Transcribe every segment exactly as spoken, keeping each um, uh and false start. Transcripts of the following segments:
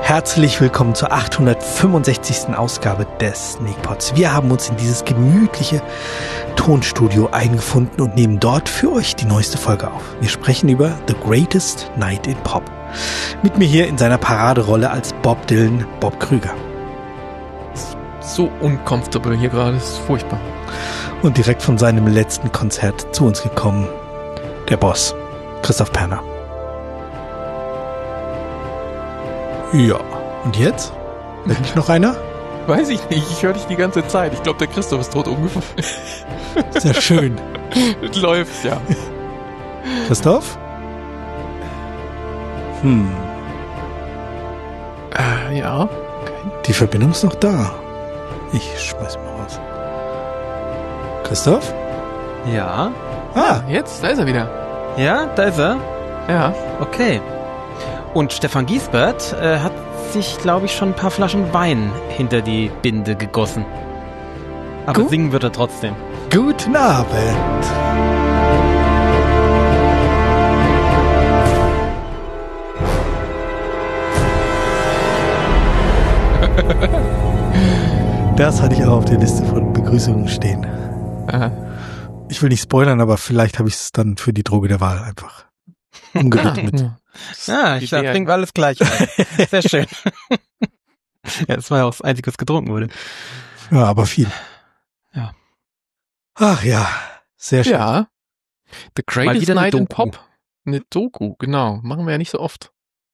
Herzlich willkommen zur achthundertfünfundsechzigsten Ausgabe des Sneakpods. Wir haben uns in dieses gemütliche Tonstudio eingefunden und nehmen dort für euch die neueste Folge auf. Wir sprechen über The Greatest Night in Pop. Mit mir hier in seiner Paraderolle als Bob Dylan, Bob Krüger. So uncomfortable hier gerade, das ist furchtbar. Und direkt von seinem letzten Konzert zu uns gekommen, der Boss, Christoph Perner. Ja, und jetzt? Ist nicht noch einer? Weiß ich nicht, ich höre dich die ganze Zeit. Ich glaube, der Christoph ist tot umgefallen. Sehr schön. Läuft, ja. Christoph? Hm. Äh, ja. Okay. Die Verbindung ist noch da. Ich schmeiß mal raus. Christoph? Ja. Ah, Jetzt, da ist er wieder. Ja, da ist er. Ja. Okay. Und Stefan Giesbert äh, hat sich, glaube ich, schon ein paar Flaschen Wein hinter die Binde gegossen. Aber Gut. Singen wird er trotzdem. guten Abend. Das hatte ich auch auf der Liste von Begrüßungen stehen. Aha. Ich will nicht spoilern, aber vielleicht habe ich es dann für die Droge der Wahl einfach umgewidmet. Ja. Ah, ich Die Idee- trinke alles gleich. Sehr schön. Ja, das war ja auch das Einzige, was getrunken wurde. Ja, aber viel. Ja. Ach ja, sehr schön. Ja. The Mal Greatest wieder eine Night in Doku. Pop. Eine Doku, genau. Machen wir ja nicht so oft.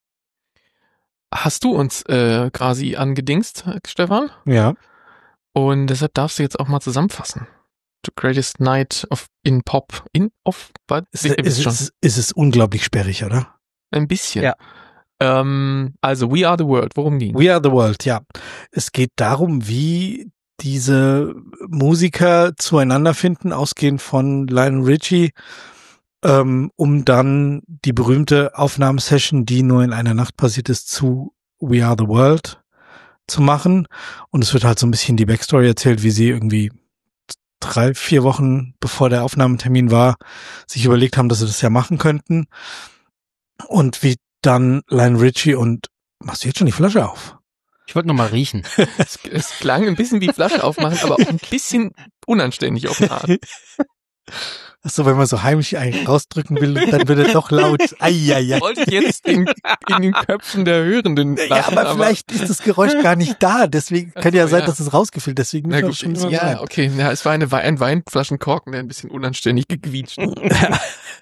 Hast du uns äh, quasi angedingst, Stefan? Ja. Und deshalb darfst du jetzt auch mal zusammenfassen. The Greatest Night of in Pop. In of? Was? Ist, Ihr wisst ist, schon. ist, ist es unglaublich sperrig, oder? Ein bisschen. Ja. Ähm, also, We Are the World. Worum ging? We Are the World, ja. Es geht darum, wie diese Musiker zueinander finden, ausgehend von Lionel Richie, ähm, um dann die berühmte Aufnahmesession, die nur in einer Nacht passiert ist, zu We Are the World zu machen. Und es wird halt so ein bisschen die Backstory erzählt, wie sie irgendwie drei, vier Wochen bevor der Aufnahmetermin war, sich überlegt haben, dass sie das ja machen könnten. Und wie dann Lionel Richie und machst du jetzt schon die Flasche auf? Ich wollte noch mal riechen. Es, es klang ein bisschen wie Flasche aufmachen, aber auch ein bisschen unanständig auf eine Art. Achso, wenn man so heimlich einen rausdrücken will, dann wird er doch laut. Eieiei. Wollte ich jetzt in, in den Köpfen der Hörenden Ja, lassen, aber vielleicht ist das Geräusch gar nicht da. Deswegen Ach könnte ja so, sein, ja. dass es rausgefiltert. Deswegen Na muss man gut, schon so ja, sein. okay. Ja, es war eine, Wei- ein Weinflaschenkorken, der ein bisschen unanständig gequietscht hat.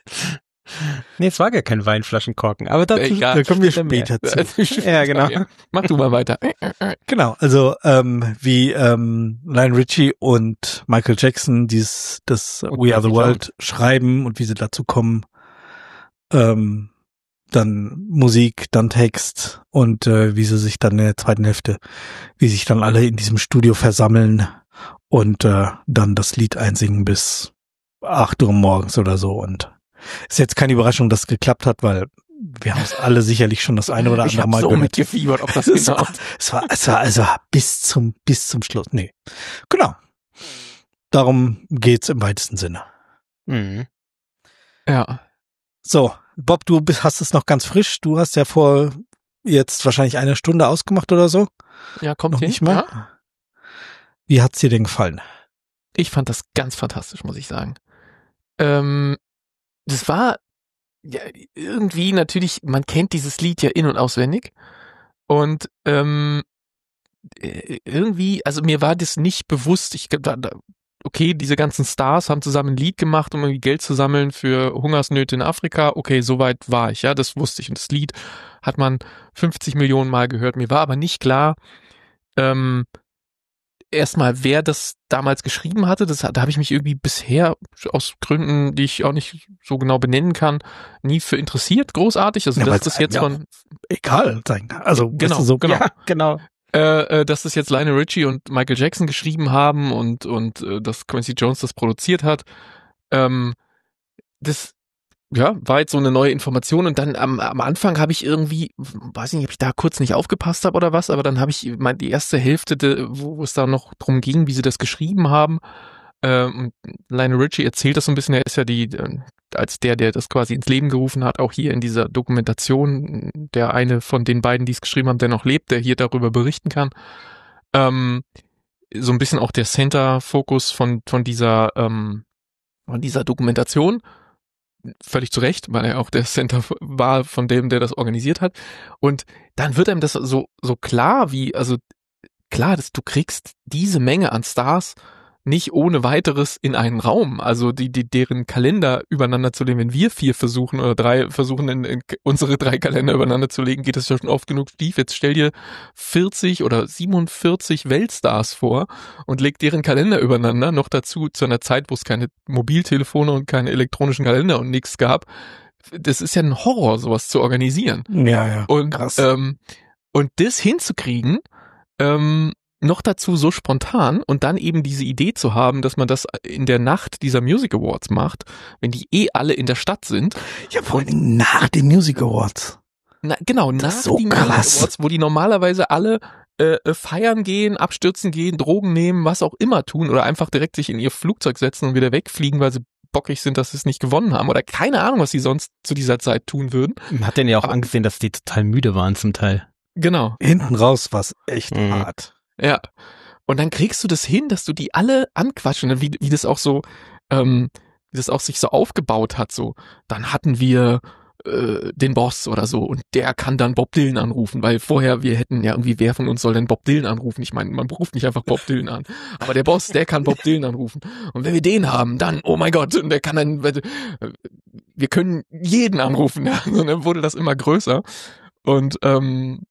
Nee, es war gar kein Weinflaschenkorken, aber dazu Egal. Da kommen wir später später zu. Ja, genau. Mach du mal weiter. Genau, also ähm, wie ähm, Lionel Richie und Michael Jackson dieses das Und We Are the Quincy World schreiben und wie sie dazu kommen. Ähm, dann Musik, dann Text und äh, wie sie sich dann in der zweiten Hälfte, wie sich dann alle in diesem Studio versammeln und äh, dann das Lied einsingen bis acht Uhr morgens oder so. Und ist jetzt keine Überraschung, dass es geklappt hat, weil wir haben es alle sicherlich schon das eine oder Ich andere hab Mal so gehört. mitgefiebert, ob das Es genau... war, es war, es war also bis zum, bis zum Schluss. Nee. Genau. Darum geht's im weitesten Sinne. Mhm. Ja. So, Bob, du bist, hast es noch ganz frisch. Du hast ja vor jetzt wahrscheinlich eine Stunde ausgemacht oder so. Ja, kommt Noch hin. nicht mal. Ja. Wie hat's dir denn gefallen? Ich fand das ganz fantastisch, muss ich sagen. Ähm, das war ja irgendwie natürlich, man kennt dieses Lied ja in- und auswendig. Und ähm, äh, irgendwie, also mir war das nicht bewusst. Ich da, da, okay, diese ganzen Stars haben zusammen ein Lied gemacht, um irgendwie Geld zu sammeln für Hungersnöte in Afrika. Okay, soweit war ich, ja, das wusste ich. Und das Lied hat man fünfzig Millionen Mal gehört. Mir war aber nicht klar, ähm, erstmal, wer das damals geschrieben hatte. Das, da habe ich mich irgendwie bisher aus Gründen, die ich auch nicht so genau benennen kann, nie für interessiert, großartig. Also Ja, dass weil's das jetzt einem von Egal sein. Also, Genau, weißt du, so, genau. Ja, genau. äh, äh, dass das jetzt Lionel Richie und Michael Jackson geschrieben haben und und äh, dass Quincy Jones das produziert hat. Ähm, das ja, war jetzt so eine neue Information und dann am, am Anfang habe ich irgendwie, weiß ich nicht, ob ich da kurz nicht aufgepasst habe oder was, aber dann habe ich meine die erste Hälfte, de, wo, wo es da noch drum ging, wie sie das geschrieben haben. Ähm, Lionel Richie erzählt das so ein bisschen, er ist ja die als der, der das quasi ins Leben gerufen hat, auch hier in dieser Dokumentation, der eine von den beiden, die es geschrieben haben, der noch lebt, der hier darüber berichten kann. Ähm, so ein bisschen auch der Center-Fokus von, von dieser, ähm, von dieser Dokumentation. Völlig zu Recht, weil er auch der Center war von dem, der das organisiert hat. Und dann wird einem das so, so klar, wie, also klar, dass du kriegst diese Menge an Stars nicht ohne weiteres in einen Raum. Also die, die deren Kalender übereinander zu legen, wenn wir vier versuchen oder drei versuchen, in, in unsere drei Kalender übereinander zu legen, geht das ja schon oft genug schief. Jetzt stell dir vierzig oder siebenundvierzig Weltstars vor und leg deren Kalender übereinander, noch dazu zu einer Zeit, wo es keine Mobiltelefone und keine elektronischen Kalender und nichts gab. Das ist ja ein Horror, sowas zu organisieren. Ja, ja. Und, krass. Ähm, und das hinzukriegen, ähm, noch dazu so spontan und dann eben diese Idee zu haben, dass man das in der Nacht dieser Music Awards macht, wenn die eh alle in der Stadt sind. Ja, vor allem nach den Music Awards. Na, genau, Das nach ist so den krass. Music Awards, wo die normalerweise alle äh, feiern gehen, abstürzen gehen, Drogen nehmen, was auch immer tun oder einfach direkt sich in ihr Flugzeug setzen und wieder wegfliegen, weil sie bockig sind, dass sie es nicht gewonnen haben oder keine Ahnung, was sie sonst zu dieser Zeit tun würden. Man hat denen ja auch Aber, angesehen, dass die total müde waren zum Teil. Genau. Hinten raus war es echt Mhm. hart. Ja. Und dann kriegst du das hin, dass du die alle anquatschen, wie, wie das auch so, ähm, wie das auch sich so aufgebaut hat, so. Dann hatten wir äh, den Boss oder so und der kann dann Bob Dylan anrufen, weil vorher wir hätten ja irgendwie, wer von uns soll denn Bob Dylan anrufen? Ich meine, man ruft nicht einfach Bob Dylan an, aber der Boss, der kann Bob Dylan anrufen. Und wenn wir den haben, dann, oh mein Gott, und der kann dann, wir können jeden anrufen, ja. Und dann wurde das immer größer. Und, ähm,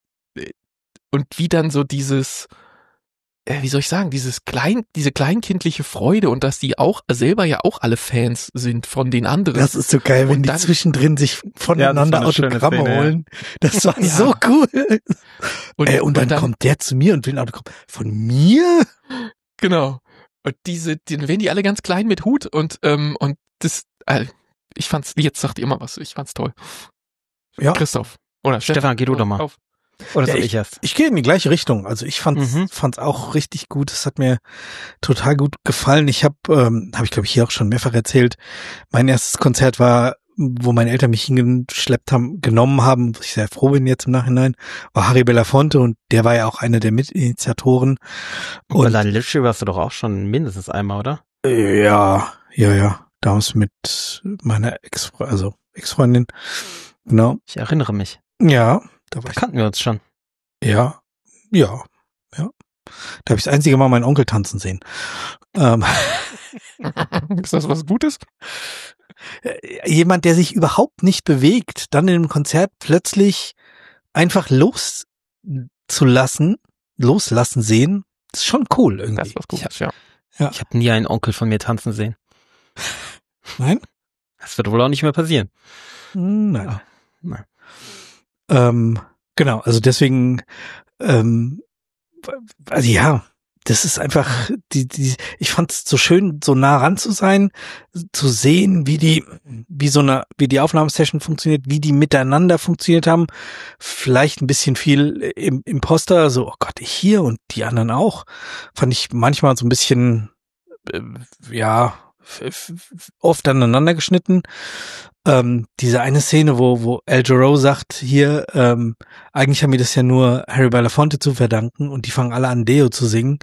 und wie dann so dieses, wie soll ich sagen, dieses klein, diese kleinkindliche Freude und dass die auch selber ja auch alle Fans sind von den anderen. Das ist so geil, wenn Und die dann- zwischendrin sich voneinander Ja, das war eine schöne Autogramme Szene, ja. holen. Das war Ja. so cool. Und, Ey, und, dann kommt der zu mir und will ein Autogramm. Von mir? genau. Und diese, die, dann werden die alle ganz klein mit Hut und ähm, und das, äh, ich fand's, jetzt sagt ihr mal was, ich fand's toll. Ja. Christoph oder Stefan, geh du doch mal. Auf. Oder Ja, soll ich erst? Ich gehe in die gleiche Richtung. Also ich fand's, Mhm. fand's auch richtig gut. Es hat mir total gut gefallen. Ich habe, ähm, habe ich glaube ich hier auch schon mehrfach erzählt, mein erstes Konzert war, wo meine Eltern mich hingeschleppt haben, genommen haben, wo ich sehr froh bin jetzt im Nachhinein, war Harry Belafonte und der war ja auch einer der Mitinitiatoren. Und Und dann Litsche warst du doch auch schon mindestens einmal, oder? ja, ja, ja, damals mit meiner Ex, also Ex-Freundin, genau. Ich erinnere mich. Ja, da war Da ich, kannten wir uns schon. ja, ja, ja. Da habe ich das einzige Mal meinen Onkel tanzen sehen. Ähm, Ist das was Gutes? jemand, der sich überhaupt nicht bewegt, dann in einem Konzert plötzlich einfach loszulassen, loslassen sehen, ist schon cool Das irgendwie. ist was Gutes, ja. Ich habe nie einen Onkel von mir tanzen sehen. Nein? Das wird wohl auch nicht mehr passieren. Nein. Ja. Nein. Ähm, genau, also deswegen, ähm, also ja, das ist einfach, die, die, ich fand es so schön, so nah ran zu sein, zu sehen, wie die, wie so eine, wie die Aufnahmesession funktioniert, wie die miteinander funktioniert haben. Vielleicht ein bisschen viel im Imposter, so, oh Gott, ich hier und die anderen auch. Fand ich manchmal so ein bisschen, äh, ja, f- f- oft aneinander geschnitten. Ähm, diese eine Szene, wo, wo El Jarreau sagt, hier, ähm, eigentlich haben wir das ja nur Harry Belafonte zu verdanken und die fangen alle an, Deo zu singen.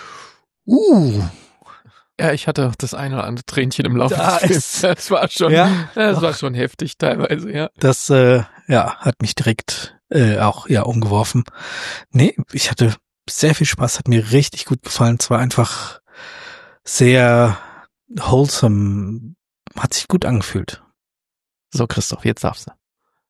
Uh, Ja, ich hatte auch das eine oder andere Tränchen im Laufe Da des Films. ist- Das war schon, Ja, das doch. war schon heftig teilweise, ja. das, äh, ja, hat mich direkt, äh, auch, ja, umgeworfen. Nee, ich hatte sehr viel Spaß, hat mir richtig gut gefallen. Es war einfach sehr wholesome, hat sich gut angefühlt. So, Christoph, jetzt darfst du.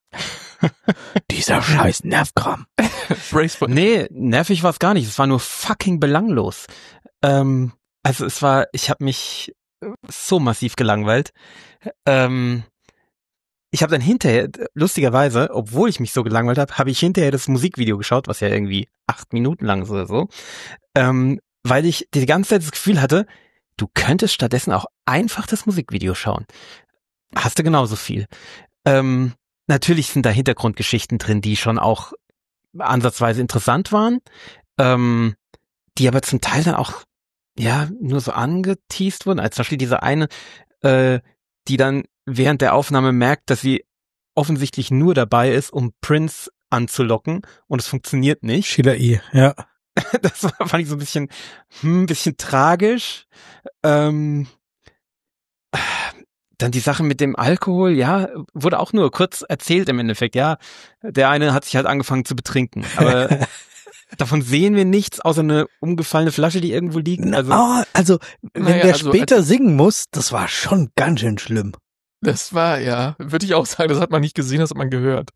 Dieser scheiß Nervkram. Brace for Nee, nervig war es gar nicht. Es war nur fucking belanglos. Ähm, also es war, ich habe mich so massiv gelangweilt. Ähm, ich habe dann hinterher, lustigerweise, obwohl ich mich so gelangweilt habe, habe ich hinterher das Musikvideo geschaut, was ja irgendwie acht Minuten lang ist oder so, ähm, weil ich die ganze Zeit das Gefühl hatte, du könntest stattdessen auch einfach das Musikvideo schauen. Hast du genauso viel. Ähm, natürlich sind da Hintergrundgeschichten drin, die schon auch ansatzweise interessant waren, ähm, die aber zum Teil dann auch ja nur so angeteased wurden, als zum Beispiel diese eine, äh, die dann während der Aufnahme merkt, dass sie offensichtlich nur dabei ist, um Prince anzulocken und es funktioniert nicht. Sheila E., ja. Das war, fand ich so ein bisschen, hm, ein bisschen tragisch. Ähm, dann die Sache mit dem Alkohol, ja, wurde auch nur kurz erzählt im Endeffekt, ja. Der eine hat sich halt angefangen zu betrinken, aber davon sehen wir nichts, außer eine umgefallene Flasche, die irgendwo liegt. Also, oh, also wenn naja, der also, später als, singen muss, das war schon ganz schön schlimm. Das war, ja, würde ich auch sagen, das hat man nicht gesehen, das hat man gehört.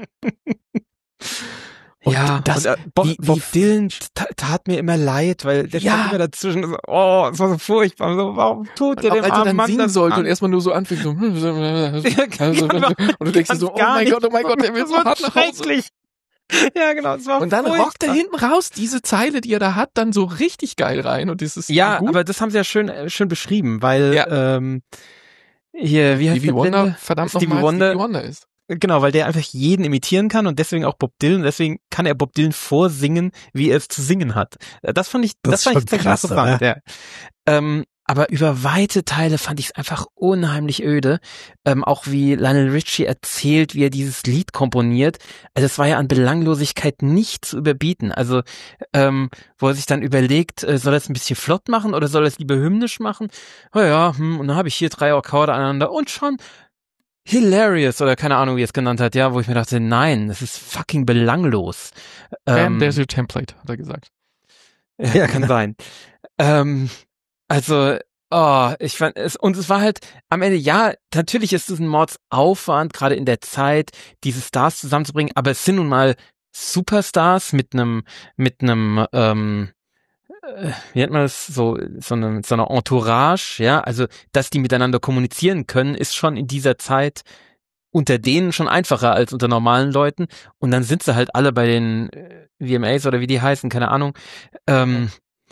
Und ja, das, und, äh, Bob, wie, Bob wie, Dylan tat mir immer leid, weil der ja. stand immer dazwischen. So, oh, es war so furchtbar. So, warum tut der dem armen Als er dann Mann singen das sollte an? und erstmal nur so anfängt, so, ja, genau, und du denkst dir so, oh mein Gott, oh mein Gott, der will so hart nach Hause. Ja, genau, es war Und dann furchtbar. rockt er hinten raus diese Zeile, die er da hat, dann so richtig geil rein und das ist ja, gut. aber das haben sie ja schön, äh, schön beschrieben, weil ja. ähm, hier, wie heißt Stevie der Wonder, Blinde? verdammt Stevie nochmal, Wonder, Stevie Wonder ist. Genau, weil der einfach jeden imitieren kann und deswegen auch Bob Dylan, deswegen kann er Bob Dylan vorsingen, wie er es zu singen hat. Das fand ich, das, das fand ich ziemlich interessant, ja. Ähm, aber über weite Teile fand ich es einfach unheimlich öde. Ähm, auch wie Lionel Richie erzählt, wie er dieses Lied komponiert. Also es war ja an Belanglosigkeit nicht zu überbieten. Also ähm, wo er sich dann überlegt, äh, soll er es ein bisschen flott machen oder soll er es lieber hymnisch machen? Oh ja, hm, und dann habe ich hier drei Akkorde aneinander und schon hilarious oder keine Ahnung, wie er es genannt hat, ja, wo ich mir dachte, nein, das ist fucking belanglos. Ähm, there's your template, hat er gesagt. Ja, kann sein. Ähm, also, oh, ich fand es, und es war halt am Ende, ja, natürlich ist es ein Mordsaufwand, gerade in der Zeit, diese Stars zusammenzubringen, aber es sind nun mal Superstars mit einem, mit einem, ähm, wie nennt man das, so, so eine, so eine Entourage, ja, also, dass die miteinander kommunizieren können, ist schon in dieser Zeit unter denen schon einfacher als unter normalen Leuten und dann sind sie halt alle bei den V M As oder wie die heißen, keine Ahnung, ähm,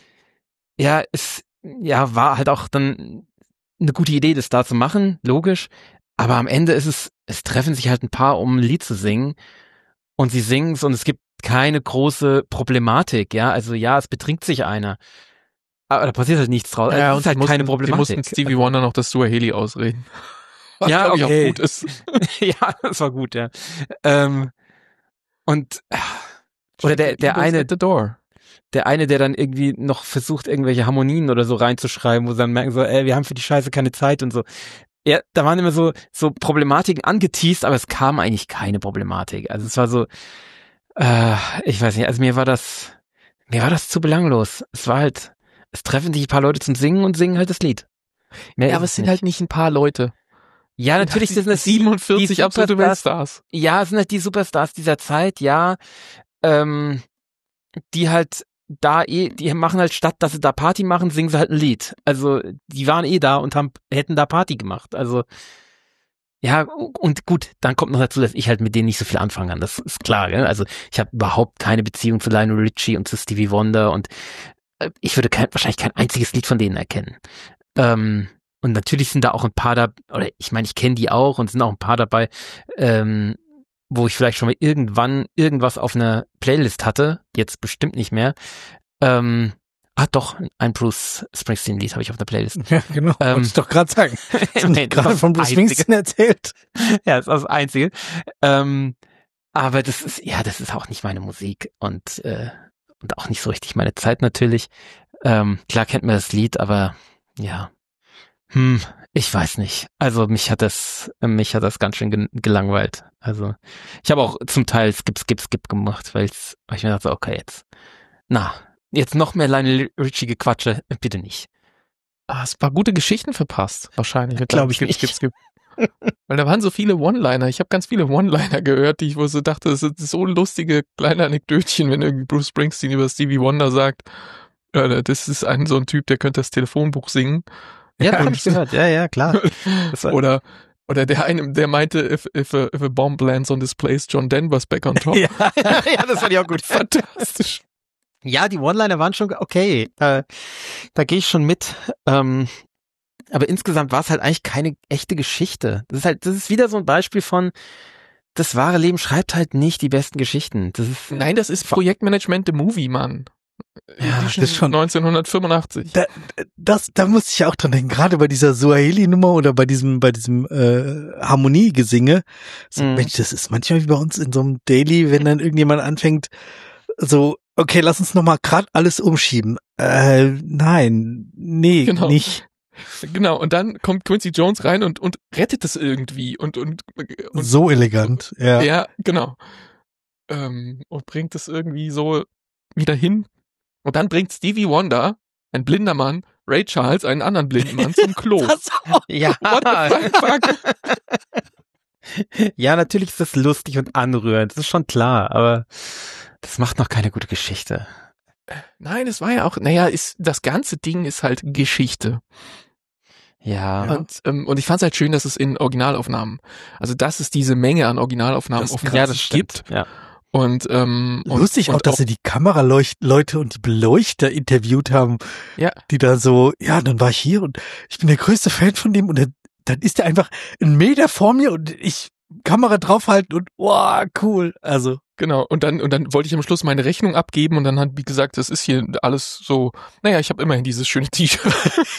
ja, es, ja, war halt auch dann eine gute Idee, das da zu machen, logisch, aber am Ende ist es, es treffen sich halt ein paar, um ein Lied zu singen und sie singen es und es gibt keine große Problematik, ja, also ja, es betrinkt sich einer, aber da passiert halt nichts draus, ja, es und ist halt mussten, keine Problematik. Die mussten Stevie Wonder noch das Suaheli ausreden. Was, ja, okay. okay. Auch gut ist. Ja, das war gut, ja. Ähm, und oder der der eine at the door. der eine, der dann irgendwie noch versucht, irgendwelche Harmonien oder so reinzuschreiben, wo sie dann merken so, ey, wir haben für die Scheiße keine Zeit und so. Ja, da waren immer so so Problematiken angeteased, aber es kam eigentlich keine Problematik. Also es war so, äh, ich weiß nicht, also mir war das, mir war das zu belanglos. Es war halt, es treffen sich ein paar Leute zum Singen und singen halt das Lied. Mehr ja, aber es sind nicht. halt nicht ein paar Leute. Ja, natürlich sind es siebenundvierzig die absolute Weltstars. Ja, es sind halt die Superstars dieser Zeit, ja, ähm, die halt da eh, die machen halt statt, dass sie da Party machen, singen sie halt ein Lied. Also, die waren eh da und haben, hätten da Party gemacht. Also, ja, und gut, dann kommt noch dazu, dass ich halt mit denen nicht so viel anfangen kann. Das ist klar, gell? Also, ich habe überhaupt keine Beziehung zu Lionel Richie und zu Stevie Wonder und äh, ich würde kein, wahrscheinlich kein einziges Lied von denen erkennen. Ähm, und natürlich sind da auch ein paar da, oder ich meine, ich kenne die auch und sind auch ein paar dabei, ähm, wo ich vielleicht schon mal irgendwann irgendwas auf einer Playlist hatte, jetzt bestimmt nicht mehr. Ähm, ah doch, ein Bruce Springsteen-Lied habe ich auf der Playlist. Ja, genau, ähm, wollte ich doch gerade sagen. Nee, gerade von Bruce Springsteen erzählt. Ja, das ist das Einzige. Ähm, aber das ist, ja, das ist auch nicht meine Musik und, äh, und auch nicht so richtig meine Zeit natürlich. Ähm, klar kennt man das Lied, aber ja, hm, ich weiß nicht. Also mich hat das, mich hat das ganz schön ge- gelangweilt. Also ich habe auch zum Teil Skip, Skip, Skip gemacht, weil's, weil ich mir dachte, okay, jetzt, na, jetzt noch mehr Lionel Richie Gequatsche, bitte nicht. Ah, es war gute Geschichten verpasst, wahrscheinlich. Glaube ich skip, nicht. Skip, skip. Weil da waren so viele One-Liner. Ich habe ganz viele One-Liner gehört, die ich wo so dachte, das sind so lustige kleine Anekdötchen, wenn irgendwie Bruce Springsteen über Stevie Wonder sagt, äh, das ist ein so ein Typ, der könnte das Telefonbuch singen. Ja, das habe ich gehört. Ja, ja, klar. Das war oder oder der eine, der meinte, if, if, a, if a bomb lands on this place, John Denver's back on top. ja, ja, das fand ich auch gut. Fantastisch. Ja, die One-Liner waren schon okay. Äh, da gehe ich schon mit. Ähm, aber insgesamt war es halt eigentlich keine echte Geschichte. Das ist halt, das ist wieder so ein Beispiel von, das wahre Leben schreibt halt nicht die besten Geschichten. Das ist, Nein, das ist Projektmanagement the Movie, Mann. Ja, Edition das ist schon- neunzehnhundertfünfundachtzig. Da, das, da muss ich auch dran denken, gerade bei dieser Suaheli-Nummer oder bei diesem, bei diesem äh, Harmoniegesinge. So, Mhm. Mensch, das ist manchmal wie bei uns in so einem Daily, wenn dann irgendjemand anfängt, so, okay, lass uns nochmal gerade alles umschieben. Äh, nein, nee, Genau. nicht. Genau, und dann kommt Quincy Jones rein und, und rettet es irgendwie und, und, und So elegant, ja. ja, genau. Ähm, und bringt es irgendwie so wieder hin. Und dann bringt Stevie Wonder, ein blinder Mann, Ray Charles, einen anderen blinden Mann, zum Klo. Das auch. Ja. What the fuck? Ja, natürlich ist das lustig und anrührend, das ist schon klar, aber das macht noch keine gute Geschichte. Nein, es war ja auch, naja, ist, das ganze Ding ist halt Geschichte. Ja. Und, ähm, und ich fand es halt schön, dass es in Originalaufnahmen, also dass es diese Menge an Originalaufnahmen Das- offensichtlich gibt. Ja. Und, ähm, und, Lustig und auch, dass sie die Kameraleute und die Beleuchter interviewt haben, Ja. die da so, ja, dann war ich hier und ich bin der größte Fan von dem und dann, dann ist er einfach einen Meter vor mir und ich Kamera draufhalten und, wow, cool. Also, Genau, und dann, und dann wollte ich am Schluss meine Rechnung abgeben und dann hat, wie gesagt, das ist hier alles so, naja, ich habe immerhin dieses schöne T-Shirt.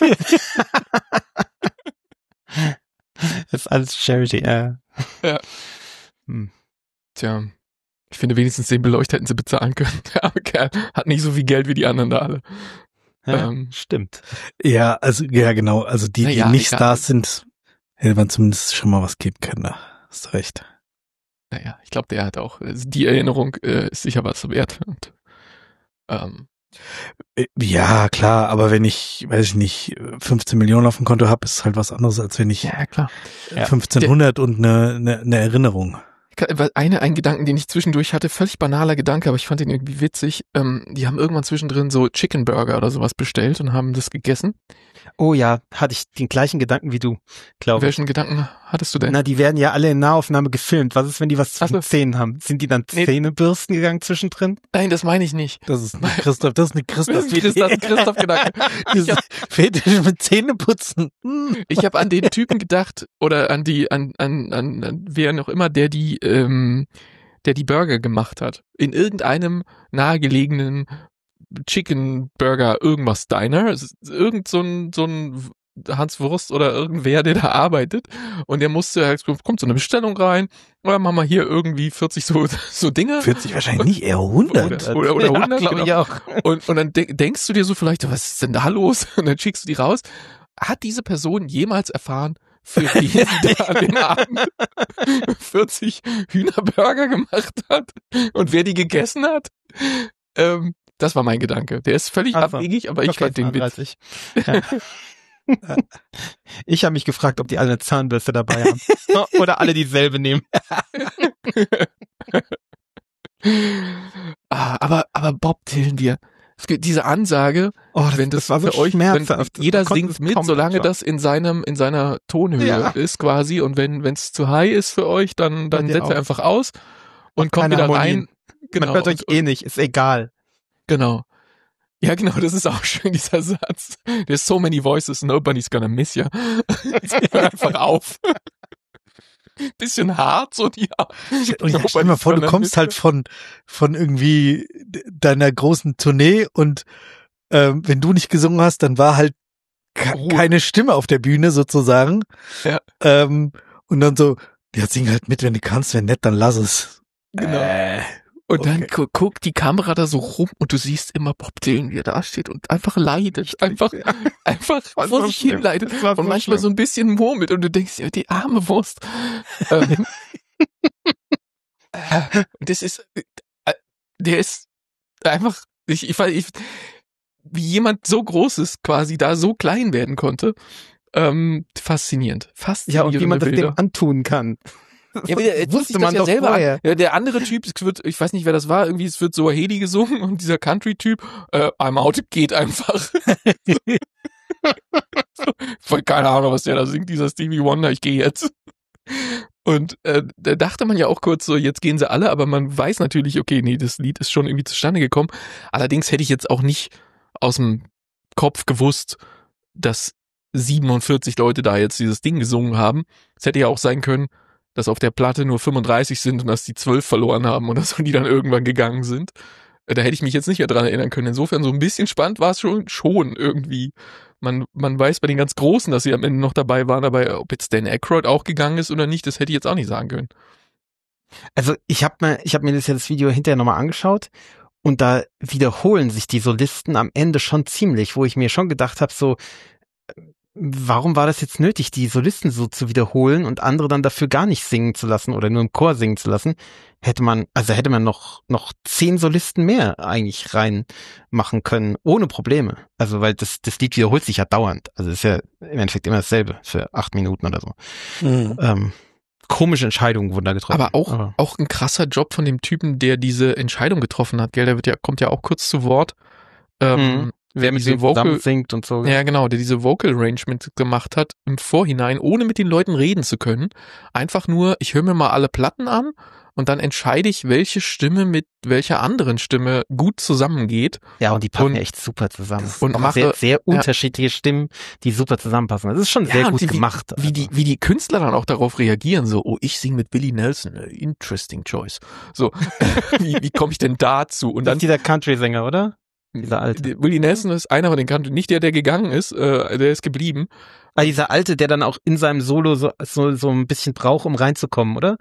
Das ist alles Charity, ja. Ja. Hm. Tja, ich finde wenigstens den Beleuchter hätten sie bezahlen können. Der arme Kerl hat nicht so viel Geld wie die anderen da alle. Ja, Ähm, stimmt. ja, also, ja, genau. Also, die, die Naja, nicht egal. Stars sind, hätte man zumindest schon mal was geben können. Da hast recht. Naja, ich glaube, der hat auch, also die Erinnerung äh, ist sicher was wert. Und, ähm, Äh, Ja, klar, aber wenn ich, weiß ich nicht, fünfzehn Millionen auf dem Konto habe, ist halt was anderes, als wenn ich ja, klar. Ja. fünfzehnhundert und eine, eine, eine Erinnerung. Eine, ein Gedanken, den ich zwischendurch hatte, völlig banaler Gedanke, aber ich fand ihn irgendwie witzig. Ähm, die haben irgendwann zwischendrin so Chicken Burger oder sowas bestellt und haben das gegessen. Oh ja, hatte ich den gleichen Gedanken wie du, glaube ich. Welchen Gedanken hattest du denn? Na, die werden ja alle in Nahaufnahme gefilmt. Was ist, wenn die was zwischen Ach so. Zähnen haben? Sind die dann Nee. Zähnebürsten gegangen zwischendrin? Nein, das meine ich nicht. Das ist eine Christoph, das ist eine Das Christoph. ist Christoph, Christoph Gedanke. Das ist Fetisch mit Zähneputzen. Hm. Ich habe an den Typen gedacht oder an die, an, an, an, an wer noch immer, der die, ähm, der die Burger gemacht hat. In irgendeinem nahegelegenen Chicken Burger irgendwas Diner. Es ist irgend so ein, so ein Hans Wurst oder irgendwer, der da arbeitet. Und der musste, halt, kommt so eine Bestellung rein. Oder machen wir hier irgendwie vierzig so, so Dinger. vierzig wahrscheinlich nicht, eher hundert. Oder, oder, oder Ja, hundert, glaub ich genau. auch. Und, und dann de denkst du dir so vielleicht, was ist denn da los? Und dann schickst du die raus. Hat diese Person jemals erfahren, für wen sie da an dem Abend vierzig Hühnerburger gemacht hat und wer die gegessen hat? Ähm, das war mein Gedanke. Der ist völlig Ach so. abwegig, aber ich Okay, fand den witzig. zweiunddreißig. Ja. Ich habe mich gefragt, ob die alle eine Zahnbürste dabei haben. Oder alle dieselbe nehmen. ah, aber, aber Bob Dylan, wir, es gibt diese Ansage, Oh, wenn das, war so für euch, wenn schmerzhaft. jeder Man konnte singt es mit, kaum solange anschauen. das in seinem, in seiner Tonhöhe Ja. ist quasi und wenn, wenn es zu high ist für euch, dann, dann Hört ihr setzt ihr auf. einfach aus und kommt keine wieder Harmonien. rein. Genau. Man hört euch und, eh nicht, ist egal. Genau. Ja, genau, das ist auch schön, dieser Satz. There's so many voices, nobody's gonna miss you. Hör einfach auf. Bisschen hart, so die Und ja, stell dir mal vor, du kommst halt von, von irgendwie deiner großen Tournee und ähm, wenn du nicht gesungen hast, dann war halt ke- Ruhe. keine Stimme auf der Bühne sozusagen. Ja. Ähm, und dann so, ja, sing halt mit, wenn du kannst, wenn nicht, dann lass es. Genau. Äh, Und dann okay. gu guckt die Kamera da so rum und du siehst immer Bob Dylan, wie er da steht und einfach leidet. Einfach, einfach war vor so sich hin schlimm. leidet. Das war Und so manchmal schlimm. so ein bisschen murmelt und du denkst, ja, die arme Wurst. ähm, äh, das ist, äh, der ist einfach, ich, ich, ich, wie jemand so Großes quasi da so klein werden konnte. Ähm, faszinierend. Ja, Faszinierende und wie man das Bilder. dem antun kann. Ja, aber jetzt wusste wusste man man das ja doch selber. vorher. An. Ja, der andere Typ, es wird, ich weiß nicht, wer das war, irgendwie, es wird so Hedi gesungen und dieser Country-Typ, äh, I'm out, geht einfach. so, voll keine Ahnung, was der da singt, dieser Stevie Wonder, ich gehe jetzt. Und äh, da dachte man ja auch kurz so, jetzt gehen sie alle, aber man weiß natürlich, okay, nee, das Lied ist schon irgendwie zustande gekommen. Allerdings hätte ich jetzt auch nicht aus dem Kopf gewusst, dass siebenundvierzig Leute da jetzt dieses Ding gesungen haben. Es hätte ja auch sein können, dass auf der Platte nur fünfunddreißig sind und dass die zwölf verloren haben oder so, die dann irgendwann gegangen sind. Da hätte ich mich jetzt nicht mehr dran erinnern können. Insofern so ein bisschen spannend war es schon, schon irgendwie. Man, man weiß bei den ganz Großen, dass sie am Ende noch dabei waren, aber ob jetzt Dan Aykroyd auch gegangen ist oder nicht, das hätte ich jetzt auch nicht sagen können. Also ich habe mir, ich habe mir das, ja das Video hinterher nochmal angeschaut und da wiederholen sich die Solisten am Ende schon ziemlich, wo ich mir schon gedacht habe, so, warum war das jetzt nötig, die Solisten so zu wiederholen und andere dann dafür gar nicht singen zu lassen oder nur im Chor singen zu lassen? Hätte man, also hätte man noch noch zehn Solisten mehr eigentlich reinmachen können, ohne Probleme. Also weil das das Lied wiederholt sich ja dauernd. Also es ist ja im Endeffekt immer dasselbe für acht Minuten oder so. Mhm. Ähm, komische Entscheidungen wurden da getroffen. Aber auch, Aber. auch ein krasser Job von dem Typen, der diese Entscheidung getroffen hat, gell? Der wird ja, kommt ja auch kurz zu Wort. Ähm, Mhm. Wer mit diese dem Vocal- zusammen singt und so. Ja, genau, der diese Vocal Arrangement gemacht hat im Vorhinein, ohne mit den Leuten reden zu können. Einfach nur, ich höre mir mal alle Platten an und dann entscheide ich, welche Stimme mit welcher anderen Stimme gut zusammengeht. Ja, und die passen Und- ja echt super zusammen. und Auch mache- sehr, sehr unterschiedliche Stimmen, die super zusammenpassen. Das ist schon sehr Ja, und gut die- wie- gemacht. Wie die, wie die Künstler dann auch darauf reagieren, so, oh, ich singe mit Willie Nelson, äh, interesting choice. So, wie, wie komme ich denn dazu? Und das dann ist dieser Country-Sänger, oder? Dieser alte. Der Willie Nelson ist einer von den Country, nicht der, der gegangen ist, äh, der ist geblieben. Ah, dieser alte, der dann auch in seinem Solo so, so, so ein bisschen braucht, um reinzukommen, oder?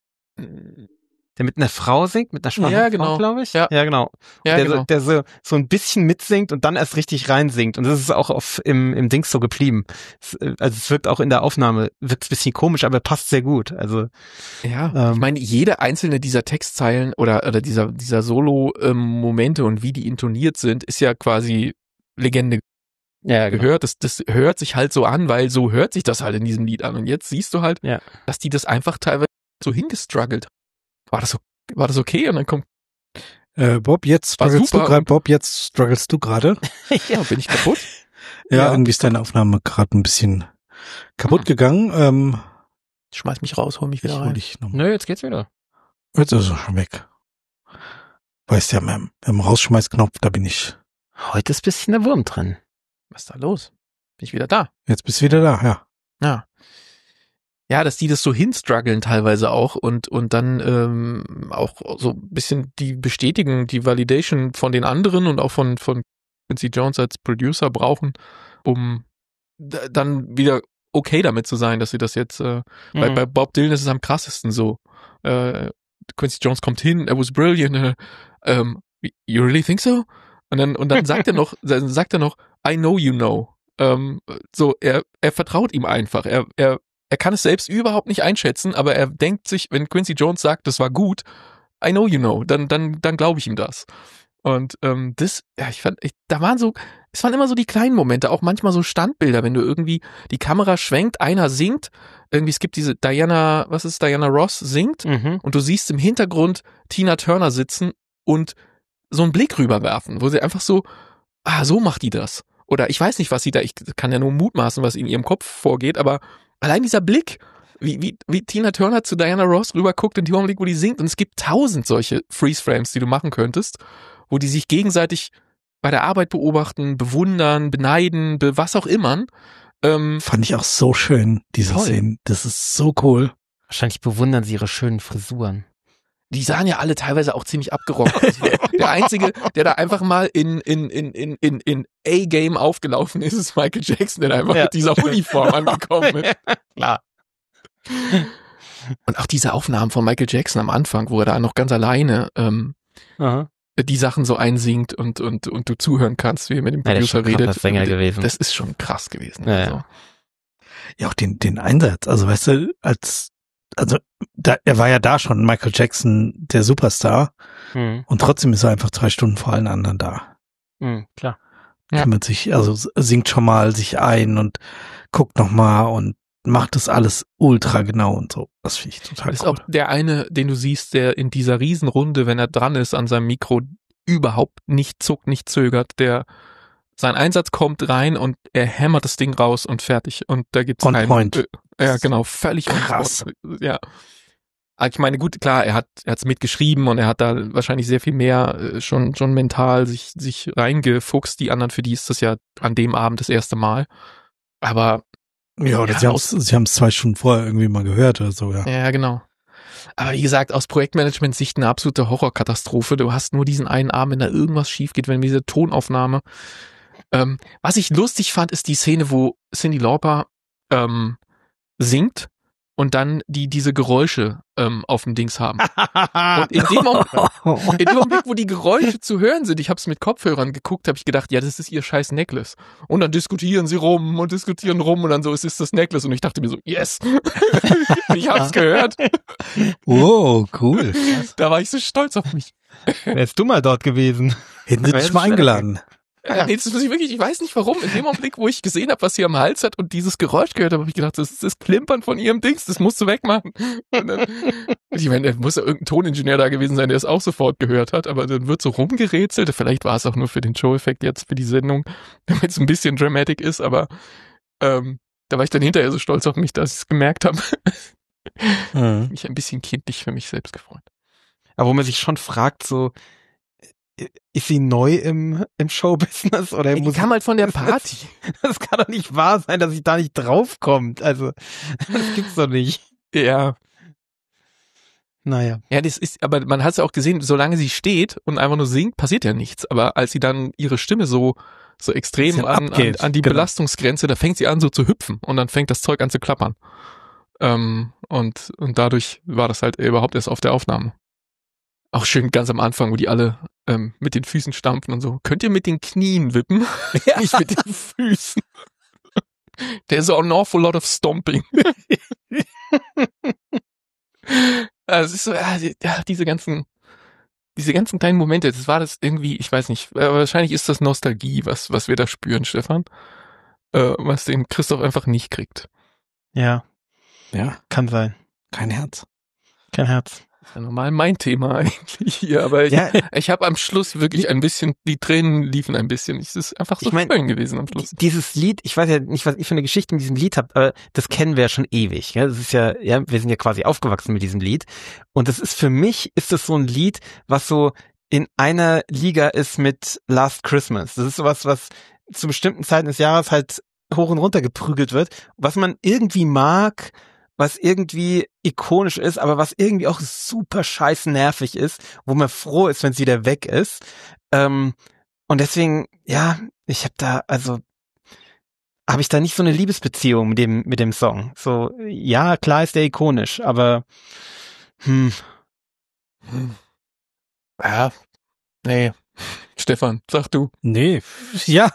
Der mit einer Frau singt, mit einer schwachen Ja, Frau, genau. glaube ich. Ja. ja genau. Ja, der, genau. so, der so, so ein bisschen mitsingt und dann erst richtig reinsingt. Und das ist auch auf, im, im Dings so geblieben. Es, äh, also es wirkt auch in der Aufnahme, wirkt ein bisschen komisch, aber passt sehr gut. Also Ja, Ähm. ich meine, jede einzelne dieser Textzeilen oder, oder dieser, dieser Solo-Momente und wie die intoniert sind, ist ja quasi Legende ja, gehört. Das, das hört sich halt so an, weil so hört sich das halt in diesem Lied an. Und jetzt siehst du halt, Ja. dass die das einfach teilweise so hingestruggelt. War das so, war das okay? Und dann kommt, Äh, Bob, jetzt War strugglest du super gerade. und- Bob, jetzt strugglest du gerade. ja, bin ich kaputt? Ja, Ja. irgendwie ist deine Aufnahme gerade ein bisschen kaputt Hm. gegangen. Ähm, Schmeiß mich raus, hol mich ich wieder hol rein. dich noch. Nö, jetzt geht's wieder. Jetzt ist er schon weg. Weißt ja, im, im Rausschmeißknopf, da bin ich. Heute ist ein bisschen der Wurm drin. Was ist da los? Bin ich wieder da? Jetzt bist du wieder da, ja. Ja. Ja, dass die das so hinstruggeln teilweise auch und und dann ähm, auch so ein bisschen die bestätigen, die Validation von den anderen und auch von von Quincy Jones als Producer brauchen, um d- dann wieder okay damit zu sein, dass sie das jetzt, äh, bei, Mhm. bei Bob Dylan ist es am krassesten so. Äh, Quincy Jones kommt hin, it was brilliant, äh, ähm, you really think so? Und dann und dann sagt er noch, dann sagt er noch, I know you know. Ähm, so, er er vertraut ihm einfach. Er er Er kann es selbst überhaupt nicht einschätzen, aber er denkt sich, wenn Quincy Jones sagt, das war gut, I know you know, dann dann dann glaube ich ihm das. Und ähm, das, ja, ich fand, ich, da waren so, es waren immer so die kleinen Momente, auch manchmal so Standbilder, wenn du irgendwie die Kamera schwenkt, einer singt, irgendwie es gibt diese Diana, was ist Diana Ross singt Mhm. und du siehst im Hintergrund Tina Turner sitzen und so einen Blick rüberwerfen, wo sie einfach so, ah, so macht die das. Oder ich weiß nicht, was sie da, ich kann ja nur mutmaßen, was in ihrem Kopf vorgeht, aber allein dieser Blick, wie, wie, wie Tina Turner zu Diana Ross rüberguckt in dem Augenblick, wo die singt. Und es gibt tausend solche Freeze-Frames, die du machen könntest, wo die sich gegenseitig bei der Arbeit beobachten, bewundern, beneiden, be was auch immer. Ähm, Fand ich auch so schön, diese Toll. Szenen. Das ist so cool. Wahrscheinlich bewundern sie ihre schönen Frisuren. die sahen ja alle teilweise auch ziemlich abgerockt aus. Der, der Einzige, der da einfach mal in, in, in, in, in, in A-Game aufgelaufen ist, ist Michael Jackson, der da einfach Ja. mit dieser Uniform angekommen ist. Klar. Und auch diese Aufnahmen von Michael Jackson am Anfang, wo er da noch ganz alleine ähm, Aha. die Sachen so einsingt und, und, und du zuhören kannst, wie er mit dem Ja, der ist Producer schon krasser redet. Sänger gewesen. Das ist schon krass gewesen. Ja, also. ja. Ja, auch den, den Einsatz. Also, weißt du, als, also, da, er war ja da schon Michael Jackson, der Superstar. Hm. Und trotzdem ist er einfach zwei Stunden vor allen anderen da. Hm, klar. Ja. Kümmert sich, also singt schon mal sich ein und guckt noch mal und macht das alles ultra genau und so. Das finde ich total Das ist cool. auch der eine, den du siehst, der in dieser Riesenrunde, wenn er dran ist an seinem Mikro, überhaupt nicht zuckt, nicht zögert, der sein Einsatz kommt rein und er hämmert das Ding raus und fertig. Und da gibt's On keinen, point. Äh, ja, genau, völlig on Krass. point. Ja. Aber ich meine, gut, klar, er hat er hat's mitgeschrieben und er hat da wahrscheinlich sehr viel mehr äh, schon schon mental sich sich reingefuchst. Die anderen, für die ist das ja an dem Abend das erste Mal. Aber Ja, oder Ja, sie haben es sie haben's zwei Stunden vorher irgendwie mal gehört oder so, ja. ja, genau. Aber wie gesagt, aus Projektmanagement-Sicht eine absolute Horrorkatastrophe. Du hast nur diesen einen Arm, wenn da irgendwas schief geht, wenn diese Tonaufnahme. Ähm, was ich lustig fand, ist die Szene, wo Cyndi Lauper ähm, singt und dann die diese Geräusche ähm, auf dem Dings haben. Und in dem, Augenblick, in dem Augenblick, wo die Geräusche zu hören sind, ich habe es mit Kopfhörern geguckt, habe ich gedacht, ja, das ist ihr scheiß Necklace. Und dann diskutieren sie rum und diskutieren rum und dann so, es ist das Necklace. Und ich dachte mir so, yes, ich hab's gehört. Wow, cool. Da war ich so stolz auf mich. Wärst du mal dort gewesen? Hätten sie dich mal eingeladen. Ja, nee, das muss ich wirklich, ich weiß nicht warum, in dem Augenblick, wo ich gesehen habe, was sie am Hals hat und dieses Geräusch gehört habe, habe ich gedacht, das ist das Klimpern von ihrem Dings, das musst du wegmachen. Und dann, ich meine, da muss ja irgendein Toningenieur da gewesen sein, der es auch sofort gehört hat, aber dann wird so rumgerätselt, vielleicht war es auch nur für den Show-Effekt jetzt, für die Sendung, damit es ein bisschen dramatic ist, aber ähm, da war ich dann hinterher so stolz auf mich, dass ich es gemerkt habe. Mhm. Mich ein bisschen kindlich für mich selbst gefreut. Aber wo man sich schon fragt, so, ist sie neu im, im Showbusiness oder Die muss kam halt von der Party. Das kann doch nicht wahr sein, dass sie da nicht draufkommt. Also, das gibt's doch nicht. Ja. Naja. Ja, das ist, aber man hat es ja auch gesehen, solange sie steht und einfach nur singt, passiert ja nichts. Aber als sie dann ihre Stimme so, so extrem Sie an, an, abgeht, an die genau. Belastungsgrenze, da fängt sie an so zu hüpfen und dann fängt das Zeug an zu klappern. Ähm, und, und dadurch war das halt überhaupt erst auf der Aufnahme. Auch schön ganz am Anfang, wo die alle ähm, mit den Füßen stampfen und so. Könnt ihr mit den Knien wippen? Ja. Nicht mit den Füßen. There's an awful lot of stomping. Also es ist so, ja, die, ja, diese ganzen, diese ganzen kleinen Momente, das war das irgendwie, ich weiß nicht, äh, wahrscheinlich ist das Nostalgie, was, was wir da spüren, Stefan. Äh, was den Christoph einfach nicht kriegt. Ja, Ja, kann sein. kein Herz. Kein Herz. Das ist ja normal mein Thema eigentlich hier, aber ich, Ja. ich habe am Schluss wirklich ein bisschen, die Tränen liefen ein bisschen. Es ist einfach so Ich mein, schön gewesen am Schluss. Dieses Lied, ich weiß ja nicht, was ihr für eine Geschichte mit diesem Lied habt, aber das kennen wir ja schon ewig. Ja? Das ist ja, ja, wir sind ja quasi aufgewachsen mit diesem Lied. Und das ist für mich, ist das so ein Lied, was so in einer Liga ist mit Last Christmas. Das ist sowas, was zu bestimmten Zeiten des Jahres halt hoch und runter geprügelt wird, was man irgendwie mag, was irgendwie ikonisch ist, aber was irgendwie auch super scheiß nervig ist, wo man froh ist, wenn es wieder weg ist. Ähm, und deswegen, ja, ich habe da, also habe ich da nicht so eine Liebesbeziehung mit dem mit dem Song. So, ja, klar ist der ikonisch, aber hm. Hm. Ja, nee. Stefan, sag du. Nee, ja.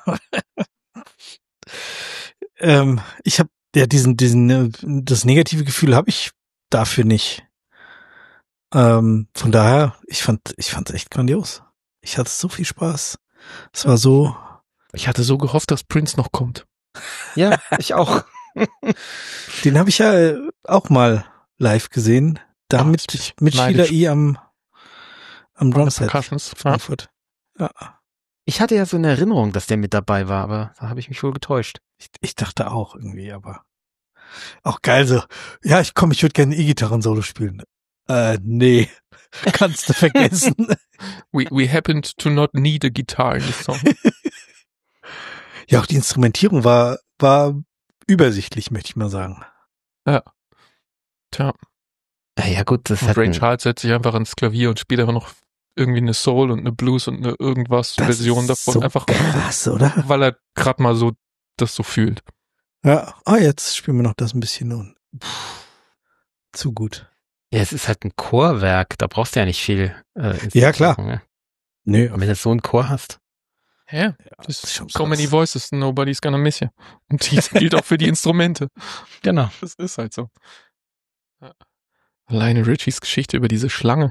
ähm, ich habe ja diesen, diesen, äh, das negative Gefühl habe ich dafür nicht. Ähm, von daher, ich fand, ich fand's echt grandios. Ich hatte so viel Spaß. Es war so. Ich hatte so gehofft, dass Prince noch kommt. Ja, ich auch. Den habe ich ja äh, auch mal live gesehen. Da Ach, mit, ich mit neidisch. Sheila E. am, am Drumset. Percussions. Ja. Frankfurt. Ja. Ich hatte ja so eine Erinnerung, dass der mit dabei war, aber da habe ich mich wohl getäuscht. Ich, ich dachte auch irgendwie, aber auch geil so. Ja, ich komm, ich würde gerne E-Gitarren-Solo spielen. Äh, nee. Kannst du vergessen. We, we happened to not need a guitar in this song. Ja, auch die Instrumentierung war, war übersichtlich, möchte ich mal sagen. Ja. Tja. Ja, ja gut, das Und hat Ray ein, Charles setzt sich einfach ans Klavier und spielt einfach noch irgendwie eine Soul und eine Blues und eine irgendwas Das Version ist davon. so Einfach, krass, oder? weil er gerade mal so das so fühlt. Ja, ah, jetzt spielen wir noch das ein bisschen nun. Puh, zu gut. ja, es ist halt ein Chorwerk, da brauchst du ja nicht viel. Äh, Ja, klar. Ne? Nö, Und wenn du so einen Chor hast. Ja, das das ist schon so many krass. voices, nobody's gonna miss you. Und dies gilt auch für die Instrumente. Genau. Das ist halt so. Ja. Alleine Richies Geschichte über diese Schlange.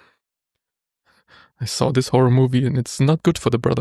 I saw this horror movie and it's not good for the brother.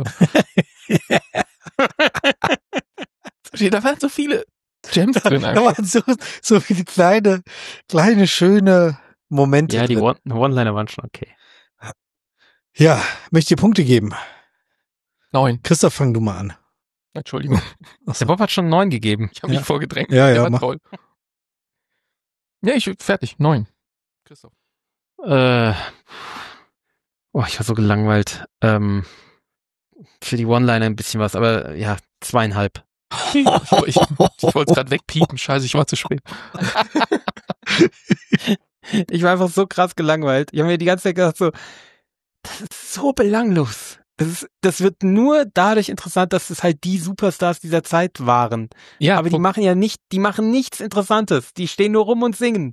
Da waren so viele Gems drin Da einfach. waren so, so viele kleine, kleine, schöne Momente Ja, die drin. One- One-Liner waren schon okay. Ja, möchte dir Punkte geben. Neun. Christoph, fang du mal an. Entschuldigung. Achso. Der Bob hat schon neun gegeben. Ich habe Ja. mich vorgedrängt. Ja, Der ja, war mach. toll. Ja, ich fertig. Neun. Christoph. Äh, oh, ich war so gelangweilt. Ähm, für die One-Liner ein bisschen was, aber ja, zweieinhalb. Ich, ich, ich wollte es gerade wegpiepen. Scheiße, ich war zu spät. Ich war einfach so krass gelangweilt. Ich habe mir die ganze Zeit gedacht so, das ist so belanglos. Das ist, das wird nur dadurch interessant, dass es halt die Superstars dieser Zeit waren. Ja, Aber die machen ja nicht, die machen nichts Interessantes. Die stehen nur rum und singen.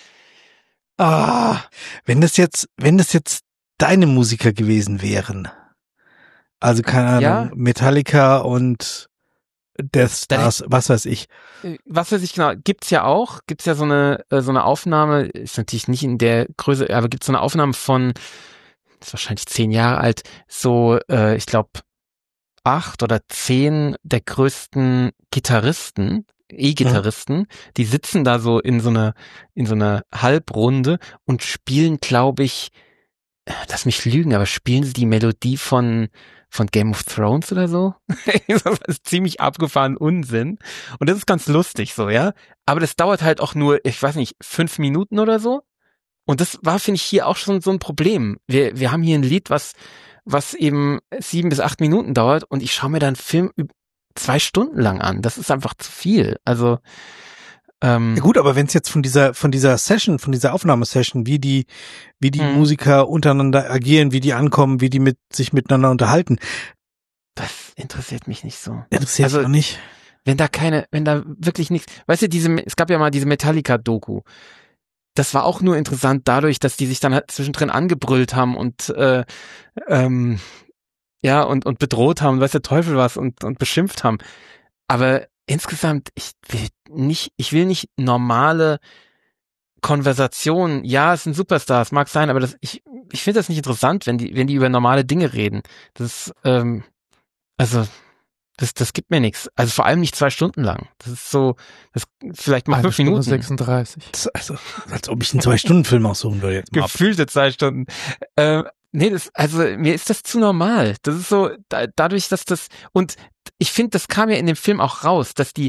Ah. Wenn das jetzt, wenn das jetzt deine Musiker gewesen wären, also keine Ahnung, Ja. Metallica und Death Stars, was weiß ich. Was weiß ich genau, gibt's ja auch, gibt's ja so eine äh, so eine Aufnahme, ist natürlich nicht in der Größe, aber gibt's so eine Aufnahme von, ist wahrscheinlich zehn Jahre alt, so, äh, ich glaube, acht oder zehn der größten Gitarristen, E-Gitarristen, die sitzen da so in so einer in so einer Halbrunde und spielen, glaube ich, äh, lass mich lügen, aber spielen sie die Melodie von von Game of Thrones oder so? Das ist ziemlich abgefahren Unsinn. Und das ist ganz lustig so, ja. Aber das dauert halt auch nur, ich weiß nicht, fünf Minuten oder so. Und das war, finde ich, hier auch schon so ein Problem. Wir, wir haben hier ein Lied, was, was eben sieben bis acht Minuten dauert und ich schaue mir dann einen Film zwei Stunden lang an. Das ist einfach zu viel. Also, ähm, Ja gut, aber wenn es jetzt von dieser, von dieser Session, von dieser Aufnahmesession, wie die, wie die Mhm. Musiker untereinander agieren, wie die ankommen, wie die mit, sich miteinander unterhalten, das interessiert mich nicht so. interessiert Also- mich auch nicht. Wenn da keine, wenn da wirklich nichts, weißt du, diese, es gab ja mal diese Metallica-Doku. Das war auch nur interessant dadurch, dass die sich dann halt zwischendrin angebrüllt haben und äh, ähm, ja und und bedroht haben, weiß der Teufel was und und beschimpft haben. Aber insgesamt, ich will nicht, ich will nicht normale Konversationen. Ja, es sind Superstars, mag sein, aber das, ich ich finde das nicht interessant, wenn die wenn die über normale Dinge reden. Das ähm, also das das gibt mir nichts. Also vor allem nicht zwei Stunden lang. Das ist so, das vielleicht mal Eine fünf Stunde Minuten. sechsunddreißig. Das, also, als ob ich einen Zwei-Stunden-Film aussuchen würde jetzt mal. Gefühlte zwei Stunden. Äh, nee, das, also mir ist das zu normal. Das ist so, da, dadurch, dass das, und ich finde, das kam ja in dem Film auch raus, dass die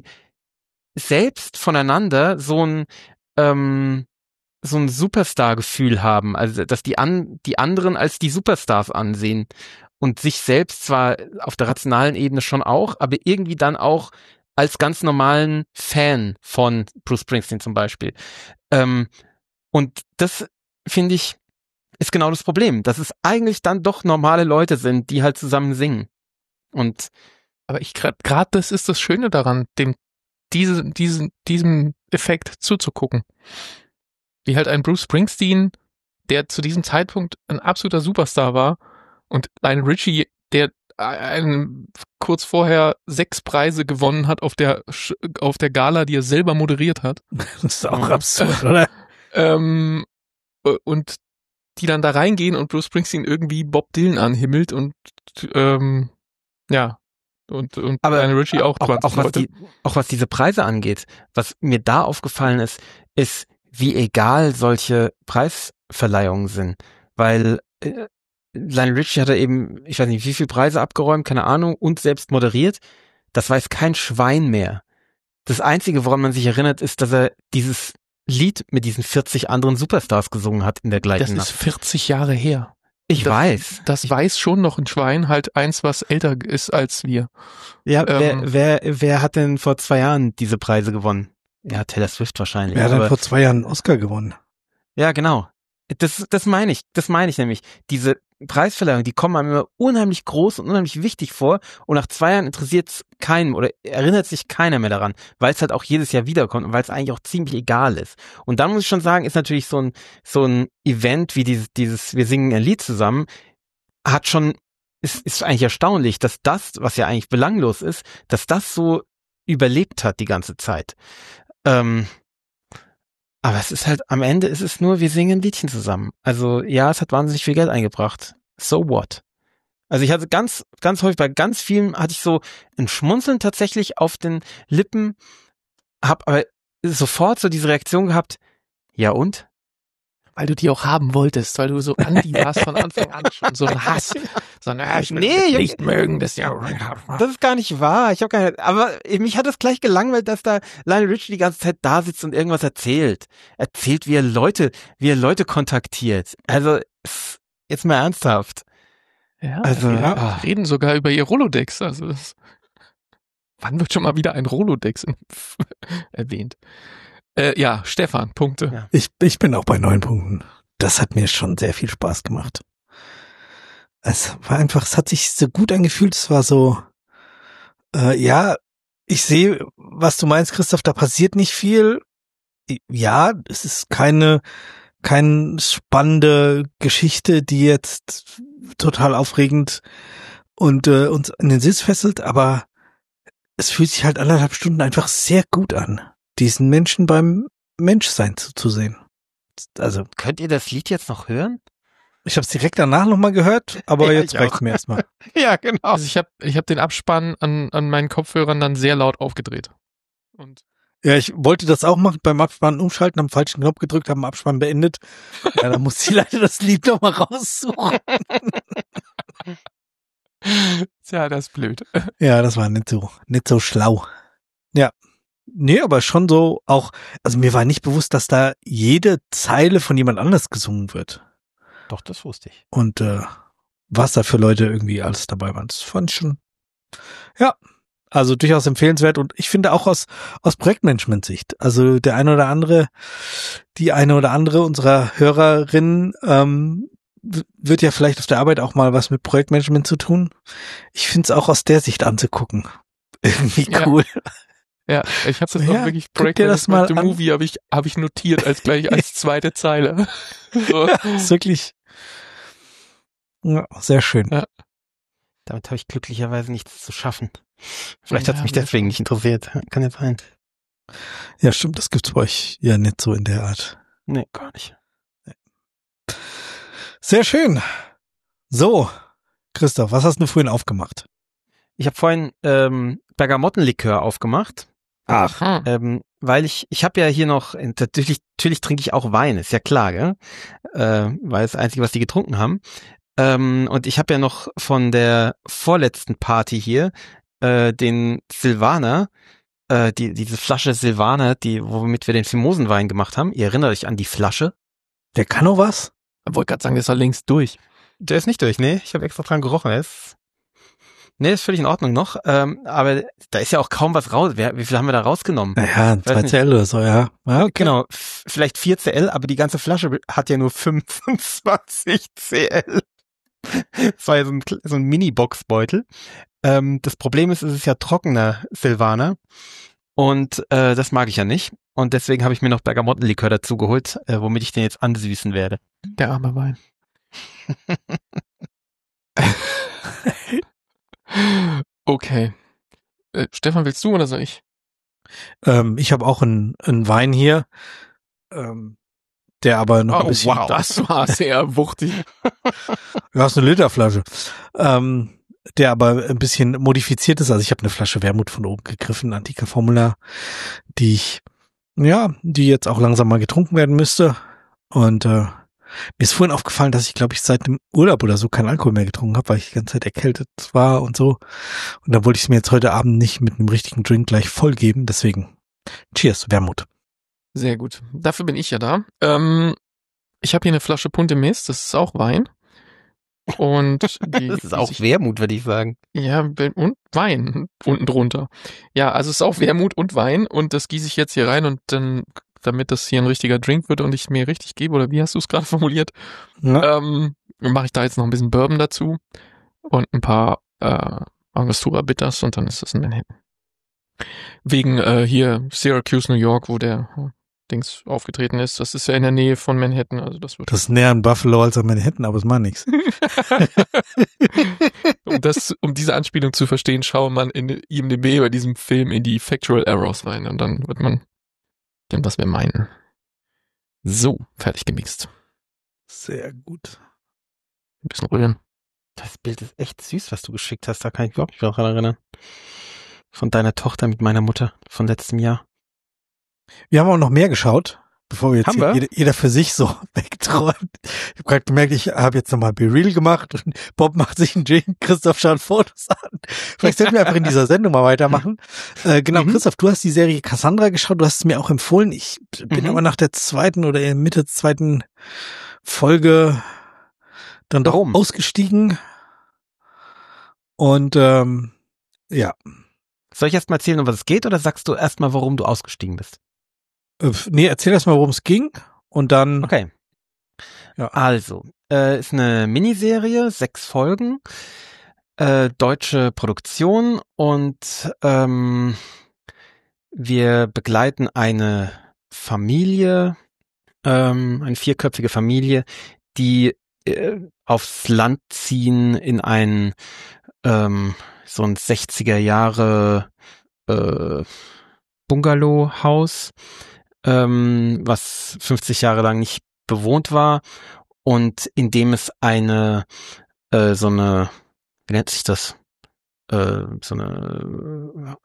selbst voneinander so ein, ähm, so ein Superstar-Gefühl haben. Also, dass die an, die anderen als die Superstars ansehen und sich selbst zwar auf der rationalen Ebene schon auch, aber irgendwie dann auch als ganz normalen Fan von Bruce Springsteen zum Beispiel. Ähm, und das, finde ich, ist genau das Problem, dass es eigentlich dann doch normale Leute sind, die halt zusammen singen. Und Aber ich gerade gerade das ist das Schöne daran, dem diese diesen diesem Effekt zuzugucken. Wie halt ein Bruce Springsteen, der zu diesem Zeitpunkt ein absoluter Superstar war, und Lionel Richie, der einen, kurz vorher sechs Preise gewonnen hat auf der Sch- auf der Gala, die er selber moderiert hat. Das ist auch absurd, oder? Ähm, äh, und die dann da reingehen und Bruce Springsteen irgendwie Bob Dylan anhimmelt und ähm, ja, und, und Aber Lionel Richie auch auch, zwanzig auch, was Leute. die, auch was diese Preise angeht, was mir da aufgefallen ist, ist, wie egal solche Preisverleihungen sind. Weil äh, Lionel Richie hatte eben, ich weiß nicht, wie viele Preise abgeräumt, keine Ahnung, und selbst moderiert. Das weiß kein Schwein mehr. Das Einzige, woran man sich erinnert, ist, dass er dieses Lied mit diesen vierzig anderen Superstars gesungen hat in der gleichen Das ist Nacht. vierzig Jahre her. Ich das, weiß. Das weiß schon noch ein Schwein, halt eins, was älter ist als wir. Ja, ähm, wer, wer, wer hat denn vor zwei Jahren diese Preise gewonnen? Ja, Taylor Swift wahrscheinlich. Wer hat denn aber- vor zwei Jahren einen Oscar gewonnen? Ja, genau. Das, das meine ich. Das meine ich nämlich. Diese Preisverleihungen, die kommen einem immer unheimlich groß und unheimlich wichtig vor. Und nach zwei Jahren interessiert es keinen oder erinnert sich keiner mehr daran, weil es halt auch jedes Jahr wiederkommt und weil es eigentlich auch ziemlich egal ist. Und dann muss ich schon sagen, ist natürlich so ein, so ein Event wie dieses, dieses, wir singen ein Lied zusammen, hat schon, ist, ist eigentlich erstaunlich, dass das, was ja eigentlich belanglos ist, dass das so überlebt hat die ganze Zeit. Ähm, Aber es ist halt, am Ende ist es nur, wir singen ein Liedchen zusammen. Also ja, es hat wahnsinnig viel Geld eingebracht. So what? Also ich hatte ganz, ganz häufig, bei ganz vielen hatte ich so ein Schmunzeln tatsächlich auf den Lippen, hab aber sofort so diese Reaktion gehabt, ja und? Weil du die auch haben wolltest, weil du so anti warst von Anfang an schon, so ein Hass. So ein, ja, ich will Nee, das Junge. nicht mögen, das ja. Das ist gar nicht wahr. Ich habe gar nicht, aber mich hat es gleich gelangweilt, dass da Lionel Richie die ganze Zeit da sitzt und irgendwas erzählt. Erzählt, wie er Leute, wie er Leute kontaktiert. Also, s- jetzt mal ernsthaft. Ja, Also, ja, ah. die reden sogar über ihr Rolodex. Also das, wann wird schon mal wieder ein Rolodex in- erwähnt? Äh, ja, Stefan, Punkte. Ja. Ich, ich bin auch bei neun Punkten. Das hat mir schon sehr viel Spaß gemacht. Es war einfach, es hat sich so gut angefühlt. Es war so, äh, ja, ich sehe, was du meinst, Christoph, da passiert nicht viel. Ja, es ist keine, keine spannende Geschichte, die jetzt total aufregend und äh, uns in den Sitz fesselt, aber es fühlt sich halt anderthalb Stunden einfach sehr gut an, diesen Menschen beim Menschsein zuzusehen. Also, Könnt ihr das Lied jetzt noch hören? ich habe es direkt danach nochmal gehört, aber Ja, jetzt ich reicht's auch. mir erstmal. Ja, genau. Also ich habe ich hab den Abspann an, an meinen Kopfhörern dann sehr laut aufgedreht. Und Ja, ich wollte das auch machen, beim Abspann umschalten, am falschen Knopf gedrückt, haben den Abspann beendet. Ja, da musste ich leider das Lied nochmal raussuchen. Tja, das ist blöd. Ja, das war nicht so, nicht so schlau. Ja. Nee, aber schon so auch, also mir war nicht bewusst, dass da jede Zeile von jemand anders gesungen wird. Doch, das wusste ich. Und äh, was da für Leute irgendwie alles dabei waren. Das fand ich schon, ja, also durchaus empfehlenswert. Und ich finde auch aus aus Projektmanagement-Sicht, also der eine oder andere, die eine oder andere unserer Hörerinnen ähm, w- wird ja vielleicht auf der Arbeit auch mal was mit Projektmanagement zu tun. Ich finde es auch aus der Sicht anzugucken. Irgendwie Ja. cool. Ja, ich habe das Ja, auch wirklich guck dir das mal The an. Movie habe ich habe ich notiert als gleich als zweite Zeile. So. Ja, ist wirklich ja, sehr schön. Ja. Damit habe ich glücklicherweise nichts zu schaffen. Vielleicht Ja, hat es mich sehr deswegen nicht interessiert. Kann ja sein. Ja, stimmt, das gibt's bei euch ja nicht so in der Art. Nee, gar nicht. Sehr schön. So, Christoph, was hast du vorhin aufgemacht? Ich habe vorhin ähm, Bergamottenlikör aufgemacht. Ach, Hm. Ähm, weil ich, ich habe ja hier noch, natürlich, natürlich trinke ich auch Wein, ist ja klar, gell? Äh, weil das Einzige, was die getrunken haben. Ähm, und ich habe ja noch von der vorletzten Party hier äh, den Silvaner, äh, die, diese Flasche Silvaner, die, womit wir den Mimosenwein gemacht haben. Ihr erinnert euch an die Flasche? der kann noch was? Ich wollte gerade sagen, das war längst durch. Der ist nicht durch, nee. Ich habe extra dran gerochen. Der ist, nee, ist völlig in Ordnung noch. Ähm, aber da ist ja auch kaum was raus. Wer, wie viel haben wir da rausgenommen? Naja, ein Weiß zwei nicht. C L oder so, ja. Ja, okay. Genau, f- vielleicht vier C L, aber die ganze Flasche hat ja nur fünfundzwanzig C L. Das war ja so ein, kle- so ein Mini-Boxbeutel. Ähm, das Problem ist, es ist ja trockener Silvaner und äh, das mag ich ja nicht. Und deswegen habe ich mir noch Bergamottenlikör dazu geholt, äh, womit ich den jetzt ansüßen werde. Der arme Wein. Okay. Äh, Stefan, willst du oder soll ich? Ähm, ich habe auch einen, einen Wein hier, ähm, der aber noch ein bisschen, Oh, das war sehr wuchtig. ja, ist eine Literflasche, ähm, der aber ein bisschen modifiziert ist. Also ich habe eine Flasche Wermut von oben gegriffen, antiker Formula, die ich, ja, die jetzt auch langsam mal getrunken werden müsste. Und äh, mir ist vorhin aufgefallen, dass ich, glaube ich, seit dem Urlaub oder so keinen Alkohol mehr getrunken habe, weil ich die ganze Zeit erkältet war und so. Und da wollte ich es mir jetzt heute Abend nicht mit einem richtigen Drink gleich vollgeben. Deswegen, cheers, Wermut. Sehr gut. Dafür bin ich ja da. Ähm, ich habe hier eine Flasche Punte Mist, das ist auch Wein. Und die, Das ist die auch sich- Wermut, würde ich sagen. Ja, und Wein unten drunter. Ja, also es ist auch Wermut und Wein und das gieße ich jetzt hier rein und dann, damit das hier ein richtiger Drink wird und ich mir richtig gebe, oder wie hast du es gerade formuliert, Ja. ähm, mache ich da jetzt noch ein bisschen Bourbon dazu und ein paar äh, Angostura Bitters und dann ist das ein Manhattan. Wegen äh, hier Syracuse, New York, wo der äh, Dings aufgetreten ist. Das ist ja in der Nähe von Manhattan, also das wird Das ist näher an Buffalo als an Manhattan, aber es macht nichts. um das, um diese Anspielung zu verstehen, schaue man in I M D B bei diesem Film in die Factual Errors rein und dann wird man dem, was wir meinen. So, fertig gemixt. Sehr gut. Ein bisschen rühren. Das Bild ist echt süß, was du geschickt hast. Da kann ich überhaupt nicht mehr dran erinnern. Von deiner Tochter mit meiner Mutter von letztem Jahr. Wir haben auch noch mehr geschaut, bevor wir jetzt Haben hier wir? jeder, jeder für sich so wegträumt. Ich habe gerade gemerkt, ich habe jetzt nochmal Be Real gemacht und Bob macht sich einen Gin, Christoph schaut Fotos an. Vielleicht sollten wir einfach in dieser Sendung mal weitermachen. Äh, genau, Mhm. Christoph, du hast die Serie Cassandra geschaut, du hast es mir auch empfohlen. Ich bin Mhm. aber nach der zweiten oder in Mitte der zweiten Folge dann doch Warum? ausgestiegen. Und ähm, ja, Soll ich erst mal erzählen, um was es geht, oder sagst du erst mal, warum du ausgestiegen bist? Äh, nee, erzähl erst mal, worum es ging und dann. Okay. Ja. Also, äh, ist eine Miniserie, sechs Folgen, äh, deutsche Produktion und ähm, wir begleiten eine Familie, ähm, eine vierköpfige Familie, die äh, aufs Land ziehen in ein ähm, so ein sechziger Jahre äh, Bungalow-Haus, ähm, was fünfzig Jahre lang nicht bewohnt war und in dem es eine äh, so eine, wie nennt sich das? Äh, so eine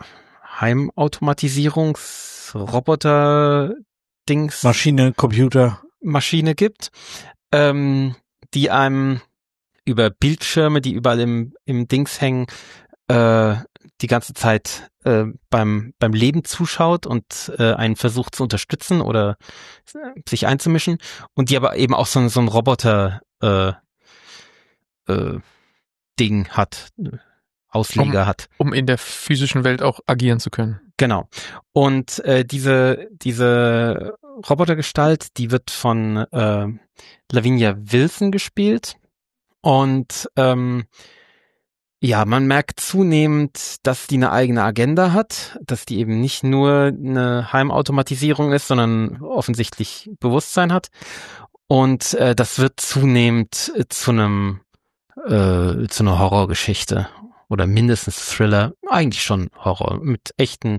Heimautomatisierungsroboter-Dings Maschine, Computer. Maschine gibt, ähm, die einem über Bildschirme, die überall im, im Dings hängen, äh, die ganze Zeit äh, beim beim Leben zuschaut und äh, einen versucht zu unterstützen oder äh, sich einzumischen und die aber eben auch so, ein- so ein Roboter äh, äh, Ding hat, äh, Ausleger Um- hat. Um in der physischen Welt auch agieren zu können. Genau. Und äh, diese diese Robotergestalt, die wird von äh, Lavinia Wilson gespielt und ähm, ja, man merkt zunehmend, dass die eine eigene Agenda hat, dass die eben nicht nur eine Heimautomatisierung ist, sondern offensichtlich Bewusstsein hat. Und äh, das wird zunehmend äh, zu einem äh, zu einer Horrorgeschichte oder mindestens Thriller, eigentlich schon Horror mit echten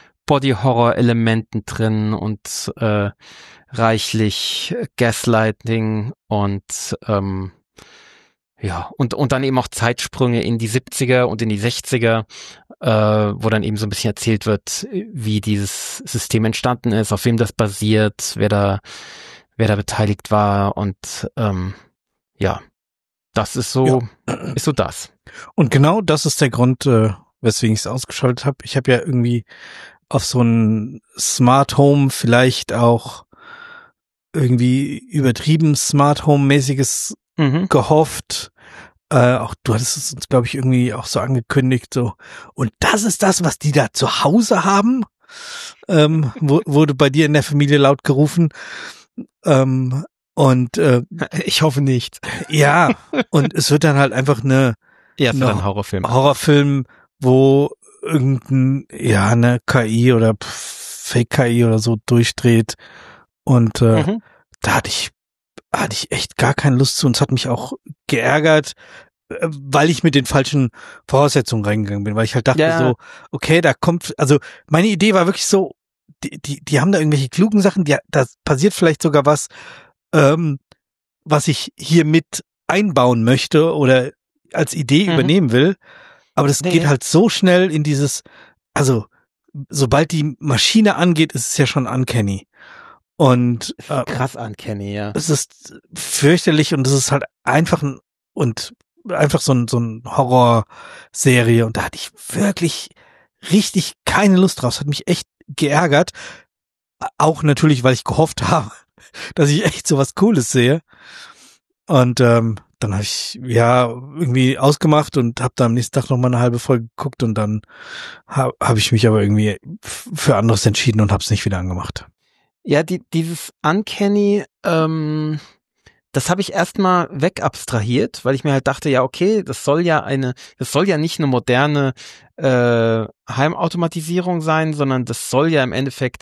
Body-Horror-Elementen drin und äh, reichlich Gaslighting und ähm, ja, und, und dann eben auch Zeitsprünge in die siebziger und in die sechziger, äh, wo dann eben so ein bisschen erzählt wird, wie dieses System entstanden ist, auf wem das basiert, wer da, wer da beteiligt war und ähm, ja, das ist so, ist so das. Und genau das ist der Grund, äh, weswegen ich es ausgeschaltet habe. Ich habe ja irgendwie auf so ein Smart Home vielleicht auch irgendwie übertrieben Smart Home mäßiges Mhm. gehofft. Äh, auch du hattest es uns, glaube ich, irgendwie auch so angekündigt, so. Und das ist das, was die da zu Hause haben? Ähm, wo, wurde bei dir in der Familie laut gerufen. Ähm, und äh, Ich hoffe nicht. ja, und es wird dann halt einfach eine Ja, es wird No. ein Horrorfilm. Horrorfilm, wo irgendein, ja, eine K I oder Fake-K I oder so durchdreht. Und äh, Mhm. da hatte ich, hatte ich echt gar keine Lust zu. Und es hat mich auch geärgert, äh, weil ich mit den falschen Voraussetzungen reingegangen bin, weil ich halt dachte Ja. so, okay, da kommt, also meine Idee war wirklich so, die, die, die haben da irgendwelche klugen Sachen, die, da passiert vielleicht sogar was, ähm, was ich hier mit einbauen möchte oder als Idee Mhm. übernehmen will. Aber das Nee. geht halt so schnell in dieses, also sobald die Maschine angeht, ist es ja schon uncanny. Und äh, Krass uncanny, ja. es ist fürchterlich und es ist halt einfach ein und einfach so ein so ein Horrorserie und da hatte ich wirklich richtig keine Lust drauf. Es hat mich echt geärgert. Auch natürlich, weil ich gehofft habe, dass ich echt so was Cooles sehe. Und ähm, dann habe ich ja irgendwie ausgemacht und habe da am nächsten Tag noch mal eine halbe Folge geguckt und dann habe hab ich mich aber irgendwie f- für anderes entschieden und habe es nicht wieder angemacht. Ja, die, dieses Uncanny, ähm, das habe ich erstmal wegabstrahiert, weil ich mir halt dachte, ja, okay, das soll ja eine, das soll ja nicht eine moderne äh, Heimautomatisierung sein, sondern das soll ja im Endeffekt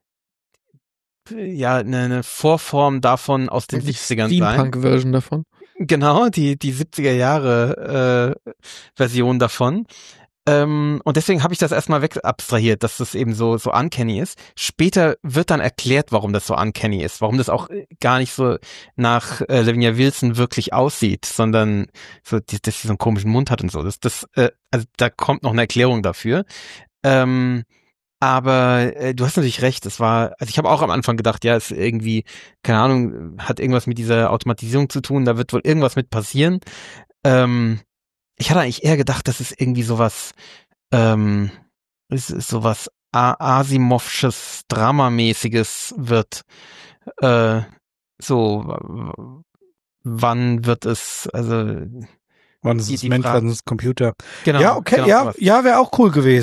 äh, ja eine, eine Vorform davon aus den Die siebzigern sein. Steampunk-Version davon. Genau, die die siebziger Jahre äh, Version davon. Ähm, und deswegen habe ich das erstmal wegabstrahiert, dass das eben so so uncanny ist. Später wird dann erklärt, warum das so uncanny ist, warum das auch äh, gar nicht so nach äh, Lavinia Wilson wirklich aussieht, sondern so, die- dass sie so einen komischen Mund hat und so. Das, das, äh, also da kommt noch eine Erklärung dafür. Ähm, aber äh, du hast natürlich recht. Es war, also ich habe auch am Anfang gedacht, ja, es ist irgendwie, keine Ahnung, hat irgendwas mit dieser Automatisierung zu tun. Da wird wohl irgendwas mit passieren. Ähm, ich hatte eigentlich eher gedacht, dass es irgendwie sowas, ähm, es ist sowas A- Asimovsches, Dramamäßiges wird. Äh, so, w- wann wird es, also Wann ist die, es die Mensch, Frage, wann ist es Computer? genau, Ja, okay, genau ja, sowas. ja, wäre auch cool gewesen.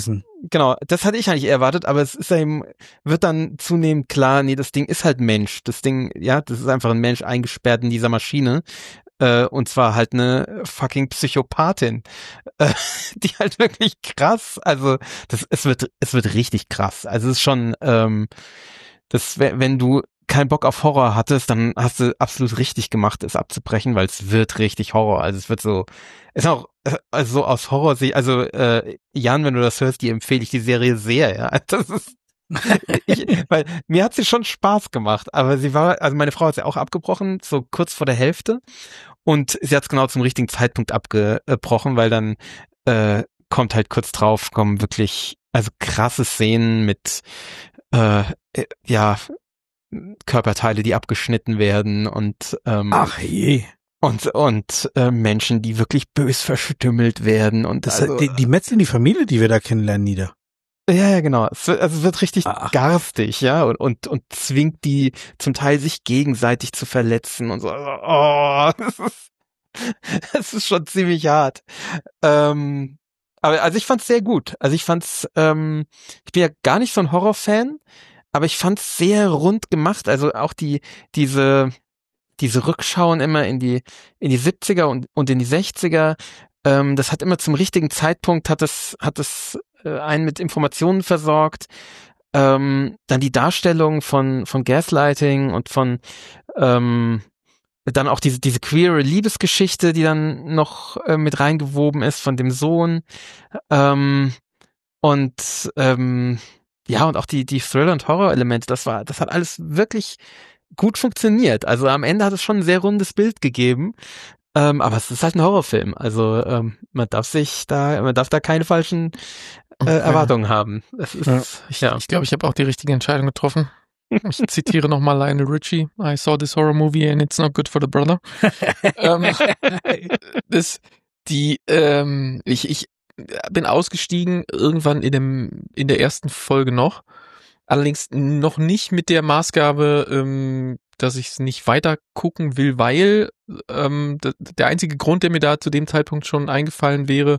genau, das hatte ich eigentlich erwartet, aber es ist eben, wird dann zunehmend klar, nee, das Ding ist halt Mensch. Das Ding, ja, das ist einfach ein Mensch eingesperrt in dieser Maschine. Äh, und zwar halt eine fucking Psychopathin. Äh, die halt wirklich krass, also das, es wird, es wird richtig krass. Also es ist schon, ähm, das, wenn du keinen Bock auf Horror hattest, dann hast du absolut richtig gemacht, es abzubrechen, weil es wird richtig Horror. Also es wird so, ist auch also so aus Horror, also äh, Jan, wenn du das hörst, die empfehle ich die Serie sehr, ja. Das ist, ich, weil mir hat sie schon Spaß gemacht, aber sie war, also meine Frau hat sie auch abgebrochen, so kurz vor der Hälfte, und sie hat es genau zum richtigen Zeitpunkt abgebrochen, weil dann äh, kommt halt kurz drauf, kommen wirklich, also krasse Szenen mit äh, ja, Körperteile, die abgeschnitten werden und ähm, Ach je. und und äh, Menschen, die wirklich bös verstümmelt werden und Das also, die, die metzeln die Familie, die wir da kennenlernen, nieder. ja, ja, genau. Es wird, also es wird richtig Ach. garstig, ja, und, und und zwingt die zum Teil sich gegenseitig zu verletzen und so. Also, oh, das ist, das ist schon ziemlich hart. Ähm, aber also ich fand's sehr gut. Also ich fand's, ähm, ich bin ja gar nicht so ein Horrorfan, aber ich fand's sehr rund gemacht. Also auch die diese diese Rückschauen immer in die in die siebziger und und in die sechziger. Ähm, das hat immer zum richtigen Zeitpunkt hat es hat es äh, einen mit Informationen versorgt. Ähm, dann die Darstellung von von Gaslighting und von ähm, dann auch diese diese queere Liebesgeschichte, die dann noch äh, mit reingewoben ist von dem Sohn. Ähm, und ähm, ja, und auch die die Thriller- und Horror-Elemente, das war, das hat alles wirklich gut funktioniert. Also am Ende hat es schon ein sehr rundes Bild gegeben. Ähm, aber es ist halt ein Horrorfilm. Also ähm, man darf sich da, man darf da keine falschen äh, Okay. Erwartungen haben. Es ist, Ja. Ich ja. glaube, ich, glaub, ich habe auch die richtige Entscheidung getroffen. Ich zitiere nochmal Lionel Richie. I saw this horror movie and it's not good for the brother. ähm, das, die, ähm, ich, ich bin ausgestiegen irgendwann in dem, in der ersten Folge noch. Allerdings noch nicht mit der Maßgabe, ähm, dass ich es nicht weiter gucken will, weil ähm, d- der einzige Grund, der mir da zu dem Zeitpunkt schon eingefallen wäre,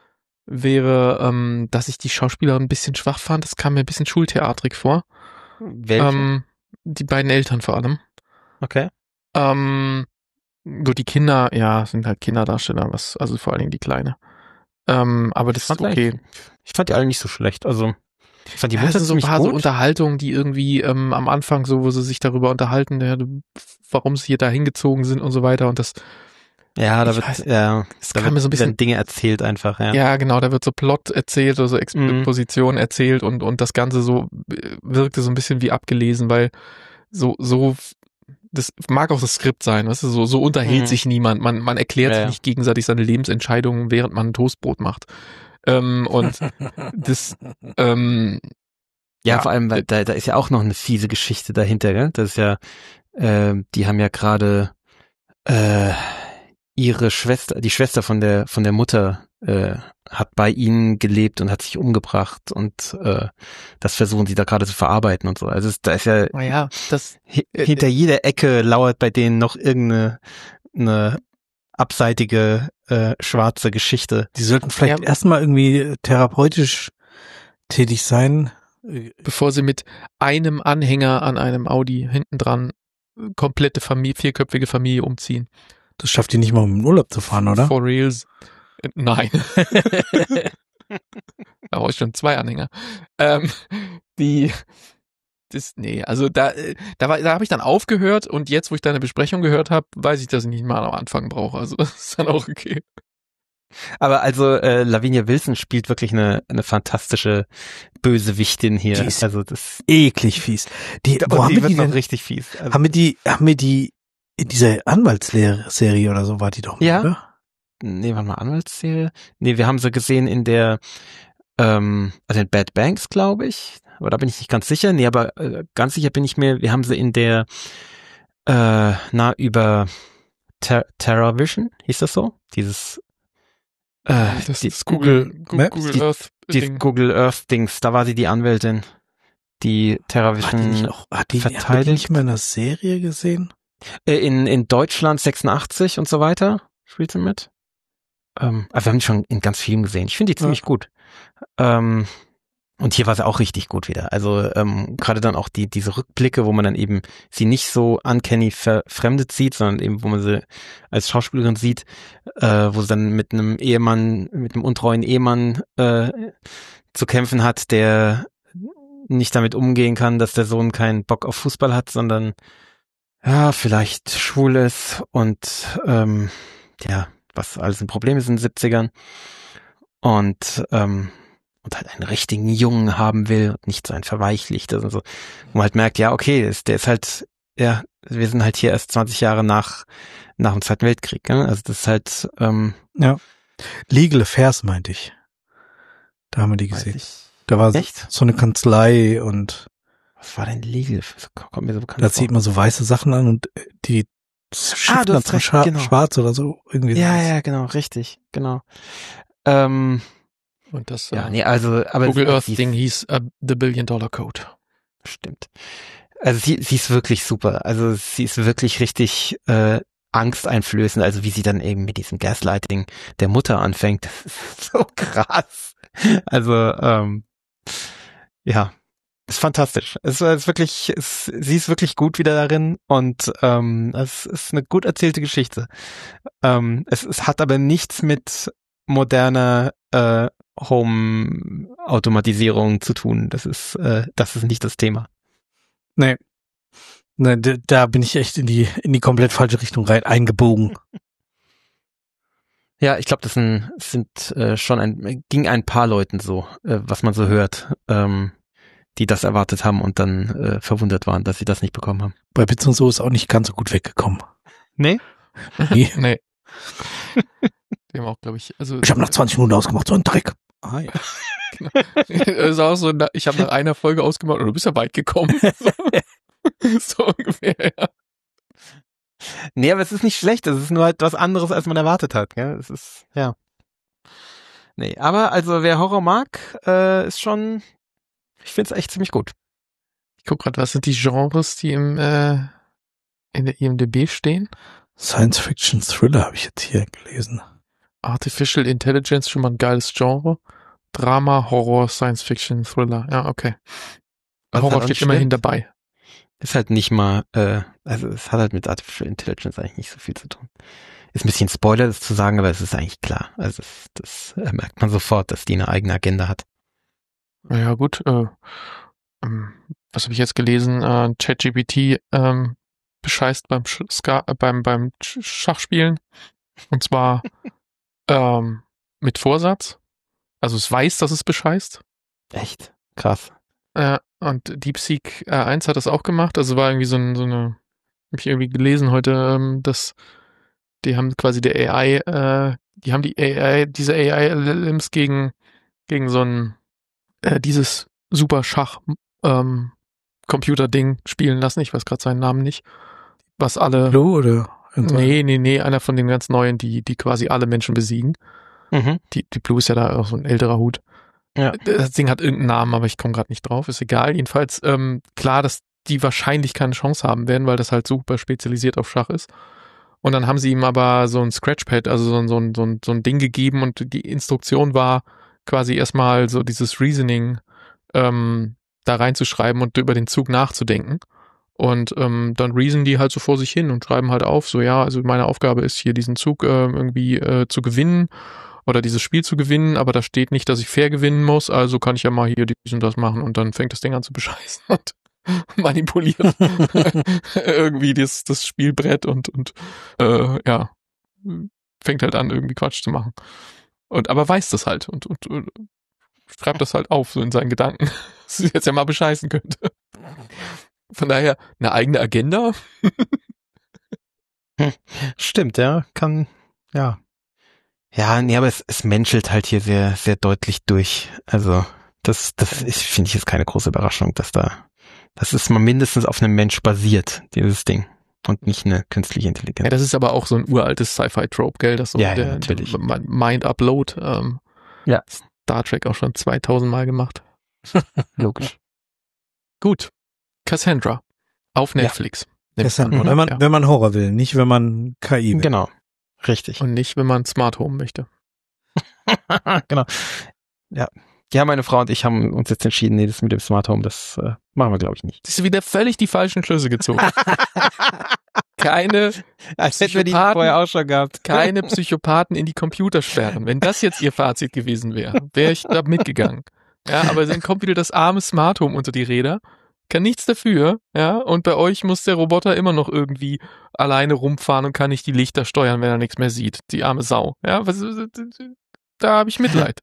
wäre, ähm, dass ich die Schauspieler ein bisschen schwach fand. Das kam mir ein bisschen schultheatrig vor. Welche? Ähm, die beiden Eltern vor allem. Okay. Ähm, gut, die Kinder, ja, sind halt Kinderdarsteller, was, also vor allen Dingen die Kleine. Ähm, aber das ist fand okay. eigentlich- Ich fand die alle nicht so schlecht. Also ich fand die Ja, Mutter das sind so ein ziemlich paar so gut. Unterhaltungen, die irgendwie ähm, am Anfang so, wo sie sich darüber unterhalten, ja, du- warum sie hier da hingezogen sind und so weiter. Und das, ja, da ich wird, weiß, ja, das da kam mir wird, so ein bisschen- werden Dinge erzählt einfach, ja. ja, genau, da wird so Plot erzählt oder so Exposition erzählt und und das Ganze so äh, wirkte so ein bisschen wie abgelesen, weil so so das mag auch das Skript sein, weißt du, so so unterhält Mhm. sich niemand, man man erklärt Ja, sich ja. nicht gegenseitig seine Lebensentscheidungen, während man ein Toastbrot macht. Ähm, und das ähm, Ja, Ja, vor allem, weil da, da ist ja auch noch eine fiese Geschichte dahinter, gell? Das ist ja, äh, die haben ja gerade äh, ihre Schwester, die Schwester von der von der Mutter äh, hat bei ihnen gelebt und hat sich umgebracht und äh, das versuchen sie da gerade zu verarbeiten und so. Also es, da ist ja naja, das hi- äh, hinter jeder Ecke lauert bei denen noch irgendeine eine abseitige äh, schwarze Geschichte. Die sollten vielleicht Ja. erstmal irgendwie therapeutisch tätig sein. bevor sie mit einem Anhänger an einem Audi hinten dran komplette Familie, vierköpfige Familie umziehen. Das schafft die nicht mal, um in den Urlaub zu fahren, oder? For reals. Äh, Nein. Da brauche ich schon zwei Anhänger. Ähm, die, das, nee, also da, äh, da war, da habe ich dann aufgehört und jetzt, wo ich deine Besprechung gehört habe, weiß ich, dass ich nicht mal am Anfang brauche. Also das ist dann auch okay. Aber also äh, Lavinia Wilson spielt wirklich eine eine fantastische Bösewichtin hier. Die ist also das Eklig fies. Die, und wo haben die wir wird die noch denn? richtig fies. Also, Haben wir die, haben wir die in dieser Anwaltsserie oder so war die doch, Ja. oder? nee, warte mal, Anwaltsserie? Nee, wir haben sie gesehen in der ähm, also in Bad Banks, glaube ich. Aber da bin ich nicht ganz sicher. Nee, aber äh, ganz sicher bin ich mir, wir haben sie in der äh, na über Ter Terror Vision, hieß das so? Dieses äh, Das die, ist Google, Gu- Maps? Google Die- Earth dieses Ding. Google Earth Dings, da war sie die Anwältin, die Terror War die nicht Vision auch, hat die, hat die verteidigt. nicht mal in einer Serie gesehen? Äh, in, in Deutschland sechsundachtzig und so weiter spielt sie mit. Ähm, also wir haben die schon in ganz vielen gesehen. Ich finde die ziemlich gut. Ähm, Und hier war es auch richtig gut wieder. Also ähm, gerade dann auch die diese Rückblicke, wo man dann eben sie nicht so uncanny verfremdet sieht, sondern eben, wo man sie als Schauspielerin sieht, äh, wo sie dann mit einem Ehemann, mit einem untreuen Ehemann äh, zu kämpfen hat, der nicht damit umgehen kann, dass der Sohn keinen Bock auf Fußball hat, sondern ja, vielleicht schwul ist und ähm, ja, was alles ein Problem ist in den siebzigern. Und ähm, und halt einen richtigen Jungen haben will und nicht so ein verweichlichtes und so. Wo man halt merkt, ja, okay, ist, der ist halt, ja, wir sind halt hier erst zwanzig Jahre nach nach dem Zweiten Weltkrieg, ne? Also das ist halt, ähm, ja. Legal Affairs meinte ich. Da haben wir die gesehen. Da war echt? so eine Kanzlei und was war denn Legal? Das kommt mir so bekannt da vor. zieht man so weiße Sachen an und die Ah, du hast recht, Schwa- genau. schwarz oder so irgendwie. Ja, sowas. ja, genau, richtig, genau. Ähm, Und das ja, äh, nee, also, aber Google sie- Earth sie- Ding hieß uh, The Billion Dollar Code. Stimmt. Also sie, sie ist wirklich super. Also sie ist wirklich richtig äh, angsteinflößend. Also wie sie dann eben mit diesem Gaslighting der Mutter anfängt, das ist so krass. Also ähm, ja, ist fantastisch. Es ist wirklich, es, sie ist wirklich gut wieder darin und ähm, es ist eine gut erzählte Geschichte. Ähm, es, es hat aber nichts mit moderner äh, Home-Automatisierung zu tun. Das ist, äh, das ist nicht das Thema. Nee. Ne, d- da bin ich echt in die in die komplett falsche Richtung rein eingebogen. Ja, ich glaube, das sind, sind äh, schon ein, ging ein paar Leuten so, äh, was man so hört, ähm, die das erwartet haben und dann äh, verwundert waren, dass sie das nicht bekommen haben. Bei Bits und so ist auch nicht ganz so gut weggekommen. Nee? Nee. Nee. Die haben auch, glaube ich, also Ich habe nach zwanzig Minuten ausgemacht, so ein Dreck. Ah, ja. das ist auch so, na- ich habe nach einer Folge ausgemacht, und du bist ja weit gekommen. So, so ungefähr, ja. Nee, aber es ist nicht schlecht, es ist nur halt was anderes, als man erwartet hat. Gell? Es ist, ja. Nee, aber also wer Horror mag, äh, ist schon, ich find's echt ziemlich gut. Ich guck gerade, was sind die Genres, die im äh, in der I M D B stehen? Science Fiction Thriller habe ich jetzt hier gelesen. Artificial Intelligence, schon mal ein geiles Genre. Drama, Horror, Science Fiction, Thriller. Ja, okay. Was Horror halt auch steht nicht immerhin stimmt. dabei. Ist halt nicht mal, äh, also es hat halt mit Artificial Intelligence eigentlich nicht so viel zu tun. Ist ein bisschen Spoiler, das zu sagen, aber es ist eigentlich klar. Also es, das äh, merkt man sofort, dass die eine eigene Agenda hat. Ja, gut. Äh, ähm, was habe ich jetzt gelesen? Äh, ChatGPT ähm, bescheißt beim, Sch Ska äh, beim, beim Sch- Schachspielen. Und zwar ähm, mit Vorsatz. Also es weiß, dass es bescheißt. Echt? Krass. Äh, und DeepSeek äh, eins hat das auch gemacht. Also war irgendwie so, ein, so eine, habe ich irgendwie gelesen heute, ähm, dass die haben quasi der A I, äh, die haben die A I, diese A I-L L Ms gegen, gegen so ein, äh, dieses super Schach, ähm, Computer-Ding spielen lassen. Ich weiß gerade seinen Namen nicht. Was alle, Flo oder? nee, nee, nee, einer von den ganz neuen, die, die quasi alle Menschen besiegen. Mhm. Die, die Blue ist ja da auch so ein älterer Hut. Ja. Das Ding hat irgendeinen Namen, aber ich komme gerade nicht drauf. Ist egal. Jedenfalls ähm, klar, dass die wahrscheinlich keine Chance haben werden, weil das halt super spezialisiert auf Schach ist. Und dann haben sie ihm aber so ein Scratchpad, also so ein, so ein, so ein, so ein Ding gegeben und die Instruktion war quasi erstmal so dieses Reasoning ähm, da reinzuschreiben und über den Zug nachzudenken. Und ähm, dann reasonen die halt so vor sich hin und schreiben halt auf, so ja, also meine Aufgabe ist hier diesen Zug äh, irgendwie äh, zu gewinnen oder dieses Spiel zu gewinnen, aber da steht nicht, dass ich fair gewinnen muss, also kann ich ja mal hier dies und das machen und dann fängt das Ding an zu bescheißen und manipuliert irgendwie das, das Spielbrett und, und äh, ja, fängt halt an, irgendwie Quatsch zu machen. Und aber weiß das halt und, und, und schreibt das halt auf, so in seinen Gedanken, dass sie jetzt ja mal bescheißen könnte. Von daher eine eigene Agenda. Stimmt, ja, kann, ja. Ja, nee, aber es, es menschelt halt hier sehr, sehr deutlich durch. Also, das, das ist, finde ich, jetzt keine große Überraschung, dass da, das ist mal mindestens auf einem Mensch basiert, dieses Ding. Und nicht eine künstliche Intelligenz. Ja, das ist aber auch so ein uraltes Sci-Fi-Trope, gell? Das so Ja, ja, der, natürlich. der Mind-Upload. Ähm, Ja. Star Trek auch schon zweitausend Mal gemacht. Logisch. Gut. Cassandra. Auf Ja. Netflix. Das Nimmt hat, man, wenn man ja. wenn man Horror will, nicht wenn man K I will. Genau. Richtig. Und nicht, wenn man Smart Home möchte. Genau. Ja. Ja, meine Frau und ich haben uns jetzt entschieden, nee, das mit dem Smart Home, das äh, machen wir, glaube ich, nicht. Das ist wieder völlig die falschen Schlüsse gezogen. Keine Als hätten wir die vorher auch schon gehabt. keine Psychopathen in die Computer sperren. Wenn das jetzt ihr Fazit gewesen wäre, wäre ich da mitgegangen. Ja, aber dann kommt wieder das arme Smart Home unter die Räder. Kann nichts dafür, ja, und bei euch muss der Roboter immer noch irgendwie alleine rumfahren und kann nicht die Lichter steuern, wenn er nichts mehr sieht. Die arme Sau. Ja, was, da habe ich Mitleid.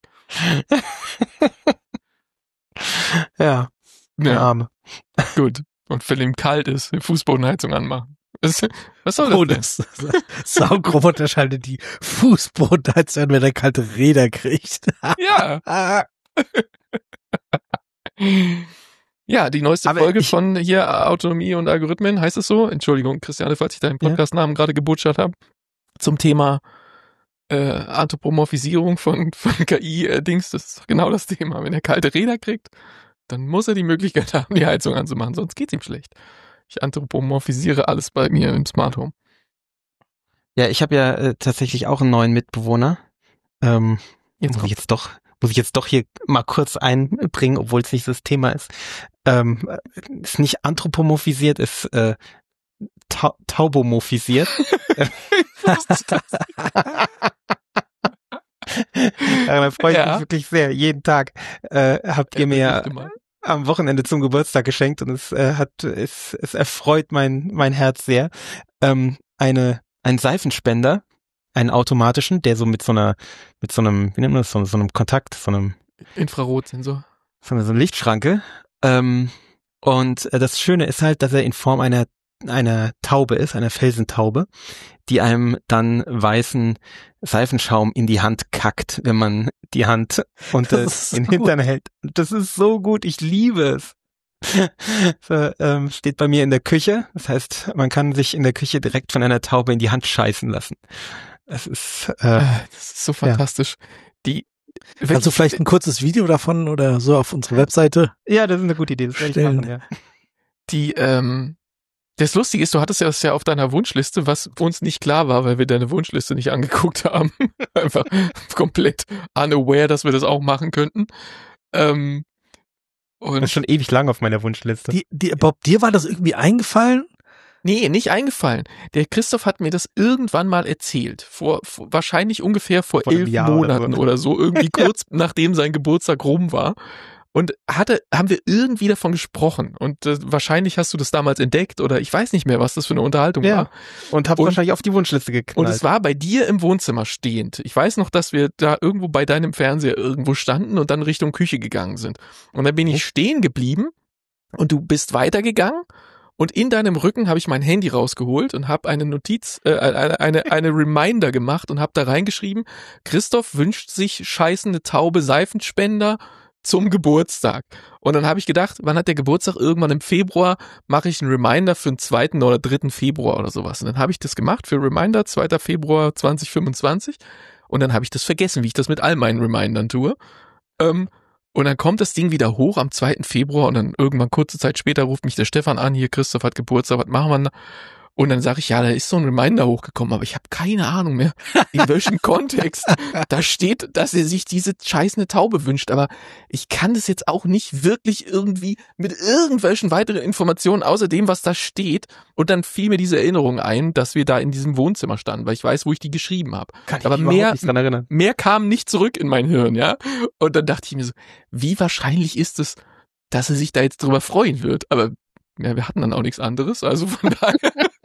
Ja, der Ja, Arme. gut. Und wenn ihm kalt ist, die Fußbodenheizung anmachen. Was, was soll das Oh, denn? das Saugroboter schaltet die Fußbodenheizung an, wenn er kalte Räder kriegt. Ja. Ja, die neueste Aber Folge ich- von hier Autonomie und Algorithmen, heißt es so? Entschuldigung, Christiane, falls ich deinen Ja. Podcastnamen gerade gebutschert habe. Zum Thema äh, Anthropomorphisierung von, von K I-Dings, das ist doch genau das Thema. Wenn er kalte Räder kriegt, dann muss er die Möglichkeit haben, die Heizung anzumachen, sonst geht's ihm schlecht. Ich anthropomorphisiere alles bei mir im Smart Home. Ja, ich habe ja äh, tatsächlich auch einen neuen Mitbewohner. Ähm, Jetzt muss kommt ich jetzt doch, muss ich jetzt doch hier mal kurz einbringen, obwohl es nicht das Thema ist. Ähm, ist nicht anthropomorphisiert, ist äh, ta taubomorphisiert. Da freue ich Ja. mich wirklich sehr. Jeden Tag äh, habt ihr mir berichte mal. am Wochenende zum Geburtstag geschenkt und es äh, hat es, es erfreut mein mein Herz sehr. Ähm, eine ein Seifenspender, einen automatischen, der so mit so einer mit so einem, wie nennt man das, so, so einem Kontakt, so einem Infrarotsensor. so eine, so eine Lichtschranke. Ähm, und äh, das Schöne ist halt, dass er in Form einer einer Taube ist, einer Felsentaube, die einem dann weißen Seifenschaum in die Hand kackt, wenn man die Hand unter Das ist den so Hintern hält. Das ist so gut, ich liebe es. So, ähm, steht bei mir in der Küche. Das heißt, man kann sich in der Küche direkt von einer Taube in die Hand scheißen lassen. Das ist äh, Äh, Das ist so fantastisch. Die, wenn Also ich- vielleicht ein kurzes Video davon oder so auf unsere Webseite. ja, das ist eine gute Idee. Das werde ich Stellen. machen, ja. die, ähm, das Lustige ist, du hattest ja das ja auf deiner Wunschliste, was uns nicht klar war, weil wir deine Wunschliste nicht angeguckt haben. Einfach komplett unaware, dass wir das auch machen könnten. Ähm, Das und ist schon ewig lang auf meiner Wunschliste. Die, die, Bob, dir war das irgendwie eingefallen? nee, nicht eingefallen. Der Christoph hat mir das irgendwann mal erzählt. Vor, vor wahrscheinlich ungefähr vor, Vor einem elf Jahr oder Monaten so. oder so, irgendwie kurz nachdem sein Geburtstag rum war. Und hatte, haben wir irgendwie davon gesprochen. Und äh, wahrscheinlich hast du das damals entdeckt oder ich weiß nicht mehr, was das für eine Unterhaltung Ja. war. Und hab Und- wahrscheinlich auf die Wunschliste geknallt. Und es war bei dir im Wohnzimmer stehend. Ich weiß noch, dass wir da irgendwo bei deinem Fernseher irgendwo standen und dann Richtung Küche gegangen sind. Und dann bin ich stehen geblieben und du bist weitergegangen und in deinem Rücken habe ich mein Handy rausgeholt und habe eine Notiz, äh, eine, eine, eine Reminder gemacht und habe da reingeschrieben, Christoph wünscht sich scheißende taube Seifenspender zum Geburtstag. Und dann habe ich gedacht, wann hat der Geburtstag? Irgendwann im Februar mache ich einen Reminder für den zweiten oder dritten Februar oder sowas. Und dann habe ich das gemacht für Reminder, zweiter Februar zwanzig fünfundzwanzig. Und dann habe ich das vergessen, wie ich das mit all meinen Remindern tue. Ähm, und dann kommt das Ding wieder hoch am zweiten Februar und dann irgendwann kurze Zeit später ruft mich der Stefan an, hier Christoph hat Geburtstag, was machen wir denn? Und dann sage ich, ja, da ist so ein Reminder hochgekommen, aber ich habe keine Ahnung mehr, in welchem Kontext da steht, dass er sich diese scheißende Taube wünscht. Aber ich kann das jetzt auch nicht wirklich irgendwie mit irgendwelchen weiteren Informationen außer dem, was da steht. Und dann fiel mir diese Erinnerung ein, dass wir da in diesem Wohnzimmer standen, weil ich weiß, wo ich die geschrieben habe. Kann ich aber mich überhaupt mehr- nicht dran erinnern. Mehr kam nicht zurück in mein Hirn, ja. Und dann dachte ich mir so, wie wahrscheinlich ist es, dass er sich da jetzt drüber freuen wird? Aber ja, wir hatten dann auch nichts anderes, also von daher,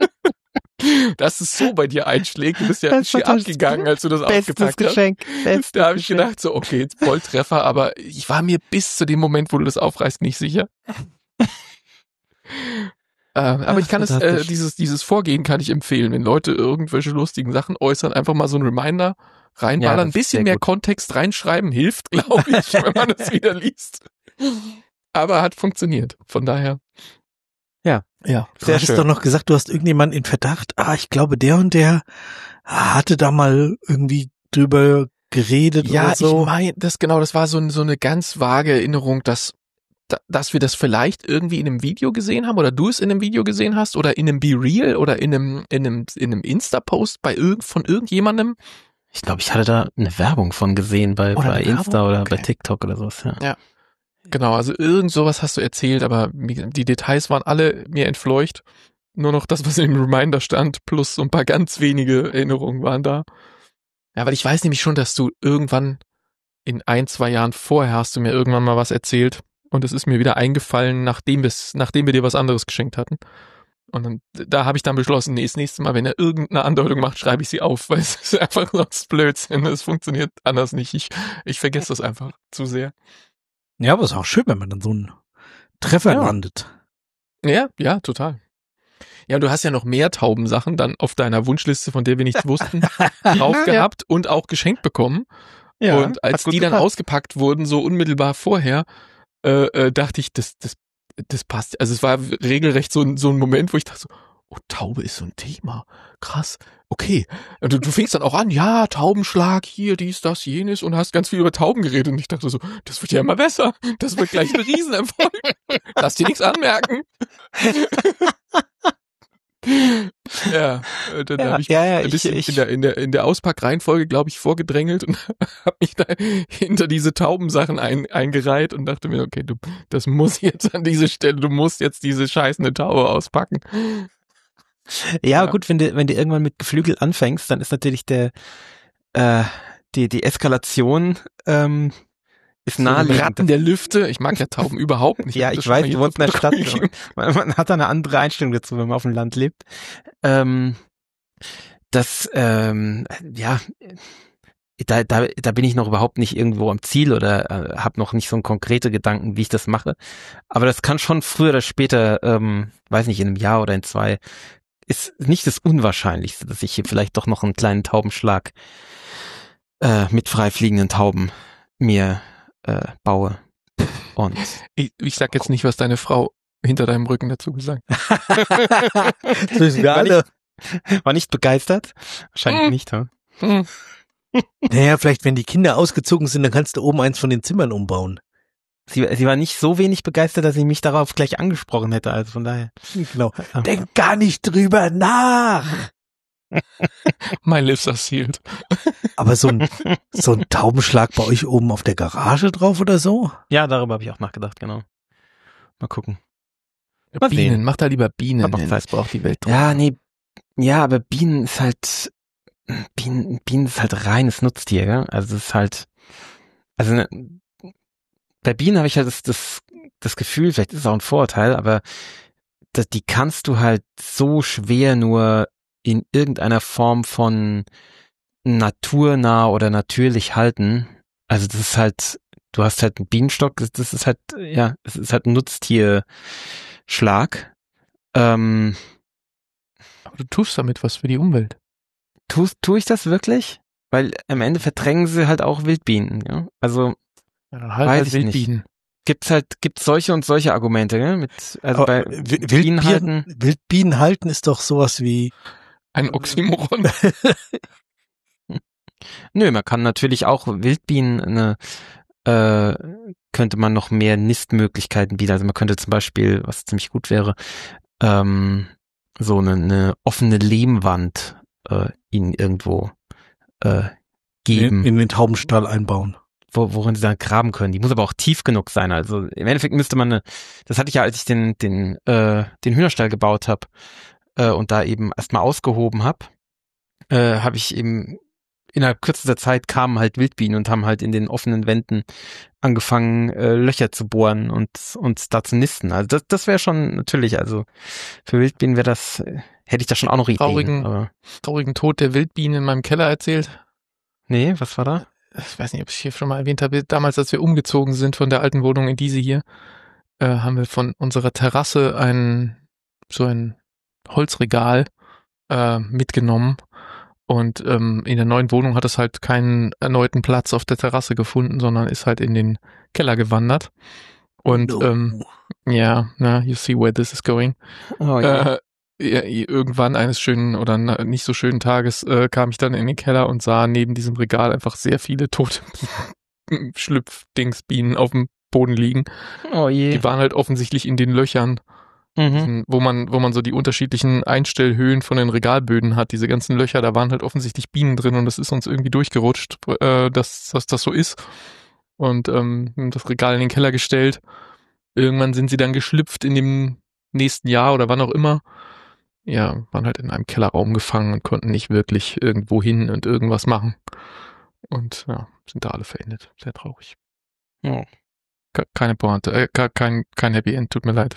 dass es so bei dir einschlägt. Du bist ja Das ist schier total abgegangen, als du das Bestes ausgepackt hast. Geschenk. Bestes Da habe ich Geschenk. gedacht, so, okay, jetzt Volltreffer, aber ich war mir bis zu dem Moment, wo du das aufreißt, nicht sicher. äh, aber Ach, ich kann es, äh, fantastisch. dieses, dieses Vorgehen kann ich empfehlen, wenn Leute irgendwelche lustigen Sachen äußern, einfach mal so ein Reminder Ja, reinballern, das ein ist bisschen sehr mehr gut. Kontext reinschreiben, hilft, glaube ich, wenn man es wieder liest. Aber hat funktioniert, von daher. Ja. Ja, du Sehr hattest schön. doch noch gesagt, du hast irgendjemanden in Verdacht. Ah, ich glaube, der und der hatte da mal irgendwie drüber geredet Ja, oder so. ich meine, das genau, das war so, ein- so eine ganz vage Erinnerung, dass, da- dass wir das vielleicht irgendwie in einem Video gesehen haben oder du es in einem Video gesehen hast oder in einem Be Real oder in einem, in einem, in einem Insta-Post bei irgend, von irgendjemandem. Ich glaube, ich hatte da eine Werbung von gesehen bei, Oder bei eine Insta Werbung? oder Okay. bei TikTok oder sowas, ja. Ja. Genau, also irgend sowas hast du erzählt, aber die Details waren alle mir entfleucht. Nur noch das, was im Reminder stand, plus so ein paar ganz wenige Erinnerungen waren da. Ja, weil ich weiß nämlich schon, dass du irgendwann in ein, zwei Jahren vorher hast du mir irgendwann mal was erzählt und es ist mir wieder eingefallen, nachdem, wir, nachdem wir dir was anderes geschenkt hatten. Und dann, da habe ich dann beschlossen, nee, das nächste Mal, wenn er irgendeine Andeutung macht, schreibe ich sie auf, weil es ist einfach sonst Blödsinn. Es funktioniert anders nicht. Ich, ich vergesse das einfach zu sehr. Ja, aber es ist auch schön, wenn man dann so einen Treffer Ja. landet. Ja, ja, total. Ja, und du hast ja noch mehr Taubensachen dann auf deiner Wunschliste, von der wir nichts wussten, drauf gehabt und auch geschenkt bekommen. Ja, und als hat gut die dann gepasst. ausgepackt wurden, so unmittelbar vorher, äh, äh, dachte ich, das, das, das passt. Also es war regelrecht so, ein- so ein Moment, wo ich dachte so, oh, Taube ist so ein Thema. Krass. Okay. Und du, du fingst dann auch an, ja, Taubenschlag, hier, dies, das, jenes und hast ganz viel über Tauben geredet. Und ich dachte so, das wird ja immer besser. Das wird gleich ein Riesenerfolg. Lass dir nichts anmerken. Ja, äh, dann Ja, habe ich ja, ja, ein ich- bisschen ich- in der in der in der Auspackreihenfolge, glaube ich, vorgedrängelt und habe mich da hinter diese Taubensachen ein, eingereiht und dachte mir, okay, du, das muss jetzt an diese Stelle, du musst jetzt diese scheißende Taube auspacken. Ja, Ja. gut, wenn du, wenn du irgendwann mit Geflügel anfängst, dann ist natürlich der, äh, die, die Eskalation, ähm, ist So ein naheliegend. Ratten der Lüfte. Ich mag ja Tauben überhaupt nicht. Ja, hab das ich schon mal weiß, hier du wohnst in der zur Stadt. Verfügung gegeben. Man, man hat da eine andere Einstellung dazu, wenn man auf dem Land lebt. Ähm, das, ähm, ja, da, da, da bin ich noch überhaupt nicht irgendwo am Ziel oder äh, habe noch nicht so einen konkrete Gedanken, wie ich das mache. Aber das kann schon früher oder später, ähm, weiß nicht, in einem Jahr oder in zwei, ist nicht das Unwahrscheinlichste, dass ich hier vielleicht doch noch einen kleinen Taubenschlag äh, mit frei fliegenden Tauben mir äh, baue. Und Ich, ich sag jetzt nicht, was deine Frau hinter deinem Rücken dazu gesagt hat. Das wissen wir War alle. war nicht begeistert? Wahrscheinlich Hm. nicht, ha? Hm. Naja, vielleicht, wenn die Kinder ausgezogen sind, dann kannst du oben eins von den Zimmern umbauen. Sie, sie war nicht so wenig begeistert, dass sie mich darauf gleich angesprochen hätte, also von daher. Genau. Ähm, Denk gar nicht drüber nach. My lips are sealed. Aber so ein, so ein Taubenschlag bei euch oben auf der Garage drauf oder so? Ja, darüber habe ich auch nachgedacht, genau. Mal gucken. Mal Bienen, sehen. mach da lieber Bienen Hab noch hin. Zeit. Das braucht die Welt. Ja, nee, ja, aber Bienen ist halt, Bienen, Bienen ist halt reines Nutztier, gell? Also es ist halt, also ne, bei Bienen habe ich halt das, das, das Gefühl, vielleicht ist es auch ein Vorurteil, aber das, die kannst du halt so schwer nur in irgendeiner Form von naturnah oder natürlich halten. Also das ist halt, du hast halt einen Bienenstock, das, das ist halt, ja, es ist halt ein Nutztierschlag. Ähm, Aber du tust damit was für die Umwelt. tu, tu ich das wirklich? Weil am Ende verdrängen sie halt auch Wildbienen, ja? Also Ja, dann halt Weiß halt ich nicht. Wildbienen. gibt's halt, gibt's solche und solche Argumente, gell? Mit, also Aber bei Wi- Bienen halten. Wildbienen, Wildbienen halten ist doch sowas wie, Ein Oxymoron. Nö, man kann natürlich auch Wildbienen eine, äh, könnte man noch mehr Nistmöglichkeiten bieten. Also man könnte zum Beispiel, was ziemlich gut wäre, ähm, so eine, eine offene Lehmwand äh, ihnen irgendwo äh, geben, in, in den Taubenstall einbauen. wo, worin sie dann graben können. Die muss aber auch tief genug sein. Also im Endeffekt müsste man eine, das hatte ich ja, als ich den, den, äh, den Hühnerstall gebaut habe äh, und da eben erstmal ausgehoben habe, äh, habe ich eben innerhalb kürzester Zeit kamen halt Wildbienen und haben halt in den offenen Wänden angefangen, äh, Löcher zu bohren und, und da zu nisten. Also das, das wäre schon natürlich, also für Wildbienen wäre das, äh, hätte ich da schon auch noch Ideen. Traurigen- Aber Traurigen Tod der Wildbienen in meinem Keller erzählt. nee, was war da? Ich weiß nicht, ob ich hier schon mal erwähnt habe. Damals, als wir umgezogen sind von der alten Wohnung in diese hier, äh, haben wir von unserer Terrasse ein, so ein Holzregal äh, mitgenommen. Und ähm, in der neuen Wohnung hat es halt keinen erneuten Platz auf der Terrasse gefunden, sondern ist halt in den Keller gewandert. Und No. ähm, ja, na, you see where this is going. Oh, ja. Äh, ja, irgendwann eines schönen oder na, nicht so schönen Tages äh, kam ich dann in den Keller und sah neben diesem Regal einfach sehr viele tote Schlüpfdingsbienen auf dem Boden liegen. Oh je. Die waren halt offensichtlich in den Löchern Mhm. Diesen, wo man, wo man so die unterschiedlichen Einstellhöhen von den Regalböden hat, diese ganzen Löcher, da waren halt offensichtlich Bienen drin und das ist uns irgendwie durchgerutscht, äh, dass, dass das so ist. Und ähm, haben das Regal in den Keller gestellt. Irgendwann sind sie dann geschlüpft in dem nächsten Jahr oder wann auch immer. Ja, waren halt in einem Kellerraum gefangen und konnten nicht wirklich irgendwo hin und irgendwas machen. Und ja, sind da alle verendet. Sehr traurig. Ja. Ke- Keine Pointe, äh, ke- kein, kein Happy End, tut mir leid.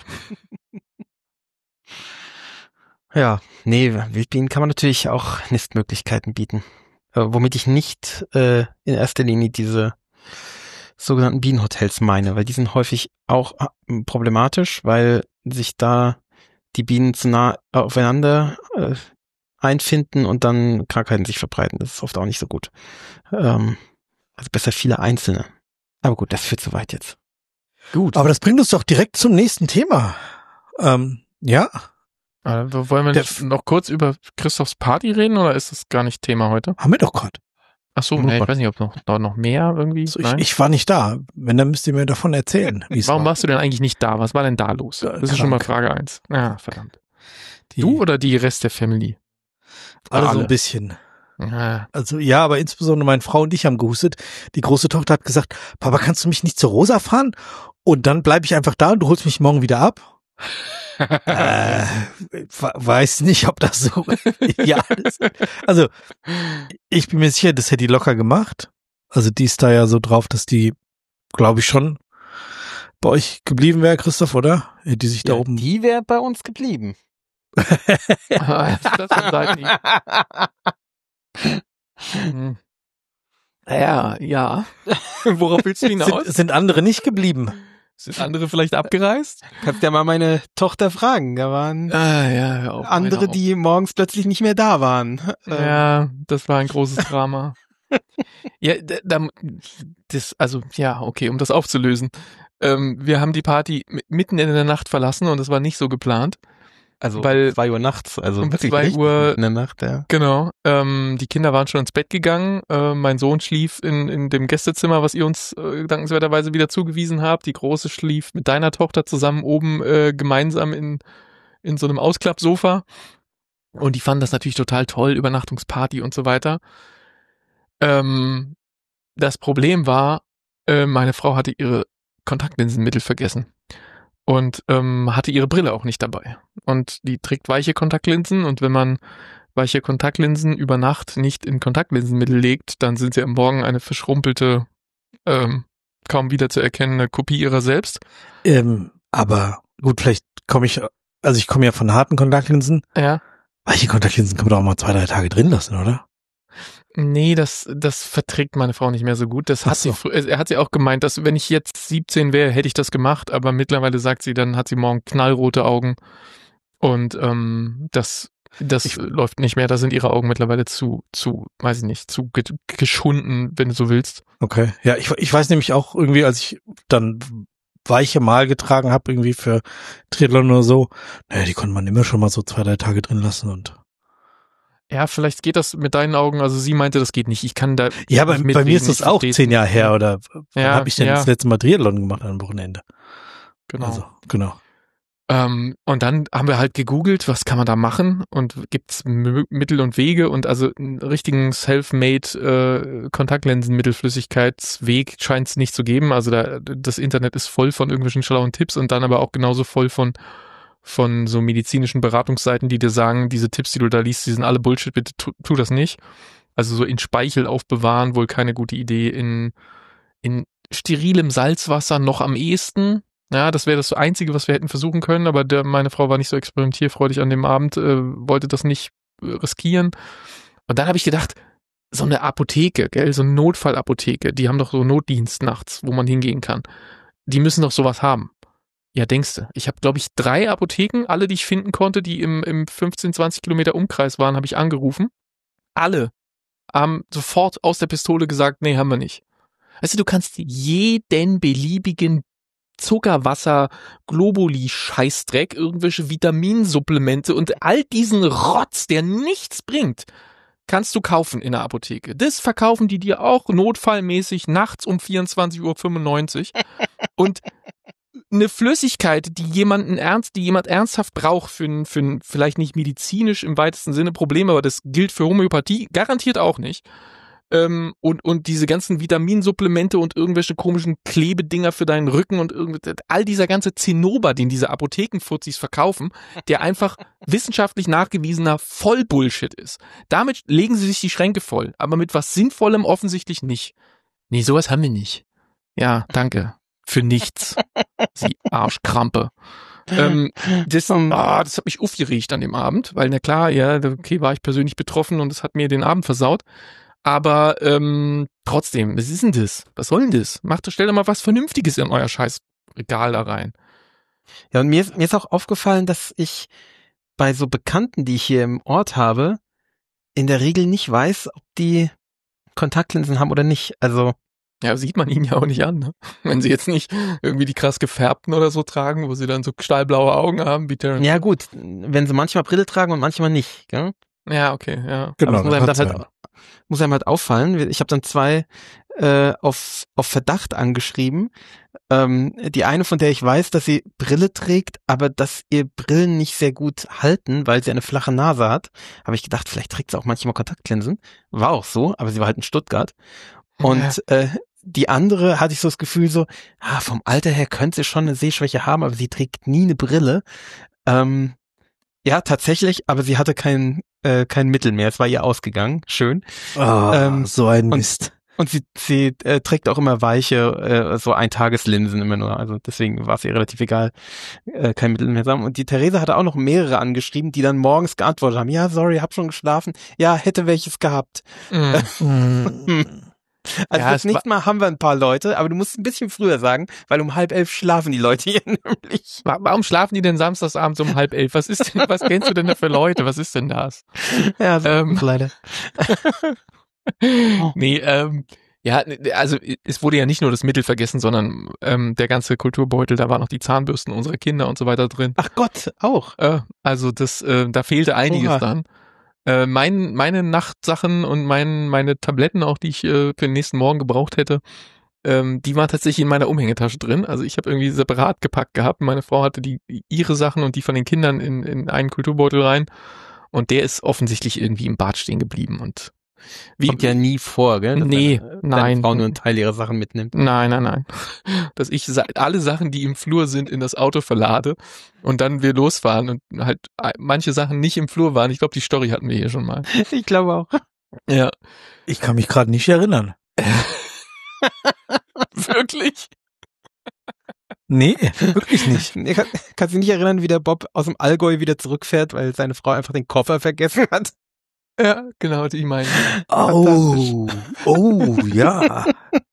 Ja, nee, Wildbienen kann man natürlich auch Nistmöglichkeiten bieten. Äh, womit ich nicht äh, in erster Linie diese sogenannten Bienenhotels meine, weil die sind häufig auch äh, problematisch, weil sich da die Bienen zu nah aufeinander äh, einfinden und dann Krankheiten sich verbreiten. Das ist oft auch nicht so gut. Ähm, also besser viele einzelne. Aber gut, das führt zu weit jetzt. Gut. Aber das bringt uns doch direkt zum nächsten Thema. Ähm, ja. Äh, wollen wir Der nicht F- noch kurz über Christophs Party reden oder ist das gar nicht Thema heute? Haben wir doch gerade. Ach so, Oh nee, ich Gott. weiß nicht, ob noch, noch noch mehr irgendwie. Also ich, Nein? ich war nicht da. Wenn, dann müsst ihr mir davon erzählen, wie es Warum war. warst du denn eigentlich nicht da? Was war denn da los? Ja, Das ist schon mal krank. Frage eins. Ah, verdammt. Die, Du oder die Rest der Family? alle so alle? ein bisschen. Ah, Also ja, aber insbesondere meine Frau und ich haben gehustet. Die große Tochter hat gesagt, Papa, kannst du mich nicht zur Rosa fahren? Und dann bleibe ich einfach da und du holst mich morgen wieder ab. äh, we- weiß nicht, ob das so ideal ist. Also ich bin mir sicher, das hätte die locker gemacht. Also die ist da ja so drauf, dass die, glaube ich, schon bei euch geblieben wäre, Christoph, oder? Hätte die sich da Ja, oben... die wäre bei uns geblieben. das von Seiten. Hm. Ja, ja. Worauf willst du hinaus? sind, sind andere nicht geblieben. Sind andere vielleicht abgereist? Kannst ja mal meine Tochter fragen. Da waren Ah, ja, hör auf, andere, meine auch. die morgens plötzlich nicht mehr da waren. Ähm, Ja, das war ein großes Drama. Ja, da, da, das, also, ja, okay, um das aufzulösen. Ähm, wir haben die Party m- mitten in der Nacht verlassen und das war nicht so geplant. Also Weil- um zwei Uhr nachts. Also um wirklich zwei richtig Uhr- mitten in der Nacht, ja. Genau. Ähm, die Kinder waren schon ins Bett gegangen. Äh, mein Sohn schlief in, in dem Gästezimmer, was ihr uns äh, dankenswerterweise wieder zugewiesen habt. Die Große schlief mit deiner Tochter zusammen oben äh, gemeinsam in, in so einem Ausklappsofa. Und die fanden das natürlich total toll, Übernachtungsparty und so weiter. Ähm, das Problem war, äh, meine Frau hatte ihre Kontaktlinsenmittel vergessen. Und ähm, hatte ihre Brille auch nicht dabei. Und die trägt weiche Kontaktlinsen und wenn man weiche Kontaktlinsen über Nacht nicht in Kontaktlinsenmittel legt, dann sind sie am Morgen eine verschrumpelte, ähm, kaum wieder zu erkennende Kopie ihrer selbst. Ähm, aber gut, vielleicht komme ich, also ich komme ja von harten Kontaktlinsen. Ja. Weiche Kontaktlinsen kann man doch auch mal zwei, drei Tage drin lassen, oder? Nee, das, das verträgt meine Frau nicht mehr so gut. Das Ach hat so. sie, frü- er hat sie auch gemeint, dass wenn ich jetzt siebzehn wäre, hätte ich das gemacht, aber mittlerweile sagt sie, dann hat sie morgen knallrote Augen und ähm, das, das Ich- läuft nicht mehr. Da sind ihre Augen mittlerweile zu, zu, weiß ich nicht, zu ge- geschunden, wenn du so willst. Okay. Ja, ich, ich weiß nämlich auch irgendwie, als ich dann weiche Mal getragen habe, irgendwie für Triathlon oder so, naja, die konnte man immer schon mal so zwei, drei Tage drin lassen und. Ja, vielleicht geht das mit deinen Augen. Also sie meinte, das geht nicht. Ich kann da. Ja, bei, nicht bei mir mitreden, ist das ich auch versteh's zehn Jahre nicht. her oder wann Ja, habe ich denn ja. das letzte Mal Triathlon gemacht an einem Wochenende? Genau. Also, genau. Ähm, und dann haben wir halt gegoogelt, was kann man da machen und gibt's M- Mittel und Wege und also einen richtigen Self-Made äh, Kontaktlinsenmittelflüssigkeitsweg scheint es nicht zu geben. Also da, das Internet ist voll von irgendwelchen schlauen Tipps und dann aber auch genauso voll von von so medizinischen Beratungsseiten, die dir sagen, diese Tipps, die du da liest, die sind alle Bullshit, bitte tu, tu das nicht. Also so in Speichel aufbewahren, wohl keine gute Idee, in in sterilem Salzwasser noch am ehesten. Ja, das wäre das Einzige, was wir hätten versuchen können, aber der, meine Frau war nicht so experimentierfreudig an dem Abend, äh, wollte das nicht äh, riskieren. Und dann habe ich gedacht, so eine Apotheke, gell, so eine Notfallapotheke, die haben doch so Notdienst nachts, wo man hingehen kann. Die müssen doch sowas haben. Ja, denkste. Ich habe, glaube ich, drei Apotheken, alle, die ich finden konnte, die im, im fünfzehn, zwanzig Kilometer Umkreis waren, habe ich angerufen. Alle haben sofort aus der Pistole gesagt, nee, haben wir nicht. Weißt du, du kannst jeden beliebigen Zuckerwasser, Globuli, Scheißdreck, irgendwelche Vitaminsupplemente und all diesen Rotz, der nichts bringt, kannst du kaufen in der Apotheke. Das verkaufen die dir auch notfallmäßig nachts um vierundzwanzig Uhr fünfundneunzig. Und eine Flüssigkeit, die jemanden ernst, die jemand ernsthaft braucht für ein, für ein vielleicht nicht medizinisch im weitesten Sinne Problem, aber das gilt für Homöopathie garantiert auch nicht. Ähm, und und diese ganzen Vitaminsupplemente und irgendwelche komischen Klebedinger für deinen Rücken und irgend, all dieser ganze Zinnober, den diese Apothekenfuzis verkaufen, der einfach wissenschaftlich nachgewiesener Vollbullshit ist. Damit legen sie sich die Schränke voll, aber mit was Sinnvollem offensichtlich nicht. Nee, sowas haben wir nicht. Ja, danke. Für nichts. Sie Arschkrampe. Ähm, das, ah, das hat mich aufgeregt an dem Abend, weil na klar, ja, okay, war ich persönlich betroffen und das hat mir den Abend versaut. Aber ähm, trotzdem, was ist denn das? Was soll denn das? Macht, stellt doch mal was Vernünftiges in euer scheiß Regal da rein. Ja, und mir ist, mir ist auch aufgefallen, dass ich bei so Bekannten, die ich hier im Ort habe, in der Regel nicht weiß, ob die Kontaktlinsen haben oder nicht. Also ja, sieht man ihnen ja auch nicht an, ne? Wenn sie jetzt nicht irgendwie die krass gefärbten oder so tragen, wo sie dann so stahlblaue Augen haben, wie Terrence. Ja gut, wenn sie manchmal Brille tragen und manchmal nicht, gell? Ja, okay, ja. Genau, Aber es muss einem, das dann hat's halt, muss einem halt auffallen. Ich habe dann zwei äh, auf, auf Verdacht angeschrieben. Ähm, die eine, von der ich weiß, dass sie Brille trägt, aber dass ihr Brillen nicht sehr gut halten, weil sie eine flache Nase hat. Habe ich gedacht, vielleicht trägt sie auch manchmal Kontaktlinsen. War auch so, aber sie war halt in Stuttgart. Und ja. äh, die andere hatte ich so das Gefühl so, ah, vom Alter her könnte sie schon eine Sehschwäche haben, aber sie trägt nie eine Brille. Ähm, ja, tatsächlich, aber sie hatte kein äh, kein Mittel mehr. Es war ihr ausgegangen. Schön. Oh, ähm, so ein Mist. Und, und sie sie äh, trägt auch immer weiche, äh, so Eintageslinsen immer nur. Also deswegen war es ihr relativ egal, äh, kein Mittel mehr zu haben. Und die Theresa hatte auch noch mehrere angeschrieben, die dann morgens geantwortet haben. Ja, sorry, hab schon geschlafen. Ja, hätte welches gehabt. Mm. Also ja, das nächste Mal haben wir ein paar Leute, aber du musst ein bisschen früher sagen, weil um halb elf schlafen die Leute hier nämlich. Warum schlafen die denn samstagsabends um halb elf? Was ist denn, was kennst du denn da für Leute? Was ist denn das? Ja, so ähm, leider. nee, ähm, ja, also es wurde ja nicht nur das Mittel vergessen, sondern ähm, der ganze Kulturbeutel, da waren noch die Zahnbürsten unserer Kinder und so weiter drin. Ach Gott, auch. Äh, also das, äh, da fehlte einiges Oha. dann. Äh, mein, meine Nachtsachen und mein, meine Tabletten auch, die ich äh, für den nächsten Morgen gebraucht hätte, ähm, die waren tatsächlich in meiner Umhängetasche drin. Also ich habe irgendwie separat gepackt gehabt. Meine Frau hatte die ihre Sachen und die von den Kindern in, in einen Kulturbeutel rein. Und der ist offensichtlich irgendwie im Bad stehen geblieben. Und wie, kommt ja nie vor, gell? Dass nee, deine, nein. Deine Frau nur einen Teil ihrer Sachen mitnimmt. Nein, nein, nein. Dass ich alle Sachen, die im Flur sind, in das Auto verlade und dann wir losfahren und halt manche Sachen nicht im Flur waren. Ich glaube, die Story hatten wir hier schon mal. Ich glaube auch. Ja. Ich kann mich gerade nicht erinnern. Wirklich? Nee, wirklich nicht. Ich kann, kannst du dich nicht erinnern, wie der Bob aus dem Allgäu wieder zurückfährt, weil seine Frau einfach den Koffer vergessen hat? Ja, genau, die meine ich. Oh, oh, ja.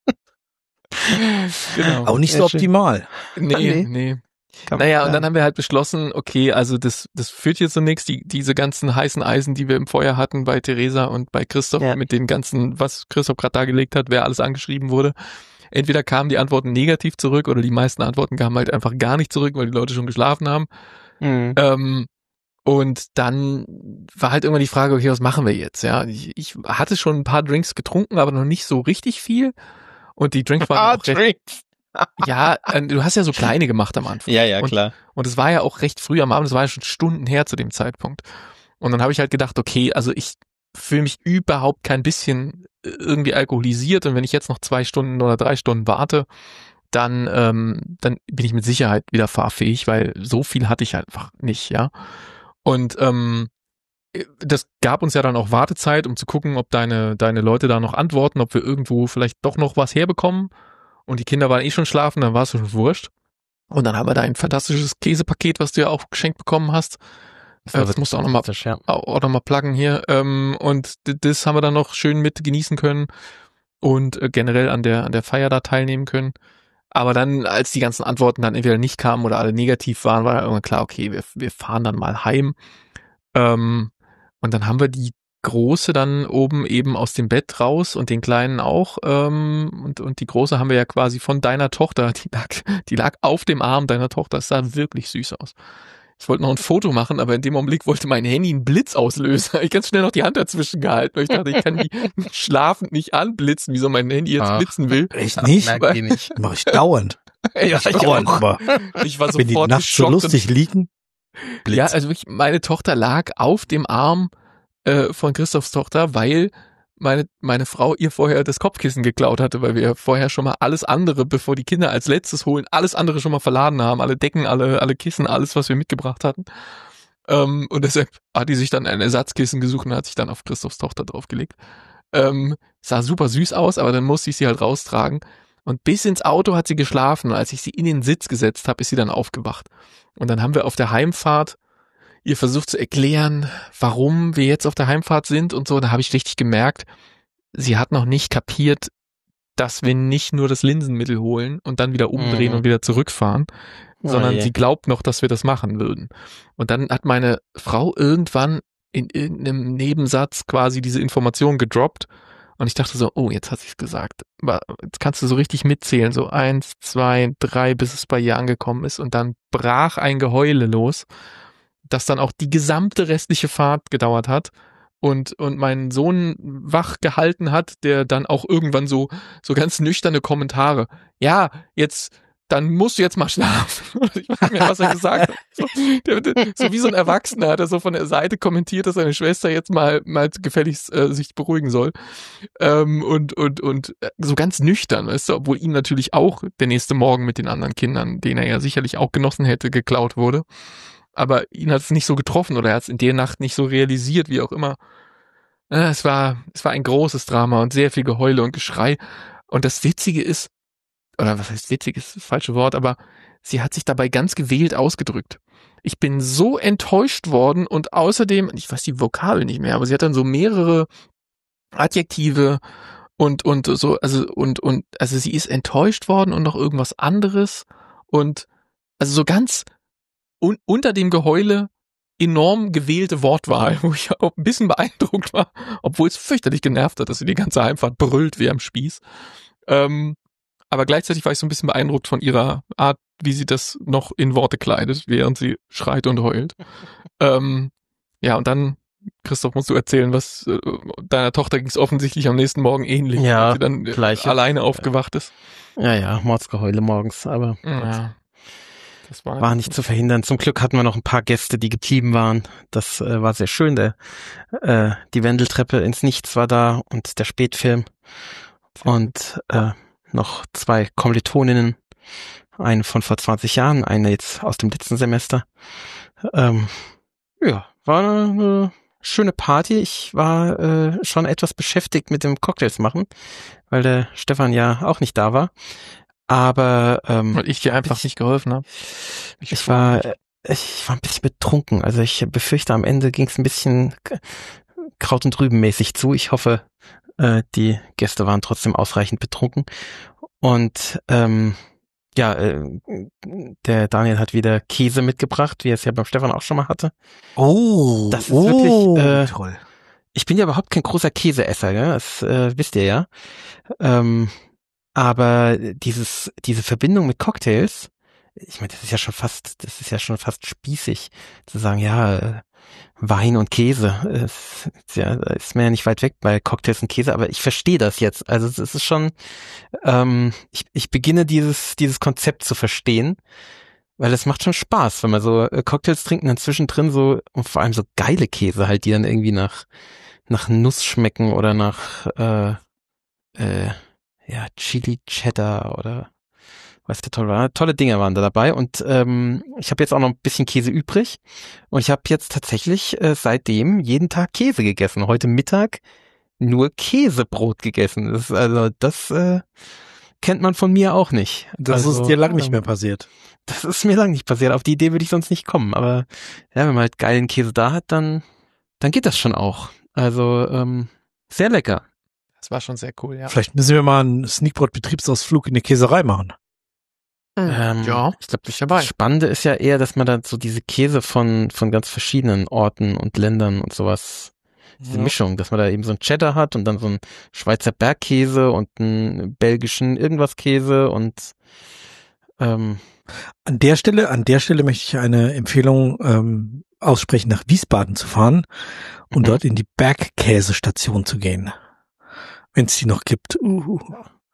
Genau. Auch nicht so optimal. Nee, nee. nee. Naja, und dann haben wir halt beschlossen, okay, also das das führt jetzt zu nichts, die, diese ganzen heißen Eisen, die wir im Feuer hatten bei Theresa und bei Christoph, ja. mit den ganzen, was Christoph gerade dargelegt hat, wer alles angeschrieben wurde. Entweder kamen die Antworten negativ zurück oder die meisten Antworten kamen halt einfach gar nicht zurück, weil die Leute schon geschlafen haben. Mhm. Ähm, und dann war halt irgendwann die Frage, okay, was machen wir jetzt? Ja, ich, ich hatte schon ein paar Drinks getrunken, aber noch nicht so richtig viel. Und die Drinks waren ah, auch recht, ja, du hast ja so kleine gemacht am Anfang. Ja, ja, und, klar. Und es war ja auch recht früh am Abend, es war ja schon Stunden her zu dem Zeitpunkt. Und dann habe ich halt gedacht, okay, also ich fühle mich überhaupt kein bisschen irgendwie alkoholisiert und wenn ich jetzt noch zwei Stunden oder drei Stunden warte, dann ähm, dann bin ich mit Sicherheit wieder fahrfähig, weil so viel hatte ich einfach nicht, ja. Und ähm, das gab uns ja dann auch Wartezeit, um zu gucken, ob deine deine Leute da noch antworten, ob wir irgendwo vielleicht doch noch was herbekommen. Und die Kinder waren eh schon schlafen, dann war es schon wurscht. Und dann haben wir da ein fantastisches Käsepaket, was du ja auch geschenkt bekommen hast. Das, das musst du auch nochmal ja. auch noch mal pluggen hier. Und das haben wir dann noch schön mit genießen können und generell an der an der Feier da teilnehmen können. Aber dann, als die ganzen Antworten dann entweder nicht kamen oder alle negativ waren, war irgendwann klar, okay, wir wir fahren dann mal heim. Und dann haben wir die Große dann oben eben aus dem Bett raus und den Kleinen auch. Und und die Große haben wir ja quasi von deiner Tochter, die lag die lag auf dem Arm deiner Tochter. Es sah wirklich süß aus. Ich wollte noch ein Foto machen, aber in dem Augenblick wollte mein Handy einen Blitz auslösen. Ich ganz schnell noch die Hand dazwischen gehalten, weil ich dachte, ich kann die schlafend nicht anblitzen, wieso mein Handy jetzt Ach, blitzen will. Echt nicht? Merkt die nicht. Mach ich dauernd. Ey, Ja, ich, ich war, auch. ich war Wenn die sofort nachts so geschockt. lustig liegen. Und, ja, also wirklich, meine Tochter lag auf dem Arm äh, von Christophs Tochter, weil meine meine Frau ihr vorher das Kopfkissen geklaut hatte, weil wir vorher schon mal alles andere, bevor die Kinder als letztes holen, alles andere schon mal verladen haben, alle Decken, alle alle Kissen, alles, was wir mitgebracht hatten. Ähm, und deshalb hat die sich dann ein Ersatzkissen gesucht und hat sich dann auf Christophs Tochter draufgelegt. Ähm, sah super süß aus, aber dann musste ich sie halt raustragen. Und bis ins Auto hat sie geschlafen. Und als ich sie in den Sitz gesetzt habe, ist sie dann aufgewacht. Und dann haben wir auf der Heimfahrt ihr versucht zu erklären, warum wir jetzt auf der Heimfahrt sind und so. Da habe ich richtig gemerkt, sie hat noch nicht kapiert, dass wir nicht nur das Linsenmittel holen und dann wieder umdrehen Mhm. und wieder zurückfahren, Oh sondern je. sie glaubt noch, dass wir das machen würden. Und dann hat meine Frau irgendwann in irgendeinem Nebensatz quasi diese Information gedroppt und ich dachte so, oh, jetzt hat sie es gesagt. Aber jetzt kannst du so richtig mitzählen, so eins, zwei, drei, bis es bei ihr angekommen ist und dann brach ein Geheule los, das dann auch die gesamte restliche Fahrt gedauert hat und und meinen Sohn wach gehalten hat, der dann auch irgendwann so so ganz nüchterne Kommentare. Ja, jetzt dann musst du jetzt mal schlafen. Ich weiß nicht mehr, was er gesagt hat. So, der, der, so wie so ein Erwachsener hat er so von der Seite kommentiert, dass seine Schwester jetzt mal mal gefälligst äh, sich beruhigen soll. Ähm, und und und so ganz nüchtern, weißt du, obwohl ihm natürlich auch der nächste Morgen mit den anderen Kindern, den er ja sicherlich auch genossen hätte, geklaut wurde. Aber ihn hat es nicht so getroffen oder er hat es in der Nacht nicht so realisiert, wie auch immer. Äh, Es war, es war ein großes Drama und sehr viel Geheule und Geschrei. Und das Witzige ist, oder was heißt witzig, ist das falsche Wort, aber sie hat sich dabei ganz gewählt ausgedrückt. Ich bin so enttäuscht worden und außerdem, ich weiß die Vokabel nicht mehr, aber sie hat dann so mehrere Adjektive und, und so, also, und, und, also sie ist enttäuscht worden und noch irgendwas anderes und, also so ganz, un unter dem Geheule enorm gewählte Wortwahl, wo ich auch ein bisschen beeindruckt war, obwohl es fürchterlich genervt hat, dass sie die ganze Heimfahrt brüllt wie am Spieß. Ähm, aber gleichzeitig war ich so ein bisschen beeindruckt von ihrer Art, wie sie das noch in Worte kleidet, während sie schreit und heult. ähm, ja, und dann, Christoph, musst du erzählen, was äh, deiner Tochter ging es offensichtlich am nächsten Morgen ähnlich, Ja, als sie dann äh, gleiche. alleine aufgewacht ist. Ja, ja, Mordsgeheule morgens, aber Ja. Das war, war nicht zu verhindern. Zum Glück hatten wir noch ein paar Gäste, die geblieben waren. Das äh, war sehr schön. Der, äh, die Wendeltreppe ins Nichts war da und der Spätfilm. Und äh, noch zwei Kommilitoninnen. Eine von vor zwanzig Jahren, eine jetzt aus dem letzten Semester. Ähm, ja, war eine schöne Party. Ich war äh, schon etwas beschäftigt mit dem Cocktails machen, weil der Stefan ja auch nicht da war. Aber ähm, weil ich dir einfach ich, nicht geholfen habe. Ich, ich war ich war ein bisschen betrunken. Also ich befürchte, am Ende ging es ein bisschen Kraut- und Rübenmäßig zu. Ich hoffe, äh, die Gäste waren trotzdem ausreichend betrunken. Und ähm, ja, äh, der Daniel hat wieder Käse mitgebracht, wie er es ja beim Stefan auch schon mal hatte. Oh, das ist oh, wirklich äh, toll. Ich bin ja überhaupt kein großer Käseesser, gell? Das äh, wisst ihr ja. Ähm, aber dieses diese Verbindung mit Cocktails, ich meine, das ist ja schon fast, das ist ja schon fast spießig zu sagen, ja, äh, Wein und Käse, ist, ist, ja, ist mir ja nicht weit weg bei Cocktails und Käse, aber ich verstehe das jetzt. Also es ist schon, ähm, ich, ich beginne dieses dieses Konzept zu verstehen, weil es macht schon Spaß, wenn man so äh, Cocktails trinkt und dann zwischendrin so, und vor allem so geile Käse halt, die dann irgendwie nach nach Nuss schmecken oder nach äh, äh, ja, Chili Cheddar oder was der toll war. Tolle Dinge waren da dabei und ähm, ich habe jetzt auch noch ein bisschen Käse übrig und ich habe jetzt tatsächlich äh, seitdem jeden Tag Käse gegessen. Heute Mittag nur Käsebrot gegessen. Das ist, also das äh, kennt man von mir auch nicht. Das also, ist dir lang nicht ähm, mehr passiert. Das ist mir lang nicht passiert. Auf die Idee würde ich sonst nicht kommen. Aber ja, wenn man halt geilen Käse da hat, dann dann geht das schon auch. Also ähm, sehr lecker. Das war schon sehr cool, ja. Vielleicht müssen wir mal einen Sneakpot-Betriebsausflug in die Käserei machen. Ähm, ja, ich glaube, bin ich dabei. das Spannende ist ja eher, dass man da so diese Käse von von ganz verschiedenen Orten und Ländern und sowas, diese Ja. Mischung, dass man da eben so einen Cheddar hat und dann so einen Schweizer Bergkäse und einen belgischen irgendwas Käse und ähm, An der Stelle, an der Stelle möchte ich eine Empfehlung ähm, aussprechen, nach Wiesbaden zu fahren und Mhm. dort in die Bergkäsestation zu gehen, wenn es die noch gibt. Uh.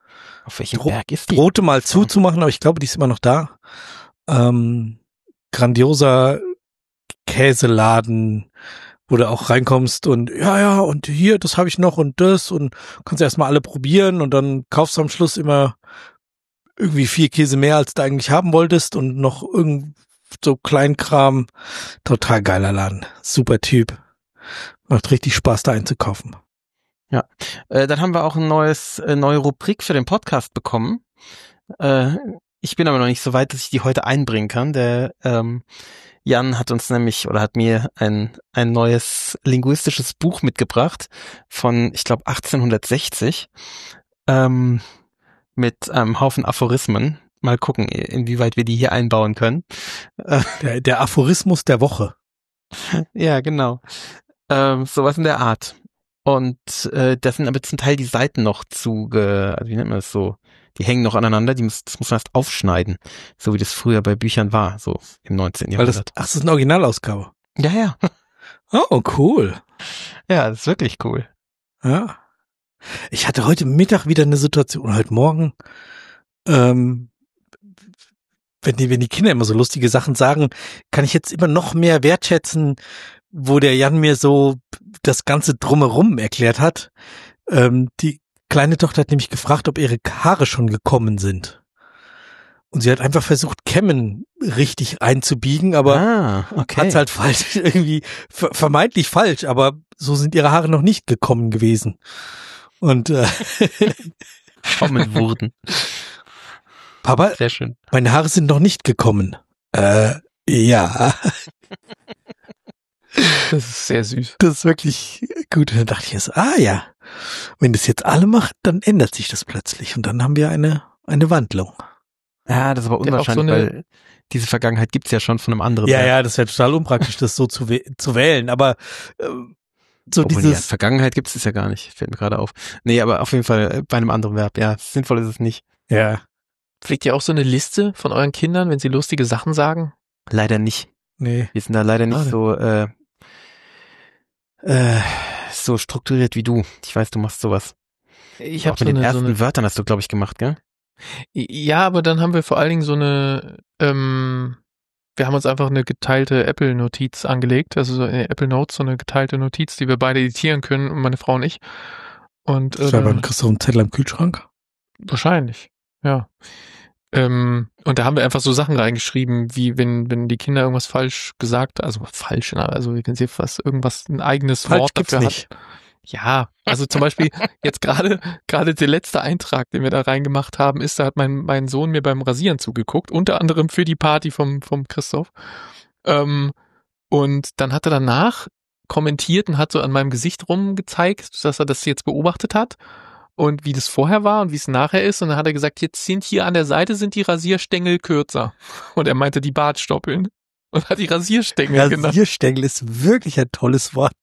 Auf welchem Dro- Berg ist die? drohte mal zuzumachen, aber ich glaube, die ist immer noch da. Ähm, grandioser Käseladen, wo du auch reinkommst und ja, ja, und hier, das habe ich noch und das und kannst erstmal alle probieren und dann kaufst du am Schluss immer irgendwie vier Käse mehr, als du eigentlich haben wolltest und noch irgend so Kleinkram. Total geiler Laden. Super Typ. Macht richtig Spaß, da einzukaufen. Ja, äh, dann haben wir auch ein neues, äh, neue Rubrik für den Podcast bekommen. Äh, ich bin aber noch nicht so weit, dass ich die heute einbringen kann. Der ähm, Jan hat uns nämlich oder hat mir ein ein neues linguistisches Buch mitgebracht von, ich glaube, achtzehnhundertsechzig ähm, mit einem Haufen Aphorismen. Mal gucken, inwieweit wir die hier einbauen können. Äh, Der, der Aphorismus der Woche. ja, genau. Ähm, sowas in der Art. Und äh, das sind aber zum Teil die Seiten noch zu, also wie nennt man das so? Die hängen noch aneinander, die muss, das muss man erst aufschneiden, so wie das früher bei Büchern war, so im neunzehnten Weil das, Jahrhundert. ach, das ist eine Originalausgabe. Ja, ja. Oh, cool. Ja, das ist wirklich cool. Ja. Ich hatte heute Mittag wieder eine Situation, heute Morgen, ähm, wenn die, wenn die Kinder immer so lustige Sachen sagen, kann ich jetzt immer noch mehr wertschätzen, wo der Jan mir so das Ganze drumherum erklärt hat. Ähm, die kleine Tochter hat nämlich gefragt, ob ihre Haare schon gekommen sind. Und sie hat einfach versucht, Kämmen richtig einzubiegen, aber ah, okay. hat's halt falsch, irgendwie ver- vermeintlich falsch, aber so sind ihre Haare noch nicht gekommen gewesen. Und äh, Kommen wurden. Papa, Sehr schön. meine Haare sind noch nicht gekommen. Äh, ja. Das ist sehr süß. Das ist wirklich gut. Und dann dachte ich jetzt, ah ja, wenn das jetzt alle macht, dann ändert sich das plötzlich. Und dann haben wir eine, eine Wandlung. Ja, das ist aber Der auch unwahrscheinlich, so eine- weil diese Vergangenheit gibt's ja schon von einem anderen. Ja, Werk. ja, das wäre total unpraktisch, das so zu, wäh- zu wählen. Aber äh, so Obwohl, dieses, ja, Vergangenheit gibt's es ja gar nicht, fällt mir gerade auf. Nee, aber auf jeden Fall äh, bei einem anderen Verb. Ja, sinnvoll ist es nicht. ja, Pflegt ihr auch so eine Liste von euren Kindern, wenn sie lustige Sachen sagen? Leider nicht. nee. Wir sind da leider nicht Schade. so äh, äh, so strukturiert wie du. Ich weiß, du machst sowas. Ich Auch habe mit so den eine, so ersten eine, Wörtern hast du, glaube ich, gemacht, gell? ja, aber dann haben wir vor allen Dingen so eine, ähm, wir haben uns einfach eine geteilte Apple-Notiz angelegt, also so eine Apple Notes, so eine geteilte Notiz, die wir beide editieren können, meine Frau und ich. Und Das äh, war beim Christoph einen Zettel am Kühlschrank. wahrscheinlich, ja. Ähm, und da haben wir einfach so Sachen reingeschrieben, wie wenn wenn die Kinder irgendwas falsch gesagt, also falsch, also wenn sie was irgendwas ein eigenes Falsch Wort gibt's dafür nicht. hat. Ja, also zum Beispiel jetzt gerade gerade der letzte Eintrag, den wir da reingemacht haben, ist, da hat mein mein Sohn mir beim Rasieren zugeguckt, unter anderem für die Party vom vom Christoph. Ähm, und dann hat er danach kommentiert und hat so an meinem Gesicht rumgezeigt, dass er das jetzt beobachtet hat und wie das vorher war und wie es nachher ist. Und dann hat er gesagt, jetzt sind hier an der Seite sind die Rasierstängel kürzer. Und er meinte die Bartstoppeln und hat die Rasierstängel genannt. Rasierstängel ist wirklich ein tolles Wort.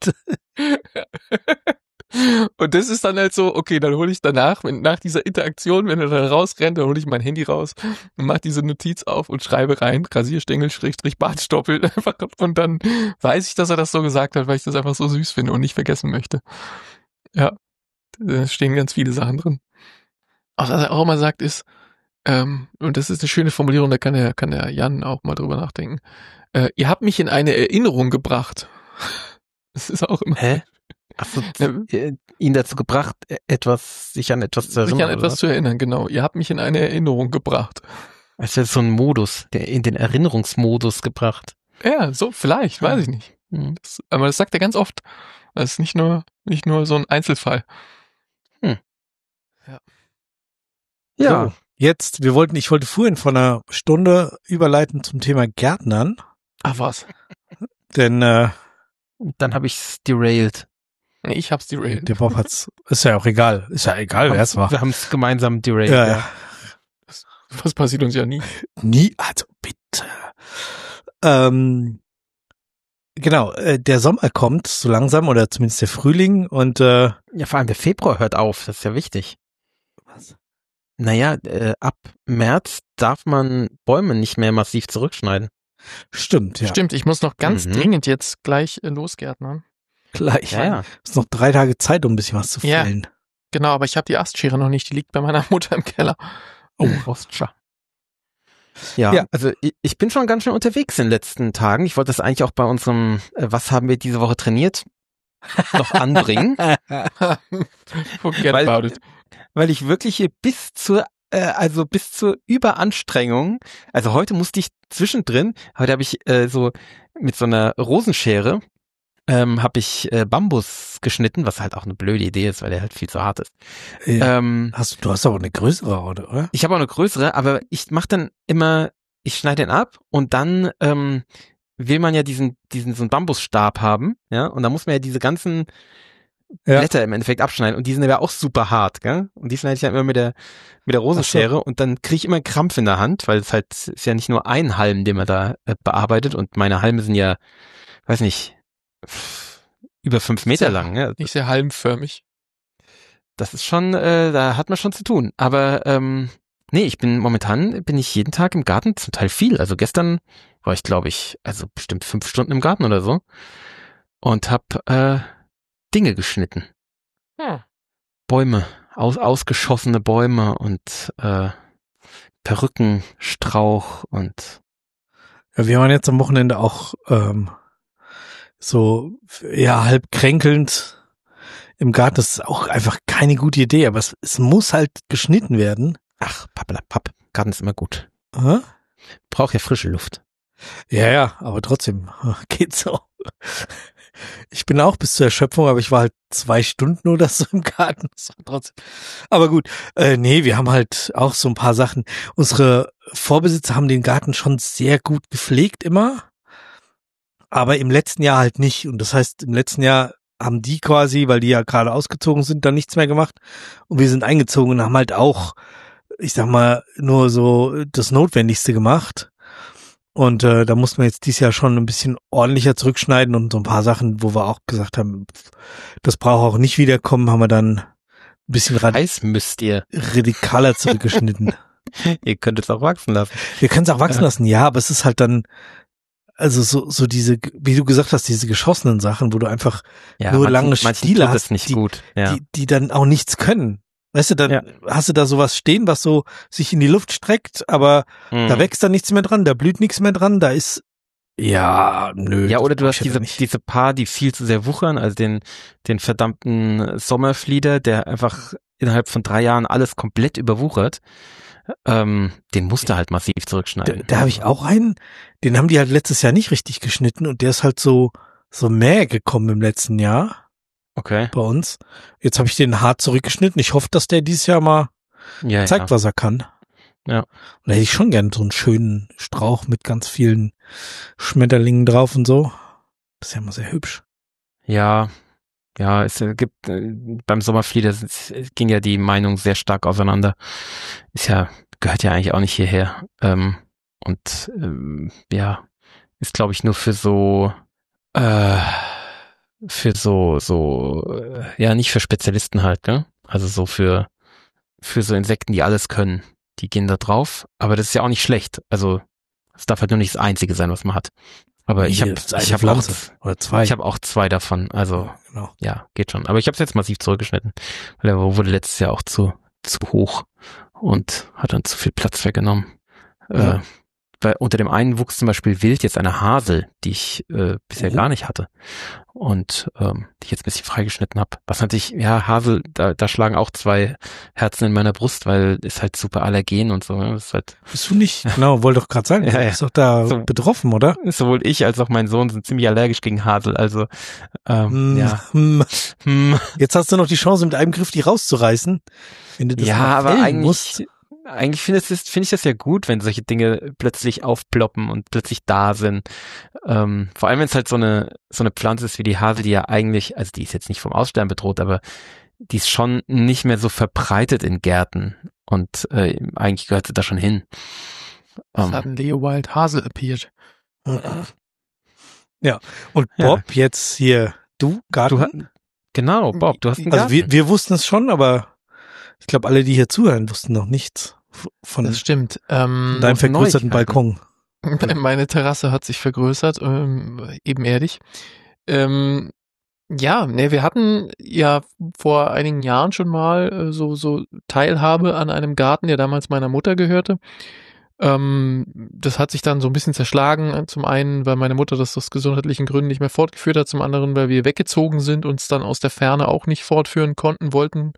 Und das ist dann halt so, okay, dann hole ich danach, wenn nach dieser Interaktion, wenn er dann rausrennt, dann hole ich mein Handy raus und mache diese Notiz auf und schreibe rein, Rasierstängel, Schrägstrich, Bartstoppel einfach. Und dann weiß ich, dass er das so gesagt hat, weil ich das einfach so süß finde und nicht vergessen möchte. Ja, da stehen ganz viele Sachen drin. Was er auch immer sagt ist, ähm, und das ist eine schöne Formulierung, da kann der, kann der Jan auch mal drüber nachdenken. Äh, ihr habt mich in eine Erinnerung gebracht. Das ist auch immer. Hä? Hast du äh, ihn dazu gebracht, e- etwas, sich an etwas zu erinnern? Sich an oder etwas was? zu erinnern, genau. Ihr habt mich in eine Erinnerung gebracht. Es wäre so ein Modus, der in den Erinnerungsmodus gebracht. Ja, so vielleicht, weiß ich nicht. Hm. Das, aber das sagt er ganz oft. Das ist nicht nur, nicht nur so ein Einzelfall. Ja, So, jetzt, wir wollten, ich wollte vorhin vor einer Stunde überleiten zum Thema Gärtnern, Ach was. denn äh, dann habe ich's derailed. Nee, ich hab's derailed. der Bob hat's, ist ja auch egal, ist ja egal, wer es war. Wir haben es gemeinsam derailed. Ja, Ja. ja. Was passiert uns ja nie. Nie, also bitte. Ähm, genau, äh, der Sommer kommt so langsam oder zumindest der Frühling und äh, ja, vor allem der Februar hört auf, das ist ja wichtig. was? Naja, äh, ab März darf man Bäume nicht mehr massiv zurückschneiden. Stimmt, ja. Stimmt, ich muss noch ganz Mhm. dringend jetzt gleich äh, losgärtnern. Gleich. Ja, ja. Ist noch drei Tage Zeit, um ein bisschen was zu Ja. fällen. Genau, aber ich habe die Astschere noch nicht, die liegt bei meiner Mutter im Keller. Oh, Ostschar. Ja, ja, also ich, ich bin schon ganz schön unterwegs in den letzten Tagen. Ich wollte das eigentlich auch bei unserem äh, Was haben wir diese Woche trainiert noch anbringen. Forget weil, about it. Weil ich wirklich hier bis zur äh, also bis zur Überanstrengung, also heute musste ich zwischendrin, heute habe ich äh, so mit so einer Rosenschere ähm, habe ich äh, Bambus geschnitten, was halt auch eine blöde Idee ist, weil der halt viel zu hart ist. Ja. Ähm, Hast, du hast aber eine größere, oder? Ich habe auch eine größere, aber ich mache dann immer, ich schneide den ab und dann ähm, will man ja diesen, diesen so einen Bambusstab haben, ja, und da muss man ja diese ganzen Ja. Blätter im Endeffekt abschneiden und die sind ja auch super hart, gell? Und die schneide ich dann immer mit der mit der Rosenschere und dann kriege ich immer einen Krampf in der Hand, weil es halt ist ja nicht nur ein Halm, den man da äh, bearbeitet und meine Halme sind ja, weiß nicht, über fünf Meter Sehr- lang, ja. Nicht sehr halmförmig. Das ist schon, äh, da hat man schon zu tun. Aber ähm, nee, ich bin momentan bin ich jeden Tag im Garten, zum Teil viel. Also gestern war ich, glaube ich, also bestimmt fünf Stunden im Garten oder so und hab äh, Dinge geschnitten. Hm. Bäume, aus, ausgeschossene Bäume und äh, Perückenstrauch und Ja, wir waren jetzt am Wochenende auch ähm, so ja halb kränkelnd im Garten. Das ist auch einfach keine gute Idee, aber es, es muss halt geschnitten werden. ach, pappelapapp, Garten ist immer gut. Hä? Braucht ja frische Luft. Ja, ja, aber trotzdem geht so. Ich bin auch bis zur Erschöpfung, aber ich war halt zwei Stunden oder so im Garten. Das war trotzdem. Aber gut, äh, nee, wir haben halt auch so ein paar Sachen. Unsere Vorbesitzer haben den Garten schon sehr gut gepflegt immer, aber im letzten Jahr halt nicht. Und das heißt, im letzten Jahr haben die quasi, weil die ja gerade ausgezogen sind, dann nichts mehr gemacht. Und wir sind eingezogen und haben halt auch, ich sag mal, nur so das Notwendigste gemacht. Und äh, da mussten wir jetzt dieses Jahr schon ein bisschen ordentlicher zurückschneiden und so ein paar Sachen, wo wir auch gesagt haben, das braucht auch nicht wiederkommen, haben wir dann ein bisschen rad- Eis müsst ihr. radikaler zurückgeschnitten. Ihr könnt es auch wachsen lassen. Wir können es auch wachsen lassen, ja, aber es ist halt dann, also so so diese, wie du gesagt hast, diese geschossenen Sachen, wo du einfach Ja, nur manchen- lange manchen Stiele tut hast, es nicht die, gut. Ja. die, die dann auch nichts können. Weißt du, dann Ja. hast du da sowas stehen, was so sich in die Luft streckt, aber Mhm. da wächst dann nichts mehr dran, da blüht nichts mehr dran, da ist, ja, nö. Ja, das oder du brauch hast ich ja diese, dann nicht. diese Paar, die viel zu sehr wuchern, also den, den verdammten Sommerflieder, der einfach innerhalb von drei Jahren alles komplett überwuchert. Ähm, den musst du halt massiv Da, zurückschneiden. da habe ich auch einen, den haben die halt letztes Jahr nicht richtig geschnitten und der ist halt so, so mäh gekommen im letzten Jahr Okay. bei uns. Jetzt habe ich den hart zurückgeschnitten. Ich hoffe, dass der dieses Jahr mal Ja, zeigt, ja. was er kann. Ja. Und da hätte ich schon gern so einen schönen Strauch mit ganz vielen Schmetterlingen drauf und so. Das ist ja immer sehr hübsch. Ja, ja, es äh, gibt äh, beim Sommerflieder es, es ging ja die Meinung sehr stark auseinander. Ist ja, gehört ja eigentlich auch nicht hierher. Ähm, und ähm, ja, ist glaube ich nur für so äh, für so so äh, ja, nicht für Spezialisten halt, ne? Also so für für so Insekten, die alles können. Die gehen da drauf, aber das ist ja auch nicht schlecht. Also es darf halt nur nicht das Einzige sein, was man hat. Aber ich Hier habe ist eine ich habe auch Pflanze oder zwei. ich habe auch zwei davon. Also Ja, genau. ja, geht schon. Aber ich habe es jetzt massiv zurückgeschnitten, weil er wurde letztes Jahr auch zu zu hoch und hat dann zu viel Platz weggenommen. Ja. Äh, weil unter dem einen wuchs zum Beispiel wild jetzt eine Hasel, die ich äh, bisher Oh. gar nicht hatte und ähm, die ich jetzt ein bisschen freigeschnitten habe. Was natürlich, ja, Hasel, da, da schlagen auch zwei Herzen in meiner Brust, weil ist halt super allergen und so. Ne? Das ist halt Bist du nicht? Genau, wollte doch gerade sagen, Ja, du ja. bist doch da So. betroffen, oder? sowohl ich als auch mein Sohn sind ziemlich allergisch gegen Hasel. Also ähm, Hm, ja, hm. hm. Jetzt hast du noch die Chance, mit einem Griff die rauszureißen. Wenn du das ja, mal aber fällen eigentlich, musst. eigentlich finde ich, finde ich das ja gut, wenn solche Dinge plötzlich aufploppen und plötzlich da sind. Ähm, vor allem, wenn es halt so eine, so eine Pflanze ist wie die Hasel, die ja eigentlich, also die ist jetzt nicht vom Aussterben bedroht, aber die ist schon nicht mehr so verbreitet in Gärten und äh, eigentlich gehört sie da schon hin. Es Ähm, hat ein Leo Wild Hasel appeared. Ja, und Ja. Bob, jetzt hier, du, Garten? du, ha- genau, Bob, du hast einen Also Garten. wir, wir wussten es schon, aber ich glaube, alle, die hier zuhören, wussten noch nichts f- von, Das stimmt. Ähm, von deinem vergrößerten Neuigkeiten. Balkon. meine Terrasse hat sich vergrößert, ähm, ebenerdig. Ähm, Ja, ne, wir hatten ja vor einigen Jahren schon mal äh, so so Teilhabe an einem Garten, der damals meiner Mutter gehörte. Ähm, das hat sich dann so ein bisschen zerschlagen. Zum einen, weil meine Mutter das aus gesundheitlichen Gründen nicht mehr fortgeführt hat, zum anderen, weil wir weggezogen sind und es dann aus der Ferne auch nicht fortführen konnten, wollten.